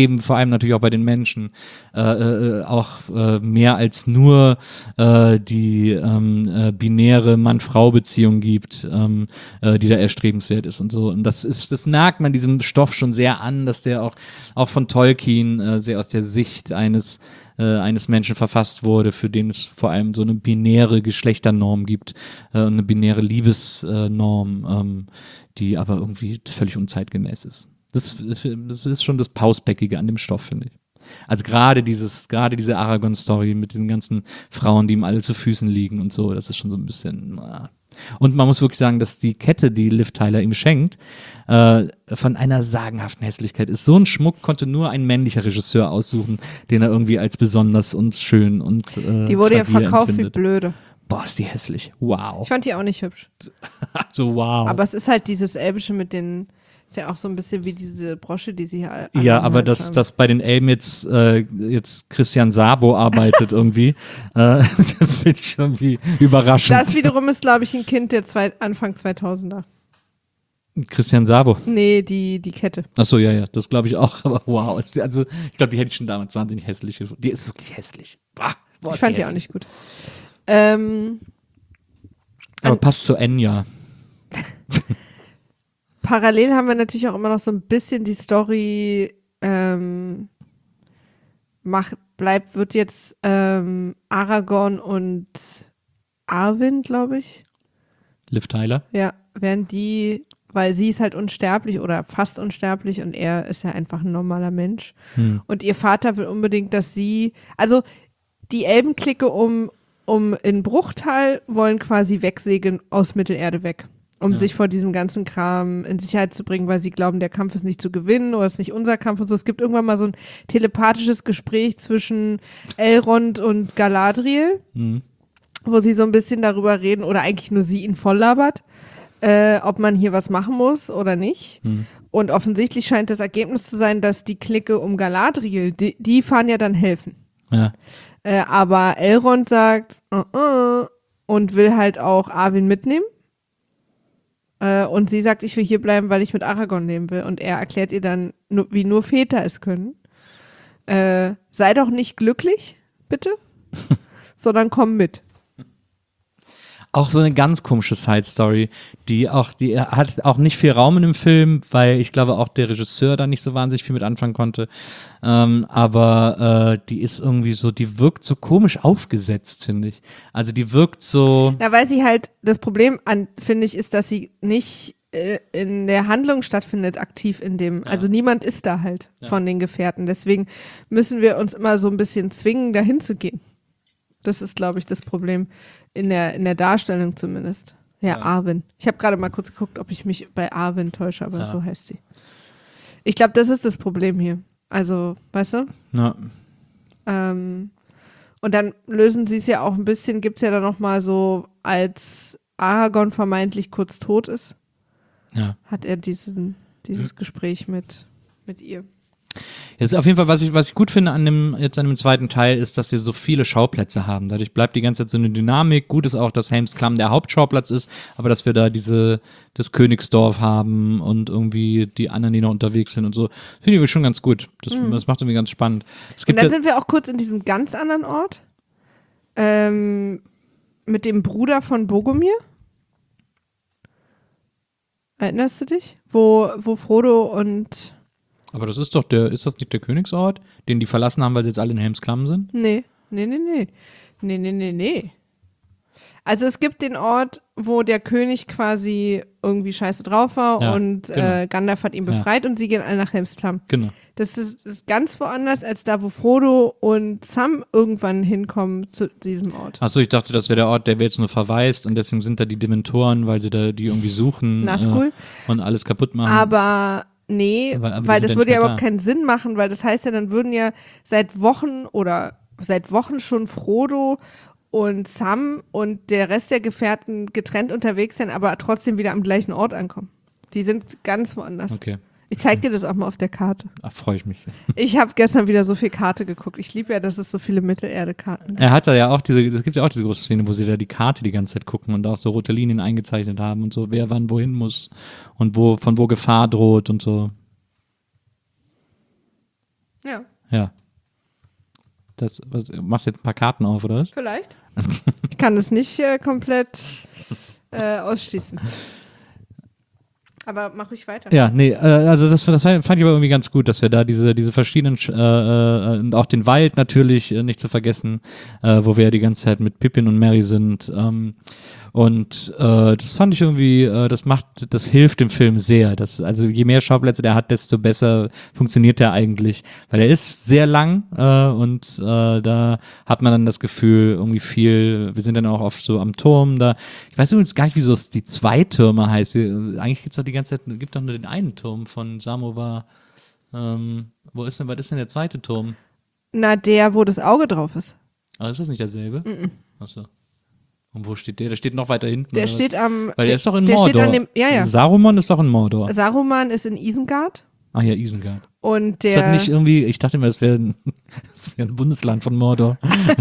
Speaker 2: eben vor allem natürlich auch bei den Menschen äh, äh, auch äh, mehr als nur äh, die ähm, äh, binäre Mann-Frau-Beziehung gibt, ähm, äh, die da erstrebenswert ist und so. Und das ist, das merkt man diesem Stoff schon sehr an, dass der auch, auch von Tolkien äh, sehr aus der Sicht eines Äh, eines Menschen verfasst wurde, für den es vor allem so eine binäre Geschlechternorm gibt äh, und eine binäre Liebesnorm, ähm, die aber irgendwie völlig unzeitgemäß ist. Das, das ist schon das Pausbäckige an dem Stoff, finde ich. Also gerade dieses, gerade diese Aragorn-Story mit diesen ganzen Frauen, die ihm alle zu Füßen liegen und so, das ist schon so ein bisschen. Na. Und man muss wirklich sagen, dass die Kette, die Liv Tyler ihm schenkt, äh, von einer sagenhaften Hässlichkeit ist. So ein Schmuck konnte nur ein männlicher Regisseur aussuchen, den er irgendwie als besonders und schön und äh,
Speaker 4: Die wurde ja
Speaker 2: fragil
Speaker 4: verkauft
Speaker 2: empfindet.
Speaker 4: wie blöde.
Speaker 2: Boah, ist die hässlich. Wow.
Speaker 4: Ich fand die auch nicht hübsch.
Speaker 2: So wow.
Speaker 4: Aber es ist halt dieses Elbische mit den, ist ja auch so ein bisschen wie diese Brosche, die sie hier
Speaker 2: Ja,
Speaker 4: am
Speaker 2: aber
Speaker 4: Hals
Speaker 2: dass,
Speaker 4: haben.
Speaker 2: dass bei den Elben jetzt, äh, jetzt Christian Sabo arbeitet irgendwie, äh, finde ich irgendwie überraschend.
Speaker 4: Das wiederum ist, glaube ich, ein Kind der zwei, Anfang zweitausender.
Speaker 2: Christian Sabo.
Speaker 4: Nee, die, die Kette.
Speaker 2: Achso, ja, ja, das glaube ich auch. Aber wow, ist die- also ich glaube, die hätte ich schon damals wahnsinnig hässlich. Die ist wirklich hässlich. Bah, boah,
Speaker 4: Ich
Speaker 2: ist
Speaker 4: fand die auch
Speaker 2: hässlich.
Speaker 4: nicht gut. Ähm,
Speaker 2: Aber
Speaker 4: an-
Speaker 2: passt zu Enya.
Speaker 4: parallel haben wir natürlich auch immer noch so ein bisschen die Story, ähm, mach, bleibt, wird jetzt ähm, Aragorn und Arwen, glaube ich,
Speaker 2: Liv Tyler.
Speaker 4: ja, werden die, weil sie ist halt unsterblich oder fast unsterblich und er ist ja einfach ein normaler Mensch.
Speaker 2: Hm.
Speaker 4: Und ihr Vater will unbedingt, dass sie, also die Elbenklicke um, um in Bruchtal wollen quasi wegsegeln aus Mittelerde weg, um
Speaker 2: Ja.
Speaker 4: sich vor diesem ganzen Kram in Sicherheit zu bringen, weil sie glauben, der Kampf ist nicht zu gewinnen oder ist nicht unser Kampf und so. Es gibt irgendwann mal so ein telepathisches Gespräch zwischen Elrond und Galadriel,
Speaker 2: Hm.
Speaker 4: wo sie so ein bisschen darüber reden oder eigentlich nur sie ihn voll labert, äh, ob man hier was machen muss oder nicht.
Speaker 2: Hm.
Speaker 4: Und offensichtlich scheint das Ergebnis zu sein, dass die Clique um Galadriel, die, die fahren ja dann helfen.
Speaker 2: Ja.
Speaker 4: Äh, aber Elrond sagt uh -uh, und will halt auch Arwen mitnehmen. Äh, und sie sagt, ich will hier bleiben, weil ich mit Aragorn leben will. Und er erklärt ihr dann, nu- wie nur Väter es können. Äh, sei doch nicht glücklich, bitte, sondern komm mit.
Speaker 2: Auch so eine ganz komische Side-Story, die auch, die hat auch nicht viel Raum in dem Film, weil ich glaube auch der Regisseur da nicht so wahnsinnig viel mit anfangen konnte. Ähm, aber äh, die ist irgendwie so, die wirkt so komisch aufgesetzt, finde ich. Also die wirkt so.
Speaker 4: Na, weil sie halt, das Problem an, finde ich, ist, dass sie nicht äh, in der Handlung stattfindet, aktiv in dem, also niemand ist da halt von den Gefährten. Deswegen müssen wir uns immer so ein bisschen zwingen, dahin zu gehen. Das ist, glaube ich, das Problem in der, in der Darstellung zumindest. Ja,
Speaker 2: Ja.
Speaker 4: Arwen. Ich habe gerade mal kurz geguckt, ob ich mich bei Arwen täusche, aber
Speaker 2: Ja.
Speaker 4: so heißt sie. Ich glaube, das ist das Problem hier. Also, weißt du?
Speaker 2: Na,
Speaker 4: Ähm, und dann lösen sie es ja auch ein bisschen, gibt es ja dann nochmal so, als Aragorn vermeintlich kurz tot ist,
Speaker 2: ja.
Speaker 4: hat er diesen, dieses Gespräch mit, mit ihr.
Speaker 2: Jetzt auf jeden Fall, was ich, was ich gut finde an dem, jetzt an dem zweiten Teil, ist, dass wir so viele Schauplätze haben. Dadurch bleibt die ganze Zeit so eine Dynamik. Gut ist auch, dass Helms Klamm der Hauptschauplatz ist, aber dass wir da diese, das Königsdorf haben und irgendwie die anderen, die noch unterwegs sind und so. Finde ich schon ganz gut. Das, das macht irgendwie ganz spannend. Es
Speaker 4: Und
Speaker 2: gibt
Speaker 4: dann
Speaker 2: ja,
Speaker 4: sind wir auch kurz in diesem ganz anderen Ort, ähm, mit dem Bruder von Bogomir. Erinnerst du dich? Wo, wo Frodo und,
Speaker 2: aber das ist doch der, ist das nicht der Königsort, den die verlassen haben, weil sie jetzt alle in Helms Klamm sind?
Speaker 4: nee, nee, nee, nee, nee, nee, nee, nee. Also es gibt den Ort, wo der König quasi irgendwie scheiße drauf war
Speaker 2: Ja,
Speaker 4: und
Speaker 2: genau.
Speaker 4: äh, Gandalf hat ihn
Speaker 2: Ja.
Speaker 4: befreit und sie gehen alle nach Helms Klamm.
Speaker 2: Genau.
Speaker 4: Das ist, ist ganz woanders als da, wo Frodo und Sam irgendwann hinkommen zu diesem Ort.
Speaker 2: Achso, ich dachte, das wäre der Ort, der wäre jetzt nur verwaist und deswegen sind da die Dementoren, weil sie da die irgendwie suchen
Speaker 4: Nazgul.
Speaker 2: äh, und alles kaputt machen.
Speaker 4: Aber nee,
Speaker 2: Weil- aber die
Speaker 4: weil
Speaker 2: sind
Speaker 4: das
Speaker 2: ja
Speaker 4: würde
Speaker 2: nicht
Speaker 4: ja
Speaker 2: mehr
Speaker 4: überhaupt
Speaker 2: da.
Speaker 4: keinen Sinn machen, weil das heißt ja, dann würden ja seit Wochen oder seit Wochen schon Frodo und Sam und der Rest der Gefährten getrennt unterwegs sein, aber trotzdem wieder am gleichen Ort ankommen. Die sind ganz woanders.
Speaker 2: Okay,
Speaker 4: Ich zeig dir das auch mal auf der Karte.
Speaker 2: ach, freue ich mich.
Speaker 4: Ich habe gestern wieder so viel Karte geguckt. Ich liebe ja, dass es so viele Mittelerde-Karten gibt.
Speaker 2: Er hat da ja auch diese, es gibt ja auch diese große Szene, wo sie da die Karte die ganze Zeit gucken und auch so rote Linien eingezeichnet haben und so, wer wann wohin muss und wo, von wo Gefahr droht und so.
Speaker 4: Ja,
Speaker 2: Ja. Das, was, machst du jetzt ein paar Karten auf, oder was?
Speaker 4: vielleicht. Ich kann es nicht äh, komplett äh, ausschließen. Aber mach ruhig weiter.
Speaker 2: Ja, nee, äh, also das, das fand ich aber irgendwie ganz gut, dass wir da diese, diese verschiedenen, äh, äh, und auch den Wald natürlich äh, nicht zu vergessen, äh, wo wir ja die ganze Zeit mit Pippin und Merry sind. Ähm, und äh, das fand ich irgendwie, äh, das macht, das hilft dem Film sehr. Das, also je mehr Schauplätze der hat, desto besser funktioniert der eigentlich. Weil er ist sehr lang äh, und äh, da hat man dann das Gefühl, irgendwie viel, wir sind dann auch oft so am Turm da. Ich weiß übrigens gar nicht, wieso es die zwei Türme heißt. Wir, eigentlich gibt's doch die ganze Zeit, gibt doch nur den einen Turm von Samovar. Ähm, wo ist denn, was ist denn der zweite Turm?
Speaker 4: Na, der, wo das Auge drauf ist.
Speaker 2: Aber ist das nicht derselbe? Mm-mm. Achso. Und wo steht der? Der steht noch weiter hinten.
Speaker 4: Der
Speaker 2: oder was?
Speaker 4: steht am.
Speaker 2: Weil der,
Speaker 4: der
Speaker 2: ist doch in
Speaker 4: der
Speaker 2: Mordor.
Speaker 4: Steht an dem, ja, ja.
Speaker 2: Saruman ist doch in Mordor.
Speaker 4: Saruman ist in Isengard.
Speaker 2: Ach ja, Isengard.
Speaker 4: Und der.
Speaker 2: Ist das nicht irgendwie, ich dachte immer, das wäre ein, das wär ein Bundesland von Mordor.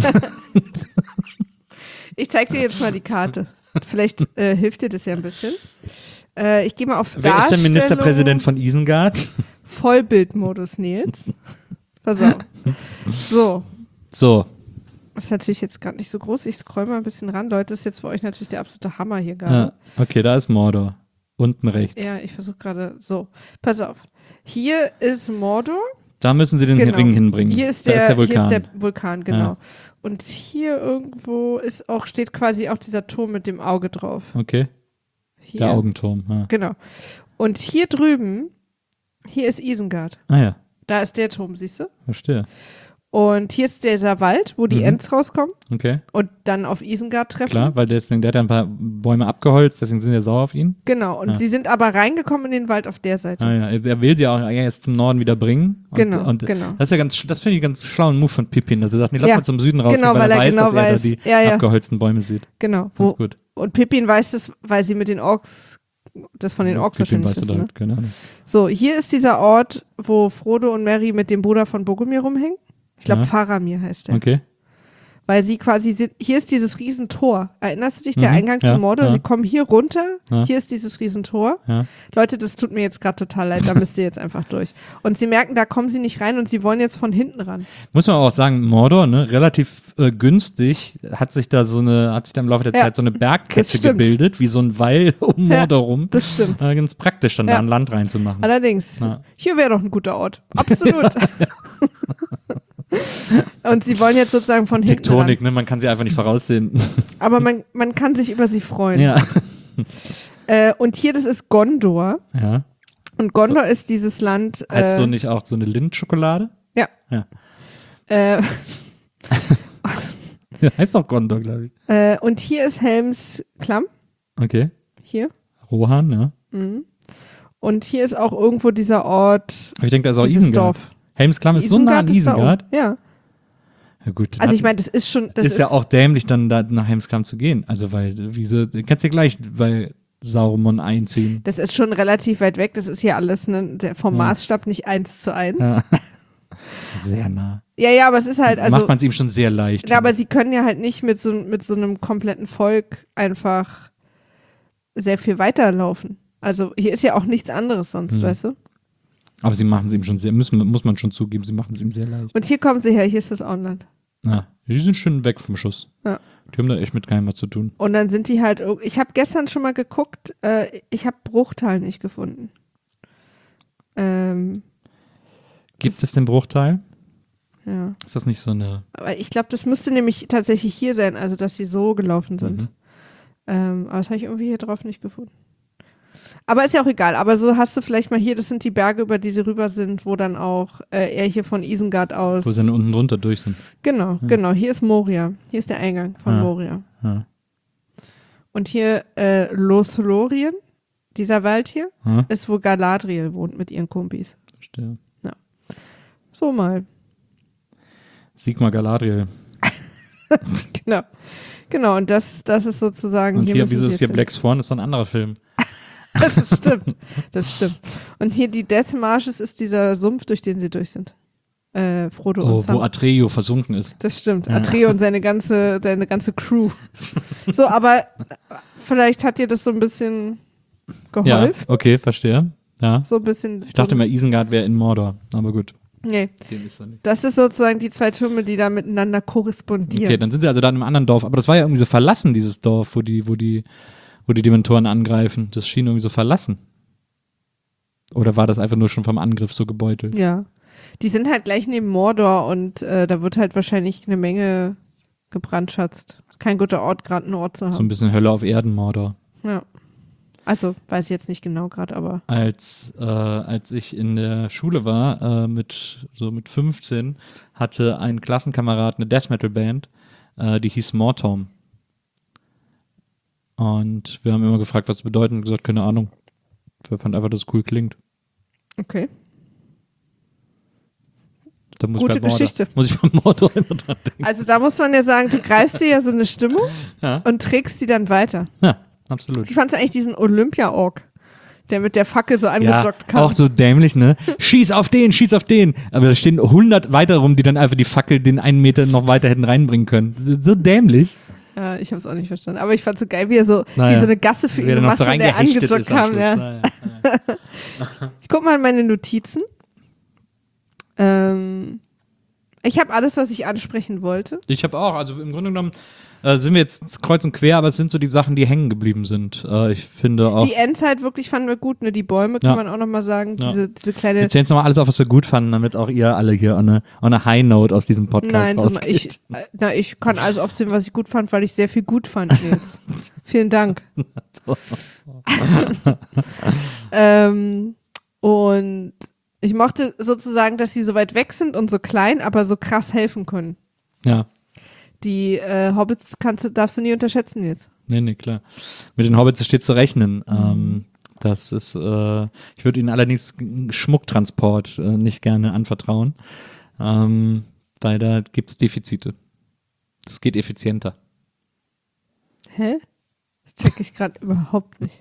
Speaker 4: Ich zeig dir jetzt mal die Karte. Vielleicht äh, hilft dir das ja ein bisschen. Äh, ich gehe mal auf
Speaker 2: Wer
Speaker 4: Darstellung.
Speaker 2: ist der Ministerpräsident von Isengard?
Speaker 4: Vollbildmodus, Nils. Pass auf. So.
Speaker 2: So.
Speaker 4: Das ist natürlich jetzt gerade nicht so groß. Ich scroll mal ein bisschen ran. Leute, das ist jetzt für euch natürlich der absolute Hammer hier gerade.
Speaker 2: Ja, okay, da ist Mordor. Unten rechts.
Speaker 4: Ja, ich versuche gerade so. Pass auf. Hier ist Mordor.
Speaker 2: Da müssen sie den
Speaker 4: Genau.
Speaker 2: Ring hinbringen.
Speaker 4: Hier ist
Speaker 2: da
Speaker 4: der,
Speaker 2: ist der Vulkan.
Speaker 4: Hier ist der Vulkan, genau.
Speaker 2: Ja.
Speaker 4: Und hier irgendwo ist auch, steht quasi auch dieser Turm mit dem Auge drauf.
Speaker 2: Okay,
Speaker 4: Hier.
Speaker 2: der Augenturm. Ja.
Speaker 4: Genau. Und hier drüben, hier ist Isengard.
Speaker 2: Ah ja,
Speaker 4: Da ist der Turm, siehst du?
Speaker 2: verstehe.
Speaker 4: Und hier ist dieser Wald, wo die
Speaker 2: Mhm.
Speaker 4: Ents rauskommen
Speaker 2: Okay,
Speaker 4: und dann auf Isengard treffen.
Speaker 2: klar, weil deswegen, der hat ja ein paar Bäume abgeholzt, deswegen sind sie sauer auf ihn.
Speaker 4: Genau. Und
Speaker 2: Ja.
Speaker 4: sie sind aber reingekommen in den Wald auf der Seite.
Speaker 2: Ah ja, er will sie auch erst zum Norden wieder bringen. Und,
Speaker 4: Genau,
Speaker 2: und
Speaker 4: genau.
Speaker 2: Das ist ja ganz, das finde ich ganz schlauen Move von Pippin, dass er sagt, nee, lass
Speaker 4: Ja,
Speaker 2: mal zum Süden rausgehen,
Speaker 4: genau,
Speaker 2: weil,
Speaker 4: weil
Speaker 2: er
Speaker 4: er
Speaker 2: weiß,
Speaker 4: genau
Speaker 2: dass er
Speaker 4: weiß.
Speaker 2: da die
Speaker 4: Ja, ja.
Speaker 2: abgeholzten Bäume sieht.
Speaker 4: Genau.
Speaker 2: Ganz
Speaker 4: Wo,
Speaker 2: gut.
Speaker 4: und Pippin weiß das, weil sie mit den Orks, das von den Orks
Speaker 2: Pippin
Speaker 4: wahrscheinlich
Speaker 2: weißt du
Speaker 4: wissen.
Speaker 2: da,
Speaker 4: Ne?
Speaker 2: keine Ahnung.
Speaker 4: So, hier ist dieser Ort, wo Frodo und Merry mit dem Bruder von Bogomir rumhängen. Ich glaube,
Speaker 2: Ja.
Speaker 4: Faramir heißt der.
Speaker 2: Okay.
Speaker 4: Weil sie quasi, sind, hier ist dieses Riesentor. Erinnerst du dich, der
Speaker 2: Mhm,
Speaker 4: Eingang
Speaker 2: ja,
Speaker 4: zu Mordor?
Speaker 2: ja.
Speaker 4: Sie kommen hier runter,
Speaker 2: Ja.
Speaker 4: hier ist dieses Riesentor.
Speaker 2: Ja.
Speaker 4: Leute, das tut mir jetzt gerade total leid, da müsst ihr jetzt einfach durch. Und sie merken, da kommen sie nicht rein und sie wollen jetzt von hinten ran.
Speaker 2: Muss man auch sagen, Mordor, ne, relativ äh, günstig, hat sich da so eine, hat sich da im Laufe der
Speaker 4: Ja,
Speaker 2: Zeit so eine
Speaker 4: das
Speaker 2: Bergkette
Speaker 4: stimmt.
Speaker 2: gebildet, wie so ein Wall um
Speaker 4: Ja,
Speaker 2: Mordor rum.
Speaker 4: Das stimmt.
Speaker 2: Äh, ganz praktisch, dann
Speaker 4: Ja.
Speaker 2: da ein Land reinzumachen.
Speaker 4: Allerdings,
Speaker 2: Ja.
Speaker 4: hier wäre doch ein guter Ort. Absolut. Und sie wollen jetzt sozusagen von hinten
Speaker 2: Tektonik,
Speaker 4: ran.
Speaker 2: ne, man kann sie einfach nicht voraussehen.
Speaker 4: Aber man, man kann sich über sie freuen.
Speaker 2: ja.
Speaker 4: Äh, und hier, das ist Gondor.
Speaker 2: ja.
Speaker 4: Und Gondor ist dieses Land.
Speaker 2: Heißt
Speaker 4: äh,
Speaker 2: so nicht auch so eine Lindschokolade?
Speaker 4: Ja.
Speaker 2: Ja.
Speaker 4: Äh,
Speaker 2: Heißt doch Gondor, glaube ich.
Speaker 4: äh, und hier ist Helms Klamm.
Speaker 2: Okay.
Speaker 4: Hier.
Speaker 2: Rohan, ja.
Speaker 4: Und hier ist auch irgendwo dieser Ort.
Speaker 2: Aber ich denke, da ist auch
Speaker 4: Dieses
Speaker 2: Isengard.
Speaker 4: Dorf.
Speaker 2: Helmsklamm ist so nah an
Speaker 4: ist da
Speaker 2: Isengard.
Speaker 4: oben. Ja.
Speaker 2: Ja gut.
Speaker 4: Also
Speaker 2: dann
Speaker 4: ich meine, das ist schon. Das
Speaker 2: ist, ja auch dämlich, dann da nach Helmsklamm zu gehen. Also weil, wieso, du kannst ja gleich bei Saruman einziehen.
Speaker 4: Das ist schon relativ weit weg. Das ist hier alles ne, der, vom
Speaker 2: Ja.
Speaker 4: Maßstab nicht eins zu eins.
Speaker 2: Ja.
Speaker 4: Ja,
Speaker 2: Sehr nah.
Speaker 4: ja, aber es ist halt, also.
Speaker 2: Macht man es ihm schon sehr leicht.
Speaker 4: Ja, aber sie können ja halt nicht mit so, mit so einem kompletten Volk einfach sehr viel weiterlaufen. Also hier ist ja auch nichts anderes sonst,
Speaker 2: Hm.
Speaker 4: weißt du?
Speaker 2: Aber sie machen es ihm schon sehr, müssen, muss man schon zugeben, sie machen es ihm sehr leicht.
Speaker 4: Und hier kommen sie her, hier ist das Auenland.
Speaker 2: Ja, die sind schön weg vom Schuss.
Speaker 4: Ja.
Speaker 2: Die haben da echt mit keinem was zu tun.
Speaker 4: Und dann sind die halt, irg- ich habe gestern schon mal geguckt, äh, ich habe Bruchteil nicht gefunden. Ähm,
Speaker 2: Gibt es den Bruchteil?
Speaker 4: ja.
Speaker 2: Ist das nicht so eine.
Speaker 4: Aber ich glaube, das müsste nämlich tatsächlich hier sein, also dass sie so gelaufen sind.
Speaker 2: Mhm.
Speaker 4: Ähm, aber das habe ich irgendwie hier drauf nicht gefunden. Aber ist ja auch egal. Aber so hast du vielleicht mal hier, das sind die Berge, über die sie rüber sind, wo dann auch äh, er hier von Isengard aus.
Speaker 2: Wo sie dann unten drunter durch sind.
Speaker 4: Genau, genau. Hier ist Moria. Hier ist der Eingang von
Speaker 2: Ah.
Speaker 4: Moria.
Speaker 2: Ja.
Speaker 4: Und hier äh, Lothlorien, dieser Wald hier,
Speaker 2: Ja,
Speaker 4: ist, wo Galadriel wohnt mit ihren Kumpis.
Speaker 2: verstehe.
Speaker 4: So mal.
Speaker 2: Sigmar Galadriel.
Speaker 4: Genau. Genau, und das, das ist sozusagen.
Speaker 2: Und hier,
Speaker 4: müssen
Speaker 2: wieso
Speaker 4: sie
Speaker 2: ist hier
Speaker 4: jetzt
Speaker 2: Black Swan? Das ist doch ein anderer Film.
Speaker 4: hin. Das stimmt. Das stimmt. Und hier die Death Marshes ist dieser Sumpf, durch den sie durch sind. Äh, Frodo und
Speaker 2: Oh,
Speaker 4: Sam.
Speaker 2: wo Atreo versunken ist.
Speaker 4: Das stimmt.
Speaker 2: Ja.
Speaker 4: Atreo und seine ganze, seine ganze Crew. So, aber vielleicht hat dir das so ein bisschen
Speaker 2: Ja,
Speaker 4: geholfen.
Speaker 2: okay, verstehe. Ja.
Speaker 4: So ein bisschen.
Speaker 2: Ich dachte immer, Isengard wäre in Mordor, aber gut.
Speaker 4: Nee,
Speaker 2: Dem ist so nicht.
Speaker 4: das ist sozusagen die zwei Türme, die da miteinander korrespondieren.
Speaker 2: Okay, dann sind sie also da in einem anderen Dorf. Aber das war ja irgendwie so verlassen, dieses Dorf, wo die, wo die, wo die Dementoren angreifen. Das schien irgendwie so verlassen. Oder war das einfach nur schon vom Angriff so gebeutelt?
Speaker 4: Ja. Die sind halt gleich neben Mordor und äh, da wird halt wahrscheinlich eine Menge gebrandschatzt. Kein guter Ort, gerade einen Ort zu haben.
Speaker 2: So ein bisschen Hölle auf Erden, Mordor.
Speaker 4: Ja. Also, weiß ich jetzt nicht genau gerade, aber.
Speaker 2: Als, äh, als ich in der Schule war, äh, mit so mit fünfzehn, hatte ein Klassenkamerad eine Death Metal Band, äh, die hieß Mortom. Und wir haben immer gefragt, was das bedeutet, und gesagt, keine Ahnung. Wir fanden einfach, dass es cool klingt.
Speaker 4: Okay.
Speaker 2: Da muss
Speaker 4: Gute
Speaker 2: ich bei Mordor,
Speaker 4: Geschichte.
Speaker 2: Muss ich bei Mordor immer dran denken.
Speaker 4: Also, da muss man ja sagen, du greifst dir ja so eine Stimmung
Speaker 2: Ja.
Speaker 4: und trägst die dann weiter.
Speaker 2: Ja, absolut.
Speaker 4: Wie fandst du eigentlich diesen Olympia-Ork, der mit der Fackel so
Speaker 2: Ja,
Speaker 4: angejoggt kam?
Speaker 2: auch so dämlich, ne? Schieß auf den, schieß auf den. Aber da stehen hundert weiter rum, die dann einfach die Fackel den einen Meter noch weiter hätten reinbringen können. So dämlich.
Speaker 4: Ja, ich habe es auch nicht verstanden. Aber ich fand so geil, wie er so,
Speaker 2: Naja.
Speaker 4: wie so eine Gasse für
Speaker 2: Wie
Speaker 4: ihn
Speaker 2: er noch
Speaker 4: gemacht
Speaker 2: so
Speaker 4: hat und der
Speaker 2: reingehechtet
Speaker 4: angejoggt
Speaker 2: ist am
Speaker 4: kam.
Speaker 2: Schluss.
Speaker 4: Ja.
Speaker 2: Naja.
Speaker 4: Ich guck mal in meine Notizen. Ähm, ich habe alles, was ich ansprechen wollte.
Speaker 2: Ich habe auch, also im Grunde genommen äh, sind wir jetzt kreuz und quer, aber es sind so die Sachen, die hängen geblieben sind. Äh, ich finde auch.
Speaker 4: Die Endzeit wirklich fanden wir gut, ne? Die Bäume kann
Speaker 2: Ja.
Speaker 4: man auch nochmal sagen.
Speaker 2: Ja.
Speaker 4: Diese, diese kleine.
Speaker 2: Jetzt zählen wir mal alles auf, was wir gut fanden, damit auch ihr alle hier on a, on a high note aus diesem Podcast
Speaker 4: Nein, so,
Speaker 2: rausgeht.
Speaker 4: ich, äh, na, ich kann alles aufzählen, was ich gut fand, weil ich sehr viel gut fand jetzt. Vielen Dank. ähm, und ich mochte sozusagen, dass sie so weit weg sind und so klein, aber so krass helfen können.
Speaker 2: Ja,
Speaker 4: Die äh, Hobbits kannst du, darfst du nie unterschätzen jetzt.
Speaker 2: nee, nee, klar. Mit den Hobbits steht zu rechnen. Ähm, das ist, äh, ich würde ihnen allerdings Schmucktransport äh, nicht gerne anvertrauen, ähm, weil da gibt es Defizite. Das geht effizienter.
Speaker 4: Hä? Das check ich gerade überhaupt nicht.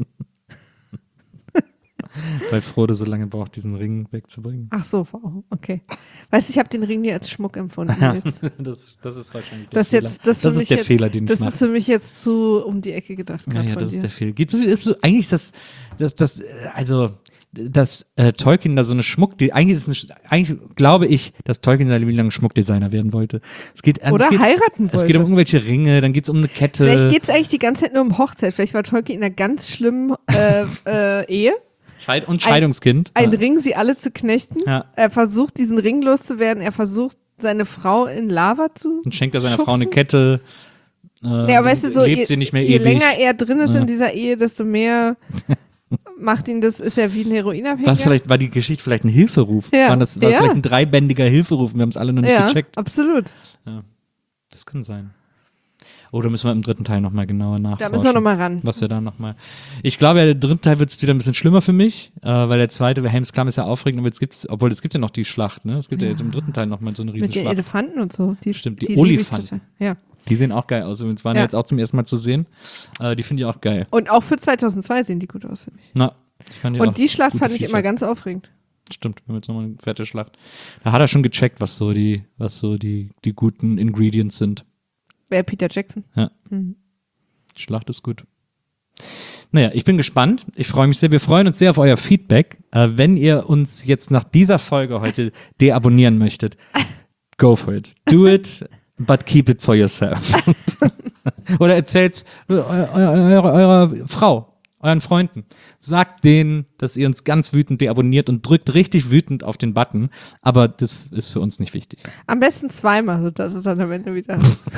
Speaker 2: Weil Frodo so lange braucht, diesen Ring wegzubringen.
Speaker 4: Ach so, wow, okay. Weißt du, ich habe den Ring nie als Schmuck empfunden jetzt.
Speaker 2: das, das ist wahrscheinlich der
Speaker 4: Das,
Speaker 2: Fehler.
Speaker 4: jetzt, das,
Speaker 2: das
Speaker 4: für mich
Speaker 2: ist der
Speaker 4: jetzt,
Speaker 2: Fehler, den
Speaker 4: das
Speaker 2: ich mache.
Speaker 4: ist für mich jetzt zu um die Ecke gedacht.
Speaker 2: Ja,
Speaker 4: grad
Speaker 2: ja,
Speaker 4: von
Speaker 2: das
Speaker 4: dir.
Speaker 2: ist der Fehler. Geht so, ist so, eigentlich ist das, das, das, äh, also, dass äh, Tolkien da so eine Schmuck, die, eigentlich ist es eine, eigentlich glaube ich, dass Tolkien seine Leben lang Schmuckdesigner werden wollte. Es geht, äh,
Speaker 4: Oder
Speaker 2: es geht,
Speaker 4: heiraten
Speaker 2: Es geht um
Speaker 4: wollte.
Speaker 2: irgendwelche Ringe, dann geht es um eine Kette.
Speaker 4: Vielleicht geht es eigentlich die ganze Zeit nur um Hochzeit. Vielleicht war Tolkien in einer ganz schlimmen äh, äh, Ehe.
Speaker 2: Scheid und Scheidungskind.
Speaker 4: Ein
Speaker 2: ja.
Speaker 4: Ring, sie alle zu knechten.
Speaker 2: Ja.
Speaker 4: Er versucht, diesen Ring loszuwerden. Er versucht, seine Frau in Lava zu.
Speaker 2: Und schenkt er seiner
Speaker 4: schubsen.
Speaker 2: Frau eine Kette. Äh,
Speaker 4: Ja, weißt du, so
Speaker 2: lebt
Speaker 4: je,
Speaker 2: sie nicht mehr
Speaker 4: je
Speaker 2: ewig.
Speaker 4: länger er drin ist
Speaker 2: Ja.
Speaker 4: in dieser Ehe, desto mehr macht ihn das, ist er wie ein Heroinabhängiger.
Speaker 2: Was vielleicht, war die Geschichte vielleicht ein Hilferuf?
Speaker 4: Ja.
Speaker 2: War das, war das
Speaker 4: Ja.
Speaker 2: vielleicht ein dreibändiger Hilferuf? Wir haben es alle noch nicht
Speaker 4: ja,
Speaker 2: gecheckt.
Speaker 4: absolut.
Speaker 2: Das kann sein. Oder müssen wir im dritten Teil nochmal genauer nachforschen?
Speaker 4: Da müssen wir nochmal ran.
Speaker 2: Was wir da nochmal. Ich glaube, ja, der dritte Teil wird es wieder ein bisschen schlimmer für mich, äh, weil der zweite, Helms Klamm ist ja aufregend, aber jetzt gibt's, obwohl es gibt ja noch die Schlacht, ne? Es gibt ja, ja jetzt im dritten Teil nochmal so eine riesen
Speaker 4: Mit den
Speaker 2: Schlacht.
Speaker 4: Elefanten und so. Die,
Speaker 2: Stimmt, die
Speaker 4: liebe ich
Speaker 2: Olifanten.
Speaker 4: total. Ja.
Speaker 2: Die sehen auch geil aus. Übrigens waren ja.
Speaker 4: Ja.
Speaker 2: jetzt auch zum ersten Mal zu sehen. Äh, die finde ich auch geil.
Speaker 4: Und auch für zweitausendzwei sehen die gut aus, finde ich.
Speaker 2: Na, ich fand die auch
Speaker 4: Und die Schlacht
Speaker 2: gute
Speaker 4: fand ich
Speaker 2: Viecher.
Speaker 4: immer ganz aufregend.
Speaker 2: Stimmt, wir haben jetzt nochmal eine fette Schlacht. Da hat er schon gecheckt, was so die, was so die, die guten Ingredients sind.
Speaker 4: Wer Peter Jackson?
Speaker 2: Ja.
Speaker 4: Mhm.
Speaker 2: Die Schlacht ist gut. Naja, ich bin gespannt. Ich freue mich sehr. Wir freuen uns sehr auf euer Feedback. Äh, wenn ihr uns jetzt nach dieser Folge heute deabonnieren möchtet, go for it. Do it, but keep it for yourself. Oder erzählt's eu- eu- eurer, eurer Frau, euren Freunden. Sagt denen, dass ihr uns ganz wütend deabonniert und drückt richtig wütend auf den Button. Aber das ist für uns nicht wichtig.
Speaker 4: Am besten zweimal, so dass es dann am Ende wieder.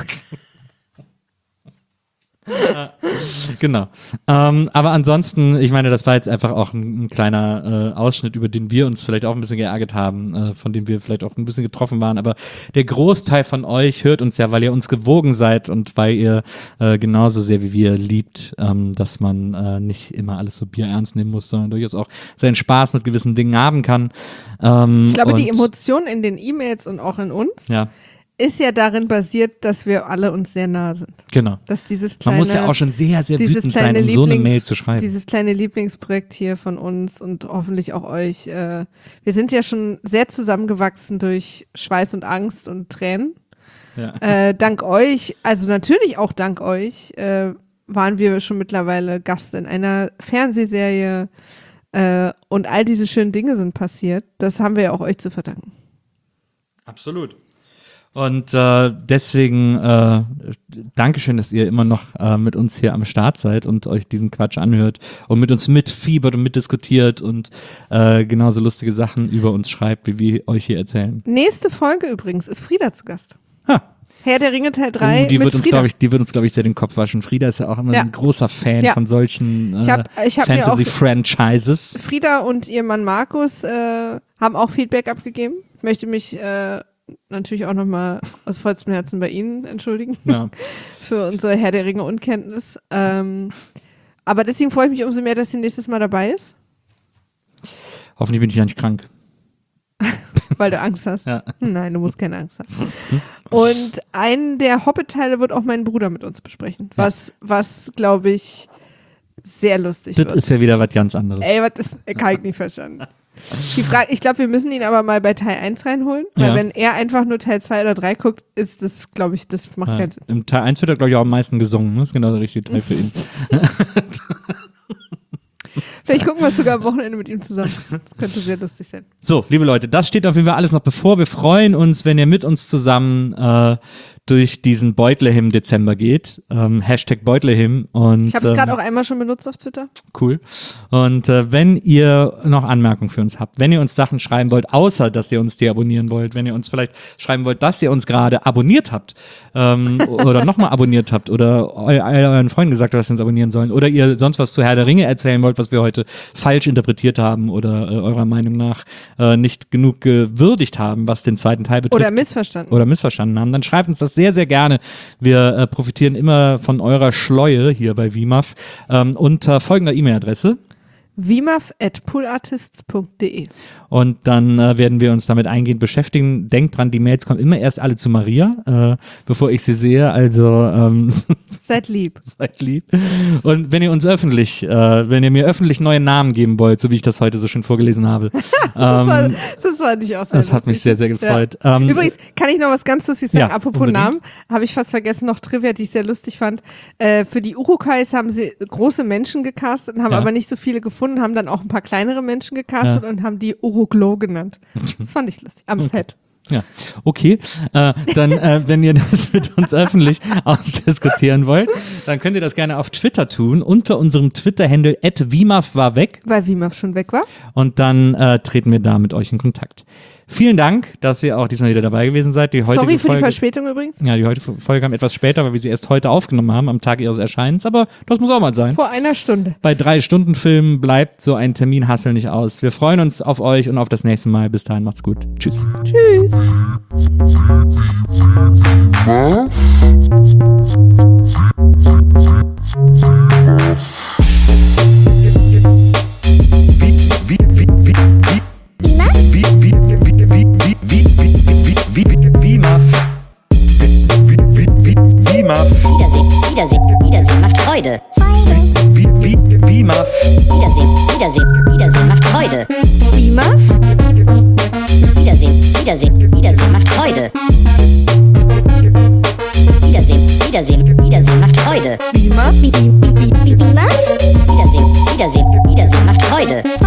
Speaker 2: Genau. Ähm, aber ansonsten, ich meine, das war jetzt einfach auch ein, ein kleiner äh, Ausschnitt, über den wir uns vielleicht auch ein bisschen geärgert haben, äh, von dem wir vielleicht auch ein bisschen getroffen waren. Aber der Großteil von euch hört uns ja, weil ihr uns gewogen seid und weil ihr äh, genauso sehr wie wir liebt, ähm, dass man äh, nicht immer alles so bierernst nehmen muss, sondern durchaus auch seinen Spaß mit gewissen Dingen haben kann. Ähm,
Speaker 4: Ich glaube, die
Speaker 2: und-
Speaker 4: Emotion in den E-Mails und auch in uns
Speaker 2: Ja,
Speaker 4: ist ja darin basiert, dass wir alle uns sehr nah sind.
Speaker 2: genau.
Speaker 4: Dass dieses kleine,
Speaker 2: Man muss ja auch schon sehr, sehr
Speaker 4: dieses
Speaker 2: wütend sein,
Speaker 4: kleine
Speaker 2: um so eine
Speaker 4: Lieblings-
Speaker 2: Mail zu schreiben.
Speaker 4: Dieses kleine Lieblingsprojekt hier von uns und hoffentlich auch euch. Äh, wir sind ja schon sehr zusammengewachsen durch Schweiß und Angst und Tränen.
Speaker 2: Ja.
Speaker 4: Äh, dank euch, also natürlich auch dank euch, äh, waren wir schon mittlerweile Gast in einer Fernsehserie äh, und all diese schönen Dinge sind passiert. Das haben wir ja auch euch zu verdanken.
Speaker 2: Absolut. Und äh, deswegen äh, Dankeschön, dass ihr immer noch äh, mit uns hier am Start seid und euch diesen Quatsch anhört und mit uns mitfiebert und mitdiskutiert und äh, genauso lustige Sachen über uns schreibt, wie wir euch hier erzählen.
Speaker 4: Nächste Folge übrigens ist Frieda zu Gast.
Speaker 2: Ha.
Speaker 4: Herr der Ringe Teil drei
Speaker 2: Oh, die
Speaker 4: mit
Speaker 2: wird uns,
Speaker 4: Frieda.
Speaker 2: glaube ich, die wird uns, glaube ich, sehr den Kopf waschen. Frieda ist ja auch immer
Speaker 4: Ja.
Speaker 2: ein großer Fan
Speaker 4: Ja.
Speaker 2: von solchen äh,
Speaker 4: Ich hab- ich hab mir auch-
Speaker 2: Fantasy-Franchises.
Speaker 4: Frieda und ihr Mann Markus äh, haben auch Feedback abgegeben. Ich möchte mich äh, natürlich auch nochmal aus vollstem Herzen bei Ihnen entschuldigen
Speaker 2: Ja.
Speaker 4: für unsere Herr der Ringe Unkenntnis. Ähm, aber deswegen freue ich mich umso mehr, dass sie nächstes Mal dabei ist,
Speaker 2: Hoffentlich bin ich ja nicht krank.
Speaker 4: weil du Angst hast.
Speaker 2: Ja.
Speaker 4: Nein, du musst keine Angst haben. Und einen der Hobbit-Teile wird auch mein Bruder mit uns besprechen, was, was glaube ich, sehr lustig
Speaker 2: Das
Speaker 4: wird.
Speaker 2: ist ja wieder was ganz anderes.
Speaker 4: Ey, was ist, kann ich nicht verstanden. Die Frage, ich glaube, wir müssen ihn aber mal bei Teil eins reinholen, weil
Speaker 2: Ja.
Speaker 4: wenn er einfach nur Teil zwei oder drei guckt, ist das, glaube ich, das macht
Speaker 2: Ja.
Speaker 4: keinen Sinn.
Speaker 2: Im Teil eins wird er, glaube ich, auch am meisten gesungen. Ne? Das ist genau der richtige Teil für ihn.
Speaker 4: Vielleicht gucken wir es sogar am Wochenende mit ihm zusammen. Das könnte sehr lustig sein.
Speaker 2: So, liebe Leute, das steht auf jeden Fall alles noch bevor. Wir freuen uns, wenn ihr mit uns zusammen äh, durch diesen Beutlehim Dezember geht. Ähm, Hashtag Beutlehim. Und,
Speaker 4: Ich habe es gerade
Speaker 2: ähm,
Speaker 4: auch einmal schon benutzt auf Twitter.
Speaker 2: Cool. Und äh, wenn ihr noch Anmerkungen für uns habt, wenn ihr uns Sachen schreiben wollt, außer dass ihr uns deabonnieren wollt, wenn ihr uns vielleicht schreiben wollt, dass ihr uns gerade abonniert habt ähm, oder nochmal abonniert habt oder eu euren Freunden gesagt habt, dass sie uns abonnieren sollen oder ihr sonst was zu Herr der Ringe erzählen wollt, was wir heute falsch interpretiert haben oder äh, eurer Meinung nach äh, nicht genug gewürdigt haben, was den zweiten Teil betrifft.
Speaker 4: Oder missverstanden.
Speaker 2: oder missverstanden haben, dann schreibt uns das sehr, sehr gerne. Wir äh, profitieren immer von eurer Schleue hier bei W I M A F ähm, unter folgender E-Mail-Adresse.
Speaker 4: wimaf at poolartists punkt de.
Speaker 2: Und dann äh, werden wir uns damit eingehend beschäftigen. Denkt dran, die Mails kommen immer erst alle zu Maria, äh, bevor ich sie sehe. Also ähm,
Speaker 4: Seid lieb.
Speaker 2: seid lieb. Und wenn ihr uns öffentlich, äh, wenn ihr mir öffentlich neue Namen geben wollt, so wie ich das heute so schön vorgelesen habe,
Speaker 4: Das war,
Speaker 2: ähm,
Speaker 4: das war nicht auch sehr
Speaker 2: das hat mich
Speaker 4: lustig.
Speaker 2: sehr, sehr gefreut.
Speaker 4: Ja.
Speaker 2: Ähm,
Speaker 4: Übrigens, kann ich noch was ganz Lustiges sagen?
Speaker 2: Ja,
Speaker 4: Apropos
Speaker 2: unbedingt.
Speaker 4: Namen, habe ich fast vergessen, noch Trivia, die ich sehr lustig fand. Äh, für die Urukais haben sie große Menschen gecastet und haben
Speaker 2: Ja.
Speaker 4: aber nicht so viele gefunden, haben dann auch ein paar kleinere Menschen gecastet
Speaker 2: Ja.
Speaker 4: und haben die Uruglo genannt. Das fand ich lustig. Am Set.
Speaker 2: Ja, okay. Äh, dann, äh, wenn ihr das mit uns öffentlich ausdiskutieren wollt, dann könnt ihr das gerne auf Twitter tun, unter unserem Twitter-Handle at wimaf war weg.
Speaker 4: Weil Wimaf schon weg war.
Speaker 2: Und dann äh, treten wir da mit euch in Kontakt. Vielen Dank, dass ihr auch diesmal wieder dabei gewesen seid. Die heutige
Speaker 4: Sorry für
Speaker 2: Folge,
Speaker 4: die Verspätung übrigens.
Speaker 2: Ja, die heutige Folge kam etwas später, weil wir sie erst heute aufgenommen haben, am Tag ihres Erscheinens. Aber das muss auch mal sein.
Speaker 4: Vor einer Stunde.
Speaker 2: Bei drei Stunden Filmen bleibt so ein Terminhassel nicht aus. Wir freuen uns auf euch und auf das nächste Mal. Bis dahin, macht's gut. Tschüss.
Speaker 4: Tschüss.
Speaker 3: Wiedersehen, Wiedersehen, Wiedersehen macht Freude.
Speaker 5: Wimaf.
Speaker 3: Wiedersehen, Wiedersehen, Wiedersehen macht Freude.
Speaker 5: Wimaf.
Speaker 3: Wiedersehen, Wiedersehen, Wiedersehen macht Freude. Wiedersehen, Wiedersehen, Wiedersehen macht Freude.
Speaker 5: Wimaf. Wimaf.
Speaker 3: Wiedersehen, Wiedersehen, Wiedersehen macht Freude.